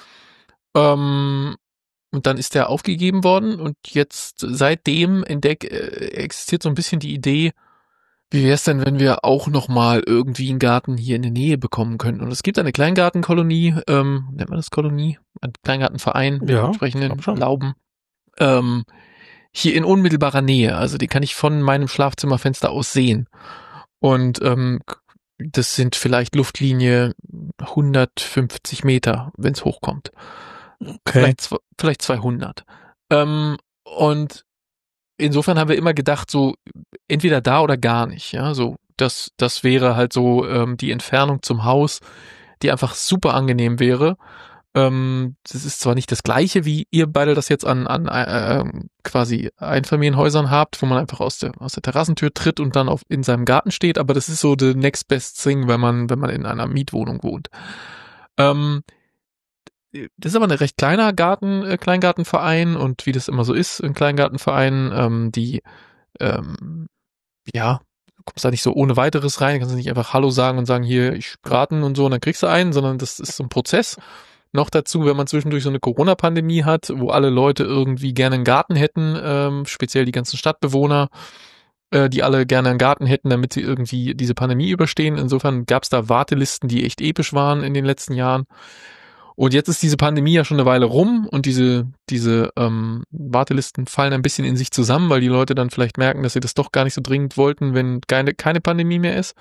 Ähm, und dann ist der aufgegeben worden und jetzt seitdem entdeck, äh, existiert so ein bisschen die Idee, wie wäre es denn, wenn wir auch nochmal irgendwie einen Garten hier in der Nähe bekommen könnten? Und es gibt eine Kleingartenkolonie, ähm, nennt man das Kolonie? Ein Kleingartenverein mit Ja, entsprechenden glaub schon. Lauben. Ähm, hier in unmittelbarer Nähe. Also die kann ich von meinem Schlafzimmerfenster aus sehen. Und ähm, das sind vielleicht Luftlinie hundertfünfzig Meter, wenn es hochkommt. Okay. Vielleicht, zw- vielleicht zweihundert. Ähm, und insofern haben wir immer gedacht, so entweder da oder gar nicht. Ja, so das, das wäre halt so ähm, die Entfernung zum Haus, die einfach super angenehm wäre. Ähm, das ist zwar nicht das Gleiche, wie ihr beide das jetzt an an äh, äh, quasi Einfamilienhäusern habt, wo man einfach aus der aus der Terrassentür tritt und dann auf in seinem Garten steht, aber das ist so the next best thing, wenn man wenn man in einer Mietwohnung wohnt. Ähm, Das ist aber ein recht kleiner Garten, äh, Kleingartenverein und wie das immer so ist in Kleingartenvereinen, ähm, die, ähm, ja, du kommst da nicht so ohne weiteres rein, du kannst nicht einfach Hallo sagen und sagen, hier, ich Garten und so und dann kriegst du einen, sondern das ist so ein Prozess. Noch dazu, wenn man zwischendurch so eine Corona-Pandemie hat, wo alle Leute irgendwie gerne einen Garten hätten, ähm, speziell die ganzen Stadtbewohner, äh, die alle gerne einen Garten hätten, damit sie irgendwie diese Pandemie überstehen. Insofern gab es da Wartelisten, die echt episch waren in den letzten Jahren. Und jetzt ist diese Pandemie ja schon eine Weile rum und diese, diese ähm, Wartelisten fallen ein bisschen in sich zusammen, weil die Leute dann vielleicht merken, dass sie das doch gar nicht so dringend wollten, wenn keine, keine Pandemie mehr ist.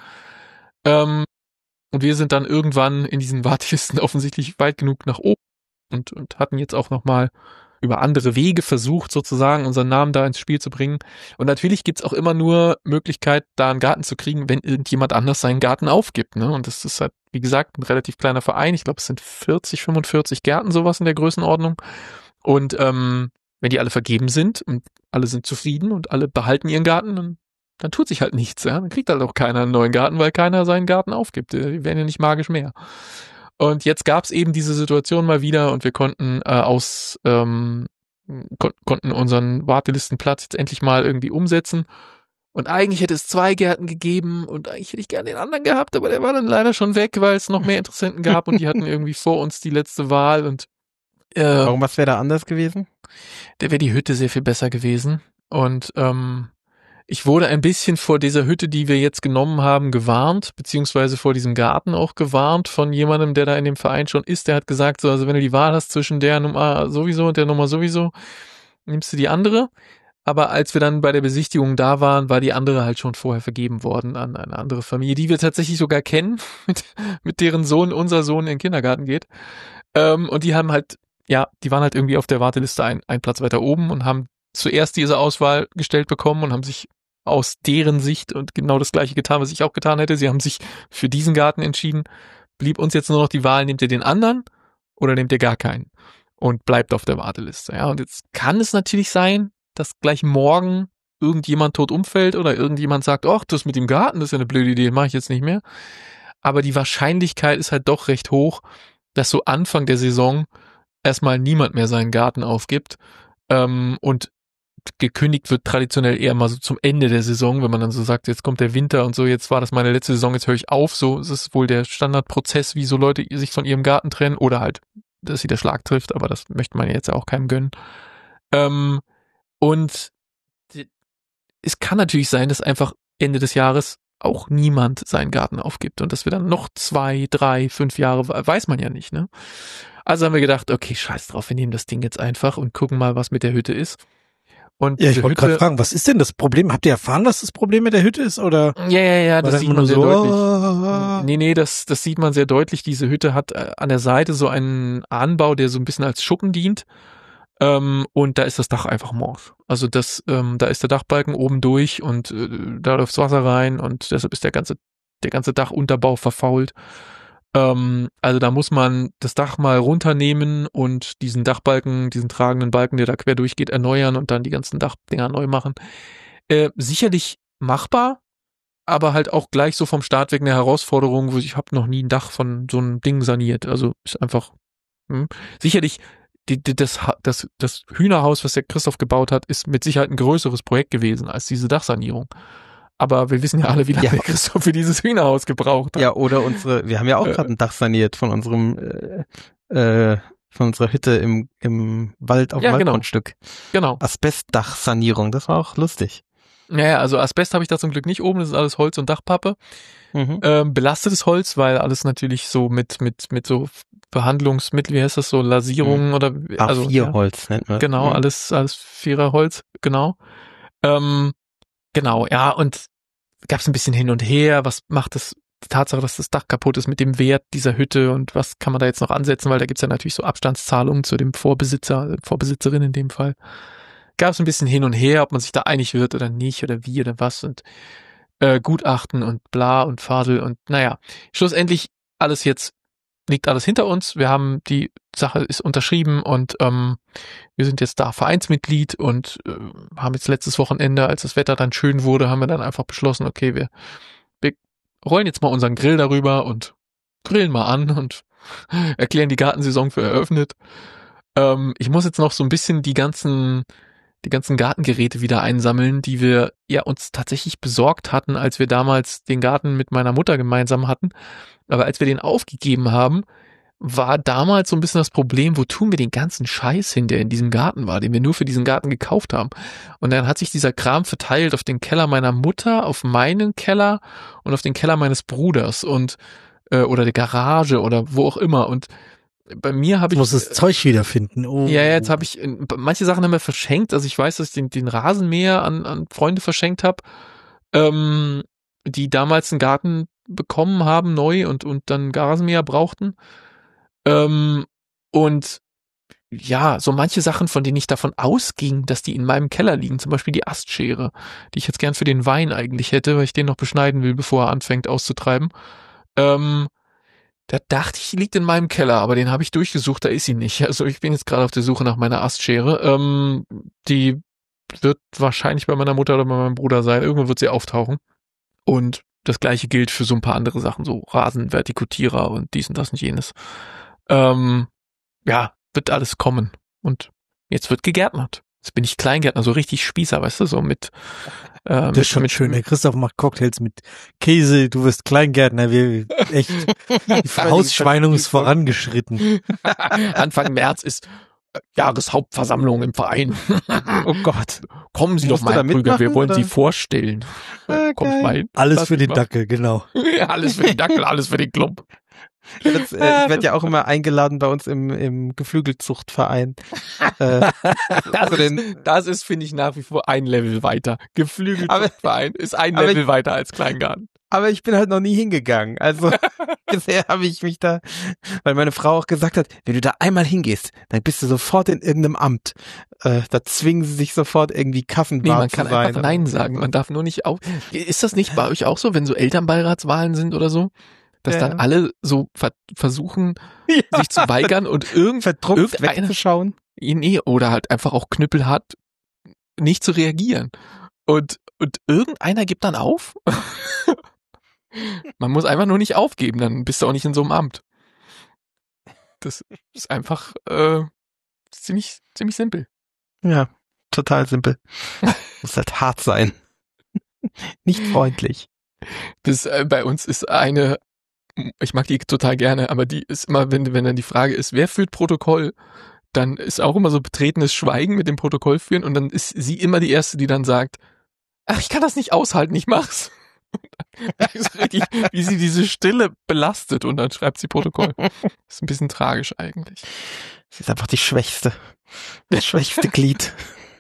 Ähm, und wir sind dann irgendwann in diesen Wartelisten offensichtlich weit genug nach oben und, und hatten jetzt auch nochmal über andere Wege versucht, sozusagen unseren Namen da ins Spiel zu bringen. Und natürlich gibt's auch immer nur Möglichkeit, da einen Garten zu kriegen, wenn irgendjemand anders seinen Garten aufgibt. Ne? Und das ist halt, wie gesagt, ein relativ kleiner Verein. Ich glaube, es sind vierzig, fünfundvierzig Gärten, sowas in der Größenordnung. Und ähm, wenn die alle vergeben sind und alle sind zufrieden und alle behalten ihren Garten, dann, dann tut sich halt nichts. Ja? Dann kriegt halt auch keiner einen neuen Garten, weil keiner seinen Garten aufgibt. Die werden ja nicht magisch mehr. Und jetzt gab es eben diese Situation mal wieder und wir konnten äh, aus ähm, kon konnten unseren Wartelistenplatz jetzt endlich mal irgendwie umsetzen. Und eigentlich hätte es zwei Gärten gegeben und eigentlich hätte ich gerne den anderen gehabt, aber der war dann leider schon weg, weil es noch mehr Interessenten gab und die hatten irgendwie vor uns die letzte Wahl und äh, Warum, was wäre da anders gewesen? der wäre die Hütte sehr viel besser gewesen. Und ähm, ich wurde ein bisschen vor dieser Hütte, die wir jetzt genommen haben, gewarnt, beziehungsweise vor diesem Garten auch gewarnt von jemandem, der da in dem Verein schon ist. Der hat gesagt, so, also wenn du die Wahl hast zwischen der Nummer sowieso und der Nummer sowieso, nimmst du die andere. Aber als wir dann bei der Besichtigung da waren, war die andere halt schon vorher vergeben worden an eine andere Familie, die wir tatsächlich sogar kennen, mit, mit deren Sohn unser Sohn in den Kindergarten geht. Ähm, und die haben halt, ja, die waren halt irgendwie auf der Warteliste ein, ein Platz weiter oben und haben zuerst diese Auswahl gestellt bekommen und haben sich aus deren Sicht und genau das Gleiche getan, was ich auch getan hätte. Sie haben sich für diesen Garten entschieden. Blieb uns jetzt nur noch die Wahl, nehmt ihr den anderen oder nehmt ihr gar keinen? Und bleibt auf der Warteliste. Ja, und jetzt kann es natürlich sein, dass gleich morgen irgendjemand tot umfällt oder irgendjemand sagt, ach, das mit dem Garten, das ist ja eine blöde Idee, mache ich jetzt nicht mehr. Aber die Wahrscheinlichkeit ist halt doch recht hoch, dass so Anfang der Saison erstmal niemand mehr seinen Garten aufgibt. Ähm, und gekündigt wird traditionell eher mal so zum Ende der Saison, wenn man dann so sagt, jetzt kommt der Winter und so, jetzt war das meine letzte Saison, jetzt höre ich auf. So ist es wohl der Standardprozess, wie so Leute sich von ihrem Garten trennen oder halt, dass sie der Schlag trifft, aber das möchte man jetzt auch keinem gönnen. Ähm, und es kann natürlich sein, dass einfach Ende des Jahres auch niemand seinen Garten aufgibt und dass wir dann noch zwei, drei, fünf Jahre, weiß man ja nicht, ne? Also haben wir gedacht, okay, scheiß drauf, wir nehmen das Ding jetzt einfach und gucken mal, was mit der Hütte ist. Und ja, ich wollte gerade fragen, was ist denn das Problem? Habt ihr erfahren, was das Problem mit der Hütte ist? Oder? Ja, ja, ja, das, das sieht man sehr so, deutlich. Oh. Nee, nee, das, das sieht man sehr deutlich. Diese Hütte hat äh, an der Seite so einen Anbau, der so ein bisschen als Schuppen dient. Ähm, und da ist das Dach einfach morsch. Also das, ähm, da ist der Dachbalken oben durch und äh, da läuft Wasser rein und deshalb ist der ganze, der ganze Dachunterbau verfault. Ähm, also da muss man das Dach mal runternehmen und diesen Dachbalken, diesen tragenden Balken, der da quer durchgeht, erneuern und dann die ganzen Dachdinger neu machen. Äh, sicherlich machbar, aber halt auch gleich so vom Start weg eine Herausforderung, wo ich habe noch nie ein Dach von so einem Ding saniert. Also ist einfach hm. sicherlich die, die, das, das, das Hühnerhaus, was der Christoph gebaut hat, ist mit Sicherheit ein größeres Projekt gewesen als diese Dachsanierung. Aber wir wissen ja alle, wie lange ja. der Christoph für dieses Hühnerhaus gebraucht hat. Ja, oder unsere, wir haben ja auch äh, gerade ein Dach saniert von unserem äh, äh, von unserer Hütte im im Wald auf ja, dem Waldgrundstück. Genau. genau. Asbestdachsanierung, das war auch lustig. Naja, also Asbest habe ich da zum Glück nicht oben, das ist alles Holz und Dachpappe. Mhm. Ähm, belastetes Holz, weil alles natürlich so mit mit mit so Behandlungsmittel, wie heißt das so, Lasierungen mhm. oder also A vier Holz ja, nennt man. Genau, mhm. alles alles Viererholz, genau. Ähm, genau, ja, und gab es ein bisschen hin und her, was macht das, die Tatsache, dass das Dach kaputt ist mit dem Wert dieser Hütte und was kann man da jetzt noch ansetzen, weil da gibt's ja natürlich so Abstandszahlungen zu dem Vorbesitzer, Vorbesitzerin in dem Fall. Gab es ein bisschen hin und her, ob man sich da einig wird oder nicht oder wie oder was und äh, Gutachten und bla und Fadel und naja, schlussendlich alles jetzt, liegt alles hinter uns, wir haben, die Sache ist unterschrieben und ähm, wir sind jetzt da Vereinsmitglied und äh, haben jetzt letztes Wochenende, als das Wetter dann schön wurde, haben wir dann einfach beschlossen, okay, wir, wir rollen jetzt mal unseren Grill darüber und grillen mal an und erklären die Gartensaison für eröffnet. Ähm, ich muss jetzt noch so ein bisschen die ganzen die ganzen Gartengeräte wieder einsammeln, die wir ja uns tatsächlich besorgt hatten, als wir damals den Garten mit meiner Mutter gemeinsam hatten. Aber als wir den aufgegeben haben, war damals so ein bisschen das Problem, wo tun wir den ganzen Scheiß hin, der in diesem Garten war, den wir nur für diesen Garten gekauft haben. Und dann hat sich dieser Kram verteilt auf den Keller meiner Mutter, auf meinen Keller und auf den Keller meines Bruders und äh, oder der Garage oder wo auch immer. Und bei mir habe ich... muss das Zeug wiederfinden. Oh. Ja, jetzt habe ich... Manche Sachen haben wir verschenkt. Also ich weiß, dass ich den, den Rasenmäher an, an Freunde verschenkt habe, ähm, die damals einen Garten bekommen haben, neu und, und dann Rasenmäher brauchten. Ähm, und ja, so manche Sachen, von denen ich davon ausging, dass die in meinem Keller liegen, zum Beispiel die Astschere, die ich jetzt gern für den Wein eigentlich hätte, weil ich den noch beschneiden will, bevor er anfängt auszutreiben. Ähm, Da dachte ich, die liegt in meinem Keller, aber den habe ich durchgesucht, da ist sie nicht. Also ich bin jetzt gerade auf der Suche nach meiner Astschere. Ähm, die wird wahrscheinlich bei meiner Mutter oder bei meinem Bruder sein. Irgendwo wird sie auftauchen. Und das gleiche gilt für so ein paar andere Sachen, so Rasenvertikutierer und dies und das und jenes. Ähm, ja, wird alles kommen. Und jetzt wird gegärtnert. Jetzt bin ich Kleingärtner, so richtig Spießer, weißt du, so mit... Ähm, das ist schon mit, schön. Der Christoph macht Cocktails mit Käse, du wirst Kleingärtner, wir echt, die Hausschweinung ist vorangeschritten. Anfang März ist Jahreshauptversammlung im Verein. Oh Gott. Kommen Sie Musst doch mal, Krüger, wir wollen oder? Sie vorstellen. Okay. Kommt mal hin. Alles für den machen. Dackel, genau. Ja, alles für den Dackel, alles für den Klump. Das, äh, ich werde ja auch immer eingeladen bei uns im, im Geflügelzuchtverein. Äh, das, ist, das ist, finde ich, nach wie vor ein Level weiter. Geflügelzuchtverein ist ein Level ich, weiter als Kleingarten. Aber ich bin halt noch nie hingegangen. Also bisher habe ich mich da, weil meine Frau auch gesagt hat, wenn du da einmal hingehst, dann bist du sofort in irgendeinem Amt. Äh, da zwingen sie sich sofort irgendwie Kassenwart nee, man zu kann sein. Einfach Nein sagen. Man darf nur nicht auf. Ist das nicht bei euch auch so, wenn so Elternbeiratswahlen sind oder so? Dass ja. dann alle so ver- versuchen, ja. sich zu weigern und irgend- verdruckt wegzuschauen. Nee, oder halt einfach auch knüppelhart nicht zu reagieren. Und, und irgendeiner gibt dann auf. Man muss einfach nur nicht aufgeben, dann bist du auch nicht in so einem Amt. Das ist einfach äh, ziemlich, ziemlich simpel. Ja, total simpel. Muss halt hart sein. Nicht freundlich. Das äh, bei uns ist eine Ich mag die total gerne, aber die ist immer, wenn, wenn dann die Frage ist, wer führt Protokoll, dann ist auch immer so betretenes Schweigen mit dem Protokoll führen und dann ist sie immer die Erste, die dann sagt, ach, ich kann das nicht aushalten, ich mach's. Das ist richtig, wie sie diese Stille belastet und dann schreibt sie Protokoll. Das ist ein bisschen tragisch eigentlich. Sie ist einfach die Schwächste. Das schwächste Glied.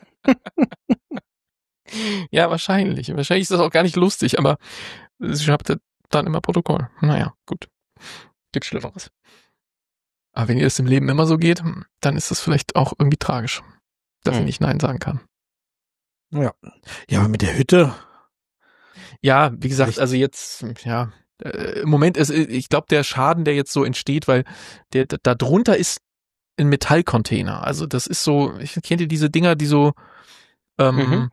Ja, wahrscheinlich. Wahrscheinlich ist das auch gar nicht lustig, aber sie schreibt dann immer Protokoll. Naja, gut. Gibt Schlimmeres. Aber wenn ihr das im Leben immer so geht, dann ist das vielleicht auch irgendwie tragisch, dass hm. ich nicht Nein sagen kann. Ja. Ja, aber mit der Hütte. Ja, wie gesagt, also jetzt, ja, äh, im Moment ist, ich glaube, der Schaden, der jetzt so entsteht, weil der da drunter ist ein Metallcontainer. Also das ist so, ich kennt ihr diese Dinger, die so, ähm, mhm.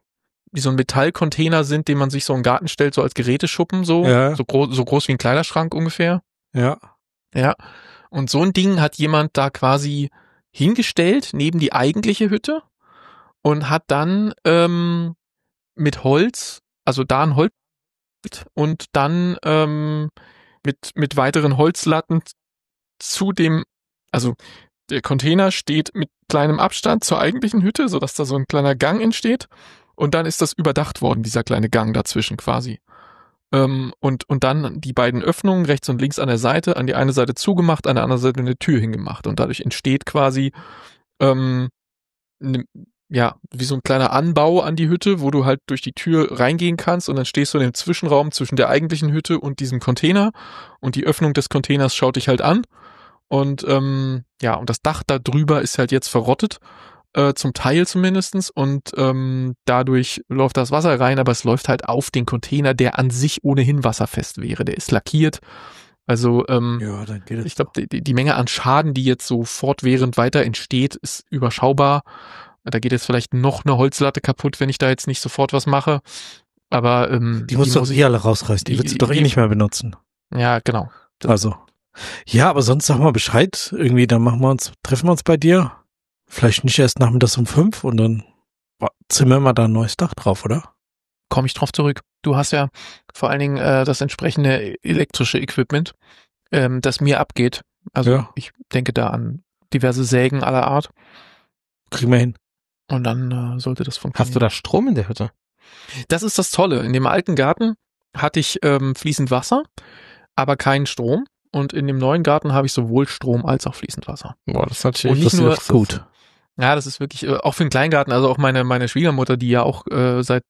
wie so ein Metallcontainer sind, den man sich so in den Garten stellt, so als Geräteschuppen, so, Ja. so groß, so groß wie ein Kleiderschrank ungefähr. Ja. Ja. Und so ein Ding hat jemand da quasi hingestellt neben die eigentliche Hütte und hat dann ähm, mit Holz, also da ein Holz und dann ähm, mit mit weiteren Holzlatten zu dem, also der Container steht mit kleinem Abstand zur eigentlichen Hütte, sodass da so ein kleiner Gang entsteht und dann ist das überdacht worden, dieser kleine Gang dazwischen quasi. Ähm, und und dann die beiden Öffnungen rechts und links an der Seite, an die eine Seite zugemacht, an der anderen Seite eine Tür hingemacht und dadurch entsteht quasi ähm, ne, ja, wie so ein kleiner Anbau an die Hütte, wo du halt durch die Tür reingehen kannst und dann stehst du in dem Zwischenraum zwischen der eigentlichen Hütte und diesem Container und die Öffnung des Containers schaut dich halt an und ähm, ja, und das Dach da drüber ist halt jetzt verrottet, äh, zum Teil zumindestens und ähm, dadurch läuft das Wasser rein, aber es läuft halt auf den Container, der an sich ohnehin wasserfest wäre, der ist lackiert, also ähm, Ja, dann geht es. ich glaube, die, die Menge an Schaden, die jetzt so fortwährend weiter entsteht, ist überschaubar. Da geht jetzt vielleicht noch eine Holzlatte kaputt, wenn ich da jetzt nicht sofort was mache. Aber ähm, Die musst du doch eh alle rausreißen. Die, die- willst du doch eh die- nicht mehr benutzen. ja, genau. Das- Also. Ja, aber sonst sag mal Bescheid. Irgendwie, dann machen wir uns, treffen wir uns bei dir. Vielleicht nicht erst nachmittags um fünf und dann zimmern wir da ein neues Dach drauf, oder? Komme ich drauf zurück. Du hast ja vor allen Dingen äh, das entsprechende elektrische Equipment, ähm, das mir abgeht. Also Ja. ich denke da an diverse Sägen aller Art Kriegen wir hin. und dann äh, sollte das funktionieren. Hast du da Strom in der Hütte? Das ist das Tolle. In dem alten Garten hatte ich ähm, fließend Wasser, aber keinen Strom. Und in dem neuen Garten habe ich sowohl Strom als auch fließend Wasser. Boah, das ist natürlich Und nicht das nur- Luxus. Gut. Ja, das ist wirklich, äh, auch für den Kleingarten, also auch meine, meine Schwiegermutter, die ja auch äh, seit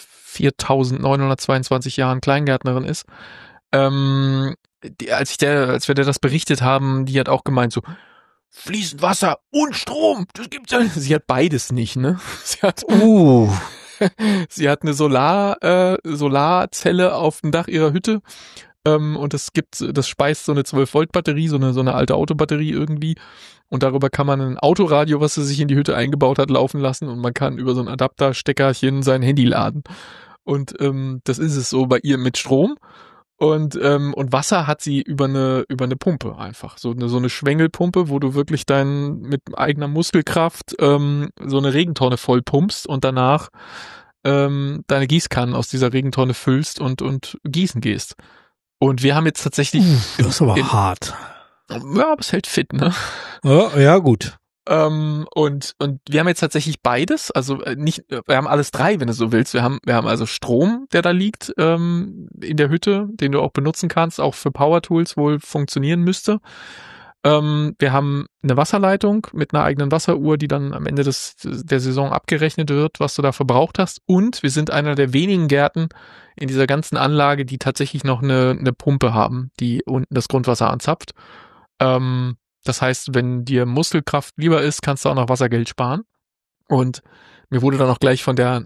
viertausendneunhundertzweiundzwanzig Jahren Kleingärtnerin ist, ähm, die, als ich der, als wir der das berichtet haben, die hat auch gemeint so, fließend Wasser und Strom, das gibt's ja nicht. Sie hat beides nicht, ne? Sie hat, Uh. sie hat eine Solar, äh, Solarzelle auf dem Dach ihrer Hütte. Ähm, und das gibt, das speist so eine zwölf Volt Batterie, so eine, so eine alte Autobatterie irgendwie. Und darüber kann man ein Autoradio, was sie sich in die Hütte eingebaut hat, laufen lassen. Und man kann über so ein Adaptersteckerchen sein Handy laden. Und ähm, das ist es so bei ihr mit Strom. Und ähm, und Wasser hat sie über eine über eine Pumpe einfach. So eine so eine Schwengelpumpe, wo du wirklich dein mit eigener Muskelkraft ähm, so eine Regentonne voll pumpst und danach ähm, deine Gießkannen aus dieser Regentonne füllst und und gießen gehst. Und wir haben jetzt tatsächlich, Das ist aber in- hart. ja, aber es hält fit, ne? Ja, ja, gut. Ähm, und und wir haben jetzt tatsächlich beides, also äh, nicht, wir haben alles drei, wenn du so willst. Wir haben wir haben also Strom, der da liegt ähm, in der Hütte, den du auch benutzen kannst, auch für Power Tools wohl funktionieren müsste. Ähm, wir haben eine Wasserleitung mit einer eigenen Wasseruhr, die dann am Ende des der Saison abgerechnet wird, was du da verbraucht hast. Und wir sind einer der wenigen Gärten in dieser ganzen Anlage, die tatsächlich noch eine eine Pumpe haben, die unten das Grundwasser anzapft. Ähm, Das heißt, wenn dir Muskelkraft lieber ist, kannst du auch noch Wassergeld sparen. Und mir wurde dann auch gleich von der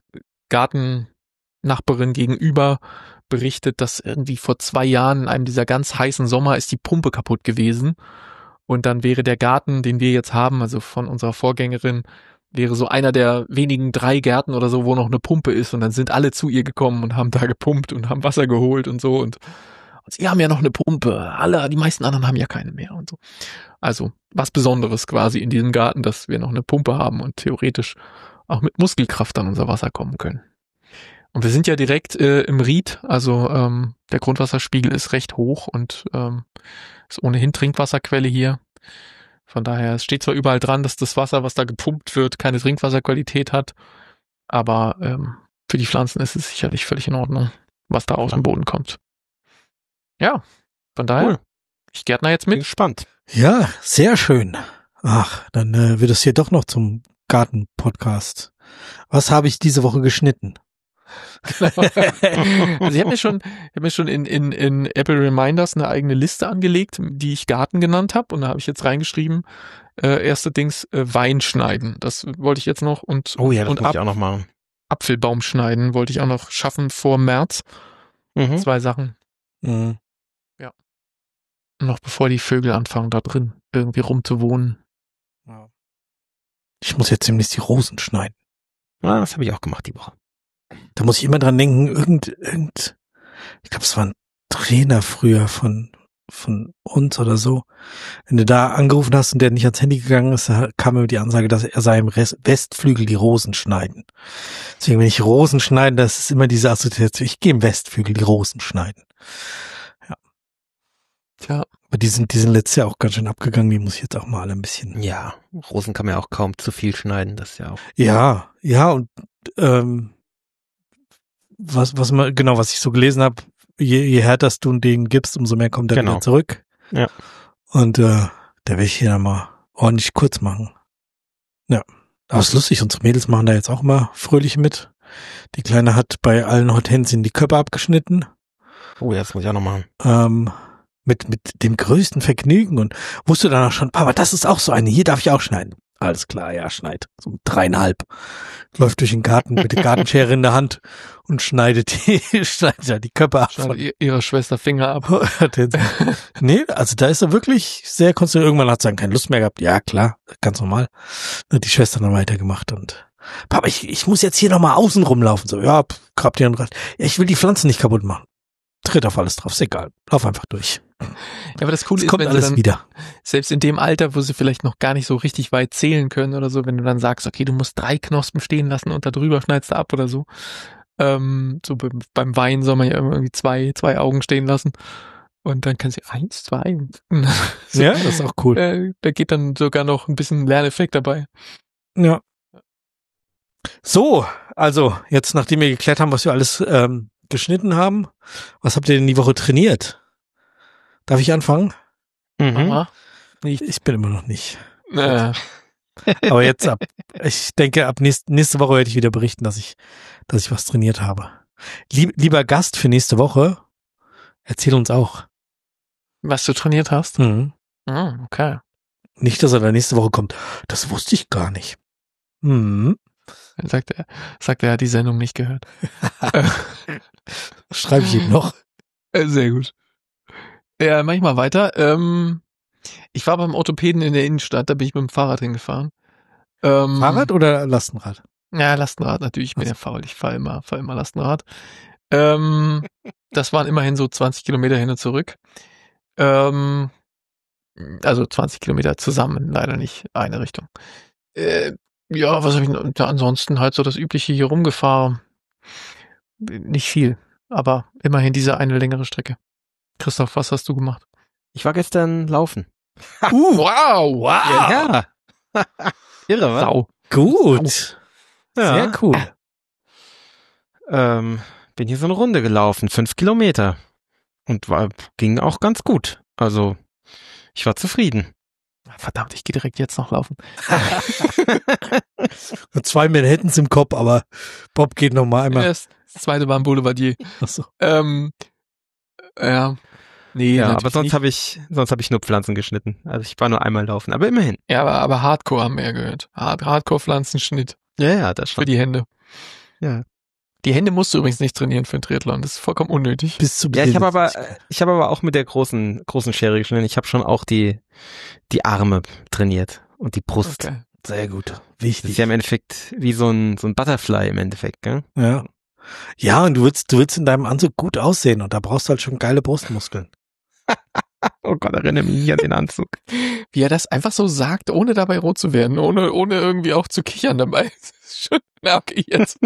Gartennachbarin gegenüber berichtet, dass irgendwie vor zwei Jahren in einem dieser ganz heißen Sommer ist die Pumpe kaputt gewesen. Und dann wäre der Garten, den wir jetzt haben, also von unserer Vorgängerin, wäre so einer der wenigen drei Gärten oder so, wo noch eine Pumpe ist. Und dann sind alle zu ihr gekommen und haben da gepumpt und haben Wasser geholt und so. Und, und sie haben ja noch eine Pumpe. Alle, die meisten anderen haben ja keine mehr und so. Also was Besonderes quasi in diesem Garten, dass wir noch eine Pumpe haben und theoretisch auch mit Muskelkraft an unser Wasser kommen können. Und wir sind ja direkt äh, im Ried, also ähm, der Grundwasserspiegel ist recht hoch und ähm, ist ohnehin Trinkwasserquelle hier. Von daher, es steht zwar überall dran, dass das Wasser, was da gepumpt wird, keine Trinkwasserqualität hat, aber ähm, für die Pflanzen ist es sicherlich völlig in Ordnung, was da aus dem Boden kommt. Ja, von daher, Cool. ich gärtner jetzt Bin mit. gespannt. Ja, sehr schön. Ach, dann äh, wird es hier doch noch zum Garten-Podcast. Was habe ich diese Woche geschnitten? Also ich habe mir schon, ich habe mir schon in, in, in Apple Reminders eine eigene Liste angelegt, die ich Garten genannt habe. Und da habe ich jetzt reingeschrieben, äh, erste Dings, äh, Wein schneiden. Das wollte ich jetzt noch und, Oh ja, das und muss Ap ich auch noch machen. Apfelbaum schneiden wollte ich auch noch schaffen vor März. Mhm. Zwei Sachen. Mhm. Noch bevor die Vögel anfangen, da drin irgendwie rumzuwohnen. Ich muss jetzt demnächst die Rosen schneiden. Ah, das habe ich auch gemacht die Woche. Da muss ich immer dran denken, irgend, irgend, ich glaube, es war ein Trainer früher von, von uns oder so. Wenn du da angerufen hast und der nicht ans Handy gegangen ist, da kam mir die Ansage, dass er sei im Rest, Westflügel die Rosen schneiden. Deswegen, wenn ich Rosen schneide, das ist immer diese Assoziation, ich gehe im Westflügel die Rosen schneiden. Ja. Tja. Aber die sind, die sind letztes Jahr auch ganz schön abgegangen, die muss ich jetzt auch mal alle ein bisschen. Ja, Rosen kann man ja auch kaum zu viel schneiden, das ist ja auch. Ja, ja, und ähm, was, was man, genau, was ich so gelesen habe, je, je härter du den gibst, umso mehr kommt er Genau. wieder zurück. Ja. Und äh, da will ich hier mal ordentlich kurz machen. Ja. Aber es ist lustig, unsere Mädels machen da jetzt auch mal fröhlich mit. Die Kleine hat bei allen Hortensien die Köpfe abgeschnitten. Oh, ja, das muss ich auch noch machen. Ähm, mit, mit dem größten Vergnügen und wusste dann auch schon, Papa, das ist auch so eine, hier darf ich auch schneiden. Alles klar, ja, schneid. So um dreieinhalb. Läuft durch den Garten mit der Gartenschere in der Hand und schneidet die, schneidet ja die Köpfe ab. Schneidet ihr, ihrer Schwester Finger ab. Nee, also da ist er wirklich sehr konzentriert. Irgendwann hat sie dann keine Lust mehr gehabt. Ja, klar, ganz normal. Hat die Schwester dann weitergemacht und Papa, ich, ich muss jetzt hier nochmal außen rumlaufen. So, ja, grabt ihr ja, ich will die Pflanzen nicht kaputt machen. Tritt auf alles drauf, ist egal. Lauf einfach durch. Ja, aber das Coole es ist, kommt wenn alles sie dann, wieder. selbst in dem Alter, wo sie vielleicht noch gar nicht so richtig weit zählen können oder so, wenn du dann sagst, okay, du musst drei Knospen stehen lassen und da drüber schneidest du ab oder so. Ähm, so beim, beim Wein soll man ja irgendwie zwei, zwei Augen stehen lassen. Und dann kann sie eins, zwei. So, Ja, das ist auch cool. äh, da geht dann sogar noch ein bisschen Lerneffekt dabei. Ja. So, also jetzt nachdem wir geklärt haben, was wir alles ähm, geschnitten haben, was habt ihr denn die Woche trainiert? Darf ich anfangen? Mhm. Aha. Ich, ich bin immer noch nicht. Äh, Aber jetzt ab, ich denke, ab nächst, nächste Woche werde ich wieder berichten, dass ich, dass ich was trainiert habe. Lieb, lieber Gast für nächste Woche, erzähl uns auch. was du trainiert hast? Mhm. Ah, okay. Nicht, dass er da nächste Woche kommt. Das wusste ich gar nicht. Mhm. Dann sagt er, sagt er, er hat die Sendung nicht gehört. Schreibe ich ihm noch. Äh, Sehr gut. Ja, mach ich mal weiter. Ähm, ich war beim Orthopäden in der Innenstadt, da bin ich mit dem Fahrrad hingefahren. Ähm, Fahrrad oder Lastenrad? Ja, Lastenrad natürlich. Ich bin ja faul, ich fahre immer, fahr immer Lastenrad. Ähm, das waren immerhin so zwanzig Kilometer hin und zurück. Ähm, also zwanzig Kilometer zusammen, leider nicht eine Richtung. Äh, ja, was habe ich noch? Da ansonsten halt so das Übliche hier rumgefahren. Nicht viel, aber immerhin diese eine längere Strecke. Christoph, was hast du gemacht? Ich war gestern laufen. Uh, wow, wow. Ja. Irre, was? Sau. Gut. Ja. Sehr cool. Ähm, bin hier so eine Runde gelaufen, fünf Kilometer. Und war, ging auch ganz gut. Also, ich war zufrieden. Verdammt, ich gehe direkt jetzt noch laufen. Zwei Manhattans im Kopf, aber Bob geht noch mal einmal. Das zweite war ein Boulevardier. Achso. Ähm, ja. Nee, Ja, natürlich aber sonst nicht. habe ich, sonst habe ich nur Pflanzen geschnitten. Also ich war nur einmal laufen, aber immerhin. Ja, aber, aber Hardcore haben wir ja gehört. Hard, Hardcore-Pflanzenschnitt Ja, ja, das für schon. die Hände. Ja. Die Hände musst du übrigens nicht trainieren für einen Triathlon. Das ist vollkommen unnötig. Bis zum Ja, ich habe aber, ich habe aber auch mit der großen, großen Schere geschnitten. Ich habe schon auch die, die Arme trainiert und die Brust. Okay. Sehr gut. Das Wichtig. ist ja im Endeffekt wie so ein, so ein Butterfly im Endeffekt, gell? Ja. Ja, und du willst, du willst in deinem Anzug gut aussehen und da brauchst du halt schon geile Brustmuskeln. Oh Gott, erinnere mich nicht an den Anzug. Wie er das einfach so sagt, ohne dabei rot zu werden, ohne, ohne irgendwie auch zu kichern dabei. Das ist schon, na okay, jetzt.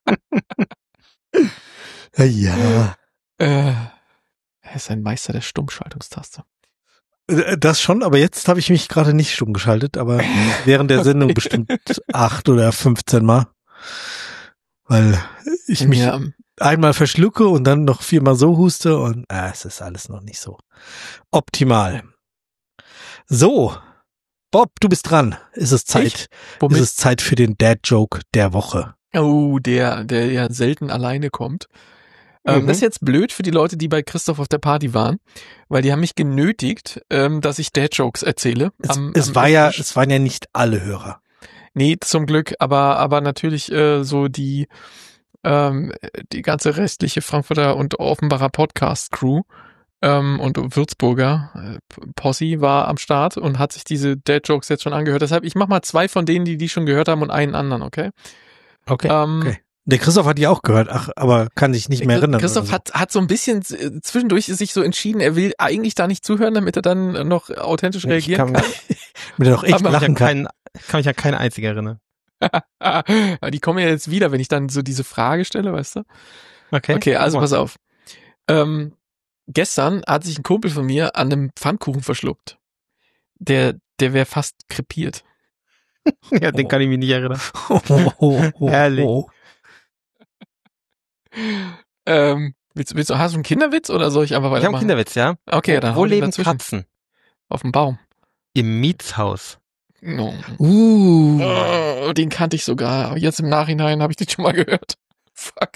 Ja, ja. äh, er ist ein Meister der Stummschaltungstaste. Äh, Das schon, aber jetzt habe ich mich gerade nicht stumm geschaltet, aber während der Sendung bestimmt acht oder fünfzehn Mal. Weil ich mich Ja, einmal verschlucke und dann noch viermal so huste und äh, es ist alles noch nicht so optimal. So, Bob, du bist dran. Ist es Zeit? Ist womit? es Zeit für den Dad-Joke der Woche? Oh, der, der ja selten alleine kommt. Ähm, Mhm. das ist jetzt blöd für die Leute, die bei Christoph auf der Party waren, weil die haben mich genötigt, ähm, dass ich Dad-Jokes erzähle. Es, am- es am war ja, Esstisch. es waren ja nicht alle Hörer. Nee, zum Glück, aber, aber natürlich äh, so die, ähm, die ganze restliche Frankfurter und Offenbacher Podcast-Crew ähm, und Würzburger äh, Posse war am Start und hat sich diese Dad-Jokes jetzt schon angehört. Deshalb, ich mach mal zwei von denen, die die schon gehört haben und einen anderen, okay? Okay. Ähm, okay. Der Christoph hat die auch gehört, ach, aber kann sich nicht mehr erinnern. Christoph so. hat, hat so ein bisschen äh, zwischendurch sich so entschieden, er will eigentlich da nicht zuhören, damit er dann noch authentisch Ich reagieren kann, kann. Mit der doch echt Aber- kann, mich lachen an kann. keinen, kann mich an keine einzige erinnern. Aber die kommen ja jetzt wieder, wenn ich dann so diese Frage stelle, weißt du? Okay, Okay, also guck pass auf. Ähm, gestern hat sich ein Kumpel von mir an einem Pfannkuchen verschluckt. Der, der wäre fast krepiert. mal. Ja, den kann ich mich nicht erinnern. Oh, oh, oh, Herrlich. oh. Ähm, willst, willst du, hast du einen Kinderwitz oder soll ich einfach Ich habe einen weitermachen? Kinderwitz, ja? Okay, dann Wo hau den leben dazwischen. Katzen? Auf dem Baum. Im Mietshaus. No. Uh. Oh, den kannte ich sogar. Aber jetzt im Nachhinein habe ich den schon mal gehört. Fuck.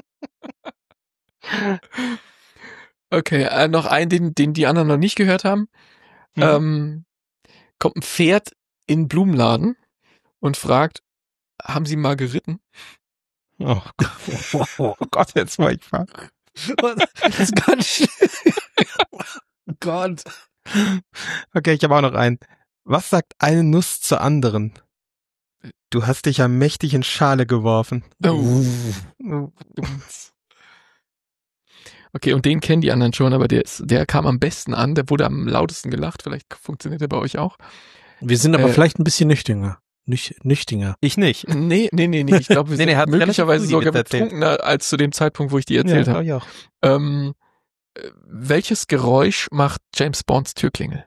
Okay, äh, noch einen, den, den die anderen noch nicht gehört haben. Mhm. Ähm, kommt ein Pferd in den Blumenladen und fragt, haben Sie mal geritten? Oh Gott, oh Gott, jetzt war ich fahren. Das ist ganz schön. Oh Gott. Okay, ich habe auch noch einen. Was sagt eine Nuss zur anderen? Du hast dich ja mächtig in Schale geworfen. Oh. Okay, und den kennen die anderen schon, aber der, ist, der kam am besten an, der wurde am lautesten gelacht. Vielleicht funktioniert der bei euch auch. Wir sind aber Äh, vielleicht ein bisschen nüchtiger. Nüch, nüchtiger. Ich nicht. Nee, nee, nee, nee. Ich glaube, wir Nee, sind nee, er hat möglicherweise relativ sogar früh jetzt erzählt. betrunkener als zu dem Zeitpunkt, wo ich die erzählt ja, habe. ich auch. Ähm, äh, welches Geräusch macht James Bonds Türklingel?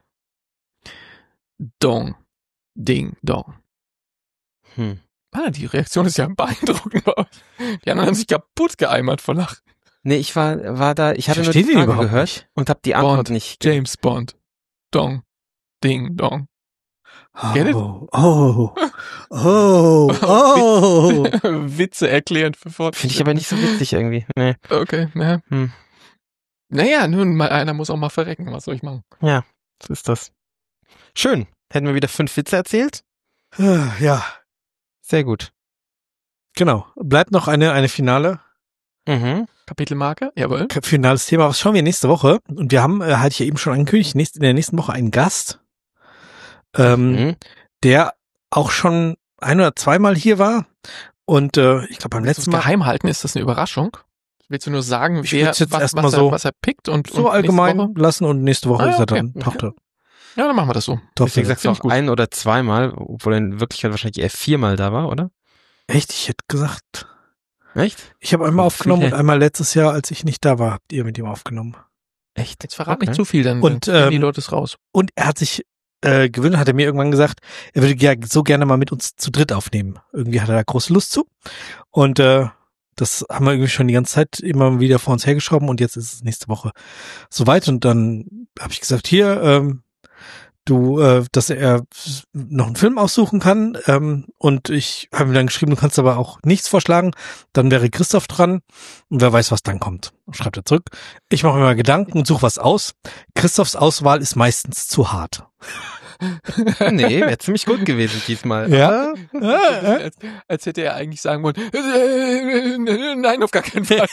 Dong. Ding, dong. Hm. Ah, die Reaktion ist ja beeindruckend bei euch. Die anderen haben sich kaputt geeimert vor Lachen. Nee, ich war, war da, ich hatte nur versteh die den Frage überhaupt gehört nicht. und habe die Antwort Bond, nicht. James Bond. Dong. Ding, dong. Get it? Oh, oh, oh, oh. Witze erklären für Fortschritt. Finde ich aber nicht so witzig irgendwie. Nee. Okay, ja. Hm. Naja, nun, mal einer muss auch mal verrecken. Was soll ich machen? Ja, so ist das. Schön. Hätten wir wieder fünf Witze erzählt? Ja, Sehr gut. genau. Bleibt noch eine, eine Finale, Mhm. Kapitelmarke? Jawohl. finales Thema. Was schauen wir nächste Woche? Und wir haben, äh, hatte ich ja eben schon angekündigt, nächst, in der nächsten Woche einen Gast, ähm, Mhm. der auch schon ein oder zweimal hier war. Und äh, ich glaube beim Willst du letzten es Mal geheim halten? Ist das eine Überraschung? Willst du nur sagen, Ich wer, würd's jetzt was, erst mal was, er, so- was er pickt und, so und allgemein nächste Woche? lassen und nächste Woche Ah, ist er okay. dann Okay. Tochter. Ja, dann machen wir das so. Tochter. Deswegen sagst du Finde ich auch gut. ein oder zweimal, obwohl er in Wirklichkeit wahrscheinlich eher viermal da war, oder? Echt? Ich hätte gesagt, Echt? ich habe einmal Oh, aufgenommen okay. und einmal letztes Jahr, als ich nicht da war, habt ihr mit ihm aufgenommen. Echt? Jetzt verrat Okay. nicht zu viel, dann, Und, dann finden die ähm, Leute es raus. Und er hat sich äh, gewöhnt, hat er mir irgendwann gesagt, er würde ja so gerne mal mit uns zu dritt aufnehmen. Irgendwie hat er da große Lust zu. Und äh, das haben wir irgendwie schon die ganze Zeit immer wieder vor uns hergeschoben und jetzt ist es nächste Woche soweit. Und dann habe ich gesagt, hier, ähm, du, äh, dass er noch einen Film aussuchen kann. Ähm, und ich habe ihm dann geschrieben, du kannst aber auch nichts vorschlagen. Dann wäre Christoph dran und wer weiß, was dann kommt. Schreibt er zurück. Ich mache mir mal Gedanken und suche was aus. Christophs Auswahl ist meistens zu hart. Nee, wäre ziemlich gut gewesen diesmal. Ja. Aber als, als hätte er eigentlich sagen wollen, äh, nein, auf gar keinen Fall.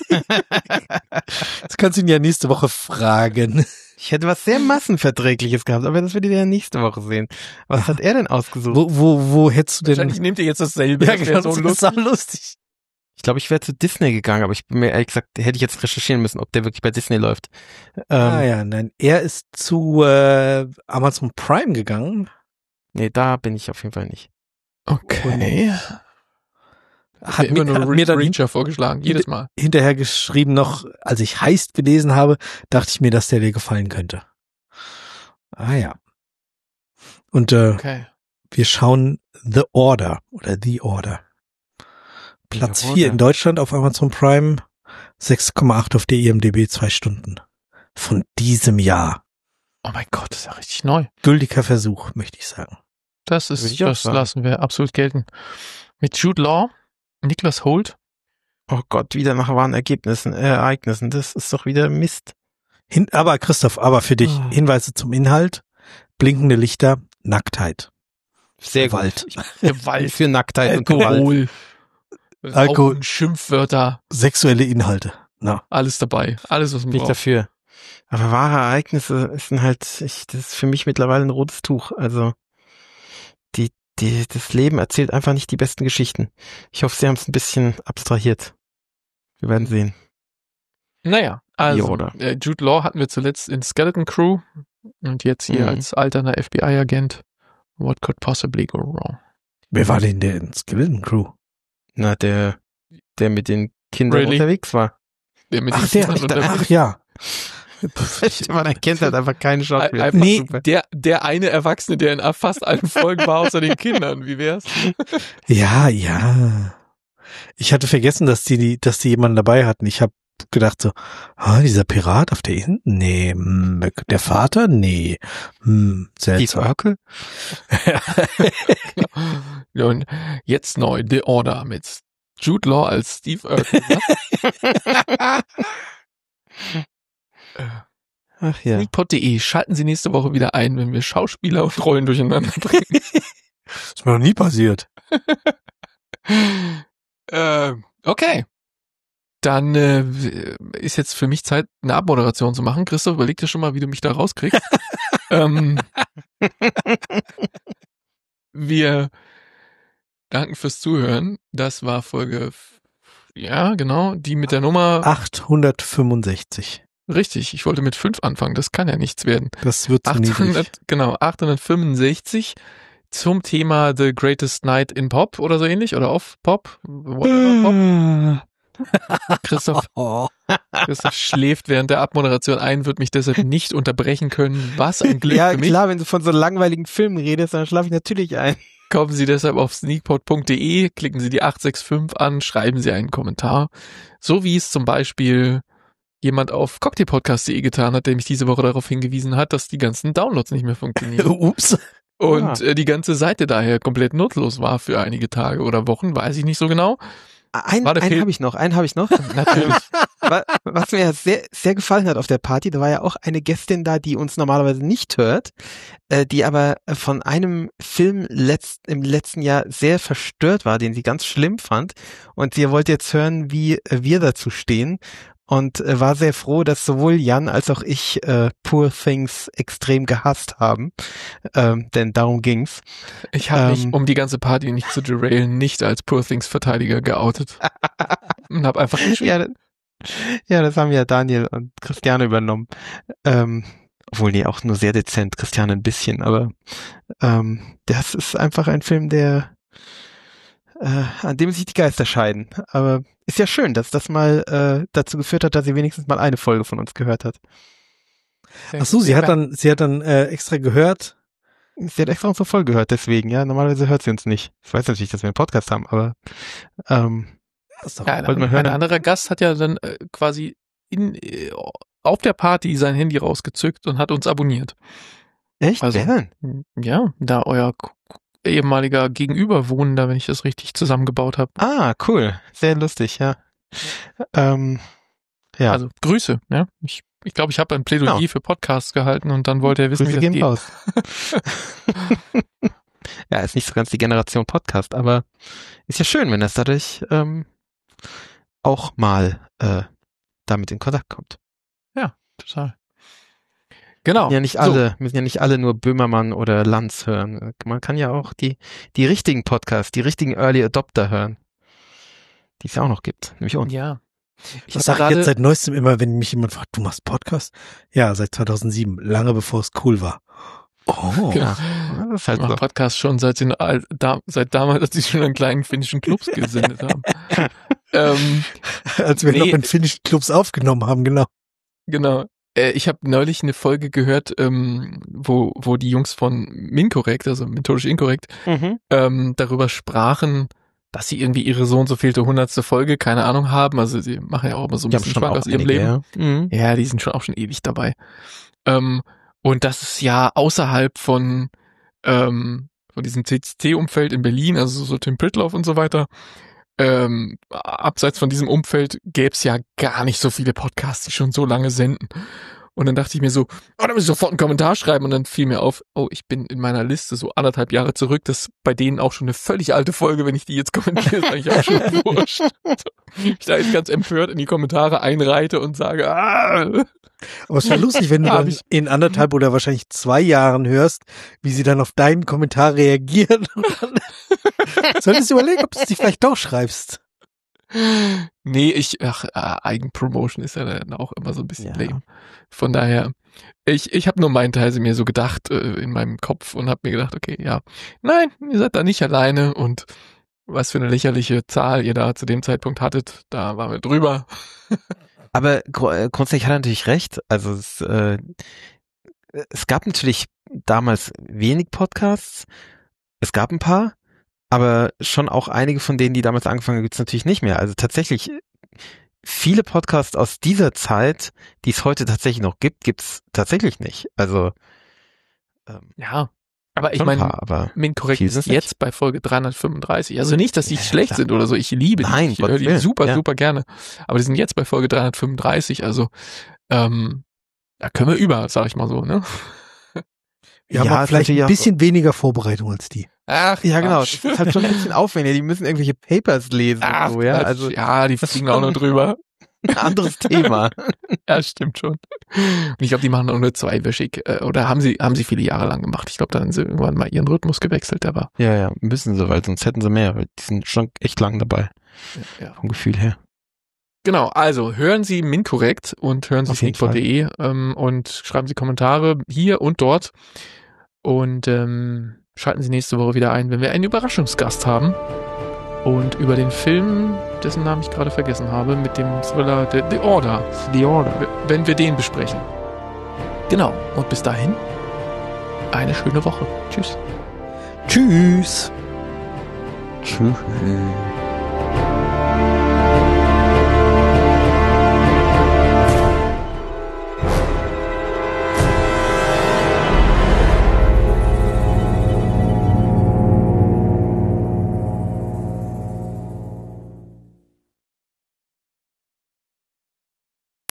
Das kannst du ihn ja nächste Woche fragen. ich hätte was sehr Massenverträgliches gehabt, aber das werdet ihr ja nächste Woche sehen. Was hat er denn ausgesucht? Wo, wo, wo hättest du Wahrscheinlich denn? nehmt ihr jetzt dasselbe. Ja, das wäre genau, so das ist lustig. auch lustig. Ich glaube, ich wäre zu Disney gegangen, aber ich bin mir ehrlich gesagt, hätte ich jetzt recherchieren müssen, ob der wirklich bei Disney läuft. Ähm, ah ja, nein. Er ist zu äh, Amazon Prime gegangen. Nee, da bin ich auf jeden Fall nicht. Okay. Hat Hat mir, immer nur hat mir dann hin, Reacher vorgeschlagen, jedes Mal. hinterher geschrieben noch, als ich Heist gelesen habe, dachte ich mir, dass der dir gefallen könnte. Ah ja. Und äh, Okay. wir schauen The Order oder The Order. Platz The vier Order. in Deutschland auf Amazon Prime, sechs Komma acht auf der I M D B, zwei Stunden. Von diesem Jahr. Oh mein Gott, das ist ja richtig neu. Gültiger Versuch, möchte ich sagen. Das Würde ist, ich auch das sagen. lassen wir absolut gelten. Mit Jude Law, Niklas Holt. Oh Gott, wieder nach wahren Ergebnissen, äh, Ereignissen. Das ist doch wieder Mist. Hin, aber Christoph, aber für dich Oh. Hinweise zum Inhalt, blinkende Lichter, Nacktheit. Sehr Gewalt. gut. Gewalt. Für Nacktheit und Gewalt. Alkohol. Alkohol. Rauchen, Schimpfwörter, Sexuelle Inhalte. Na. alles dabei. Alles, was man Bin ich braucht. dafür. Aber wahre Ereignisse sind halt, ich, das ist für mich mittlerweile ein rotes Tuch. Also, die, die, das Leben erzählt einfach nicht die besten Geschichten. Ich hoffe, sie haben es ein bisschen abstrahiert. Wir werden sehen. Naja, also Yoda. äh, Jude Law hatten wir zuletzt in Skeleton Crew und jetzt hier Mhm. als alterner F B I-Agent. What could possibly go wrong? Wer war denn der in Skeleton Crew? Na, der, der mit den Kindern Really? unterwegs war. Der mit Ach, den der, Kindern unterwegs- ach ja. Man erkennt halt einfach keinen Schauspieler. Einfach Nee. super. Der, der eine Erwachsene, der in fast allen Folgen war, außer den Kindern. Wie wär's? Ja, ja. Ich hatte vergessen, dass die, dass die jemanden dabei hatten. Ich habe gedacht so, ah, dieser Pirat auf der Insel? Nee, hm, der Vater? Nee. Hm, Steve seltsam. Urkel? Ja, und jetzt neu The Order mit Jude Law als Steve Urkel. Ne? Ach ja. Sneakpot punkt de. Schalten Sie nächste Woche wieder ein, wenn wir Schauspieler und Rollen durcheinander bringen. Ist mir noch nie passiert. äh, okay. Dann äh, ist jetzt für mich Zeit, eine Abmoderation zu machen. Christoph, überleg dir schon mal, wie du mich da rauskriegst. ähm, wir danken fürs Zuhören. Das war Folge, f- ja, genau, die mit der Nummer, achthundertfünfundsechzig. richtig, ich wollte mit fünf anfangen, das kann ja nichts werden. Das wird zu niedrig. achthundert, genau, achthundertfünfundsechzig zum Thema The Greatest Night in Pop oder so ähnlich, oder auf Pop, whatever, Pop. Christoph, Oh. Christoph schläft während der Abmoderation ein, wird mich deshalb nicht unterbrechen können. Was ein Glück Ja, für mich. klar, wenn du von so langweiligen Filmen redest, dann schlafe ich natürlich ein. Kommen Sie deshalb auf sneakpot punkt de, klicken Sie die acht sechs fünf an, schreiben Sie einen Kommentar. So wie es zum Beispiel jemand auf cocktailpodcast punkt de getan hat, der mich diese Woche darauf hingewiesen hat, dass die ganzen Downloads nicht mehr funktionieren. Ups. Und Ah. äh, die ganze Seite daher komplett nutzlos war für einige Tage oder Wochen, weiß ich nicht so genau. Ein, War der einen Film- habe ich noch, einen habe ich noch. Natürlich. Wa- Was mir sehr, sehr gefallen hat auf der Party, da war ja auch eine Gästin da, die uns normalerweise nicht hört, äh, die aber von einem Film letzt, im letzten Jahr sehr verstört war, den sie ganz schlimm fand. Und sie wollte jetzt hören, wie äh, wir dazu stehen. Und äh, war sehr froh, dass sowohl Jan als auch ich äh, Poor Things extrem gehasst haben. Ähm, denn darum ging's. Ich habe mich, Ähm. um die ganze Party nicht zu derailen, nicht als Poor Things Verteidiger geoutet. Und habe einfach geschrieben. Ja, das- ja, das haben ja Daniel und Christiane übernommen. Ähm, obwohl, nee, auch nur sehr dezent, Christiane ein bisschen, aber ähm, das ist einfach ein Film, der äh, an dem sich die Geister scheiden. Aber ist ja schön, dass das mal äh, dazu geführt hat, dass sie wenigstens mal eine Folge von uns gehört hat. Ach so, sie hat dann, sie hat dann äh, extra gehört. Sie hat extra unsere Folge gehört, deswegen, ja. Normalerweise hört sie uns nicht. Ich weiß natürlich, dass wir einen Podcast haben, aber ähm, Das ist doch Ja, ein, Wollt man hören? ein anderer Gast hat ja dann äh, quasi in, äh, auf der Party sein Handy rausgezückt und hat uns abonniert. echt? Also- Wer denn? Ja, da euer k- ehemaliger Gegenüberwohnender, wenn ich das richtig zusammengebaut habe. Ah, cool. Sehr lustig, ja. Ähm, ja. Also Grüße. Ja? Ich ich, glaube, ich habe ein Plädoyer Genau. für Podcasts gehalten und dann wollte er wissen, Grüße wie das gehen geht. raus. Ja, ist nicht so ganz die Generation Podcast, aber ist ja schön, wenn das dadurch ähm, auch mal äh, damit in Kontakt kommt. Total. Genau. Ja, nicht alle, müssen ja nicht alle nur Böhmermann oder Lanz hören. Man kann ja auch die die richtigen Podcasts, die richtigen Early Adopter hören, die es ja auch noch gibt, nämlich So. uns. Ja. Ich Das habe sage ich gerade jetzt seit neuestem immer, wenn mich jemand fragt, du machst Podcast? Ja, seit zweitausendsieben, lange bevor es cool war. Oh. Genau. Ja, das ist Ich halt mache so. Podcast schon seit den Al- da, seit damals, als sie schon an kleinen finnischen Clubs gesendet haben. ähm, Als wir Nee. noch in finnischen Clubs aufgenommen haben, genau. Genau. Äh, ich habe neulich eine Folge gehört, ähm, wo wo die Jungs von Minkorrekt, also methodisch inkorrekt, Mhm. ähm, darüber sprachen, dass sie irgendwie ihre so und so vielte hundertste Folge, keine Ahnung, haben. Also sie machen ja auch immer so ein Die haben bisschen schon Schwank auch aus ihrem einige, Leben. ja. Mhm. Ja, die sind schon auch schon ewig dabei. Ähm, und das ist ja außerhalb von ähm, von diesem C C C-Umfeld in Berlin, also so Tim Pritloff und so weiter. Ähm, abseits von diesem Umfeld gäbe es ja gar nicht so viele Podcasts, die schon so lange senden. Und dann dachte ich mir so, oh, da muss ich sofort einen Kommentar schreiben. Und dann fiel mir auf, oh, ich bin in meiner Liste so anderthalb Jahre zurück. Das ist bei denen auch schon eine völlig alte Folge. Wenn ich die jetzt kommentiere, ist eigentlich auch schon wurscht. Ich da jetzt ganz empört in die Kommentare einreite und sage, ah. Aber es wäre lustig, wenn du dann in anderthalb oder wahrscheinlich zwei Jahren hörst, wie sie dann auf deinen Kommentar reagieren. Und dann solltest du überlegen, ob du es dich vielleicht doch schreibst. Nee, ich, ach, äh, Eigenpromotion ist ja dann auch immer so ein bisschen Ja. lame. Von daher, ich, ich habe nur meinen Teil mir so gedacht äh, in meinem Kopf und habe mir gedacht, okay, ja, nein, ihr seid da nicht alleine und was für eine lächerliche Zahl ihr da zu dem Zeitpunkt hattet, da waren wir drüber. Aber gru- äh, grundsätzlich hat er natürlich recht. Also es, äh, es gab natürlich damals wenig Podcasts. Es gab ein paar, aber schon auch einige von denen, die damals angefangen haben, gibt's natürlich nicht mehr. Also tatsächlich viele Podcasts aus dieser Zeit, die es heute tatsächlich noch gibt, gibt's tatsächlich nicht. Also ähm, Ja, aber ich schon ein meine, paar, aber Minkorrekt viel ist sind's jetzt bei Folge dreihundertfünfunddreißig. Also nicht, dass die Ja, schlecht klar. sind oder so. Ich liebe die. Nein, Ich höre Gottes die Willen. super, Ja. super gerne. Aber die sind jetzt bei Folge dreihundertfünfunddreißig. Also ähm, da können wir über, sag ich mal so, ne? Wir haben Ja, auch ist vielleicht natürlich ein auch- bisschen weniger Vorbereitung als die. Ach, Ja, genau. Quatsch. Das ist halt schon ein bisschen aufwendiger. Die müssen irgendwelche Papers lesen Ach, und so, ja. Quatsch. Also ja, die das ist fliegen auch nur schon- drüber. ein anderes Thema. Ja, stimmt schon. Und ich glaube, die machen auch nur zweiwöchig. Äh, oder haben sie, haben sie viele Jahre lang gemacht. Ich glaube, dann haben sie irgendwann mal ihren Rhythmus gewechselt, aber Ja, ja, müssen sie, weil sonst hätten sie mehr, weil die sind schon echt lang dabei, ja. vom Gefühl her. Genau, also hören Sie Minkorrekt und hören Sie Auf jeden sneakpot punkt de ähm, und schreiben Sie Kommentare hier und dort. Und ähm, schalten Sie nächste Woche wieder ein, wenn wir einen Überraschungsgast haben. Und über den Film, dessen Namen ich gerade vergessen habe, mit dem Thriller The, The Order, The Order. wenn wir den besprechen. Genau, und bis dahin eine schöne Woche. Tschüss. Tschüss. Tschüss.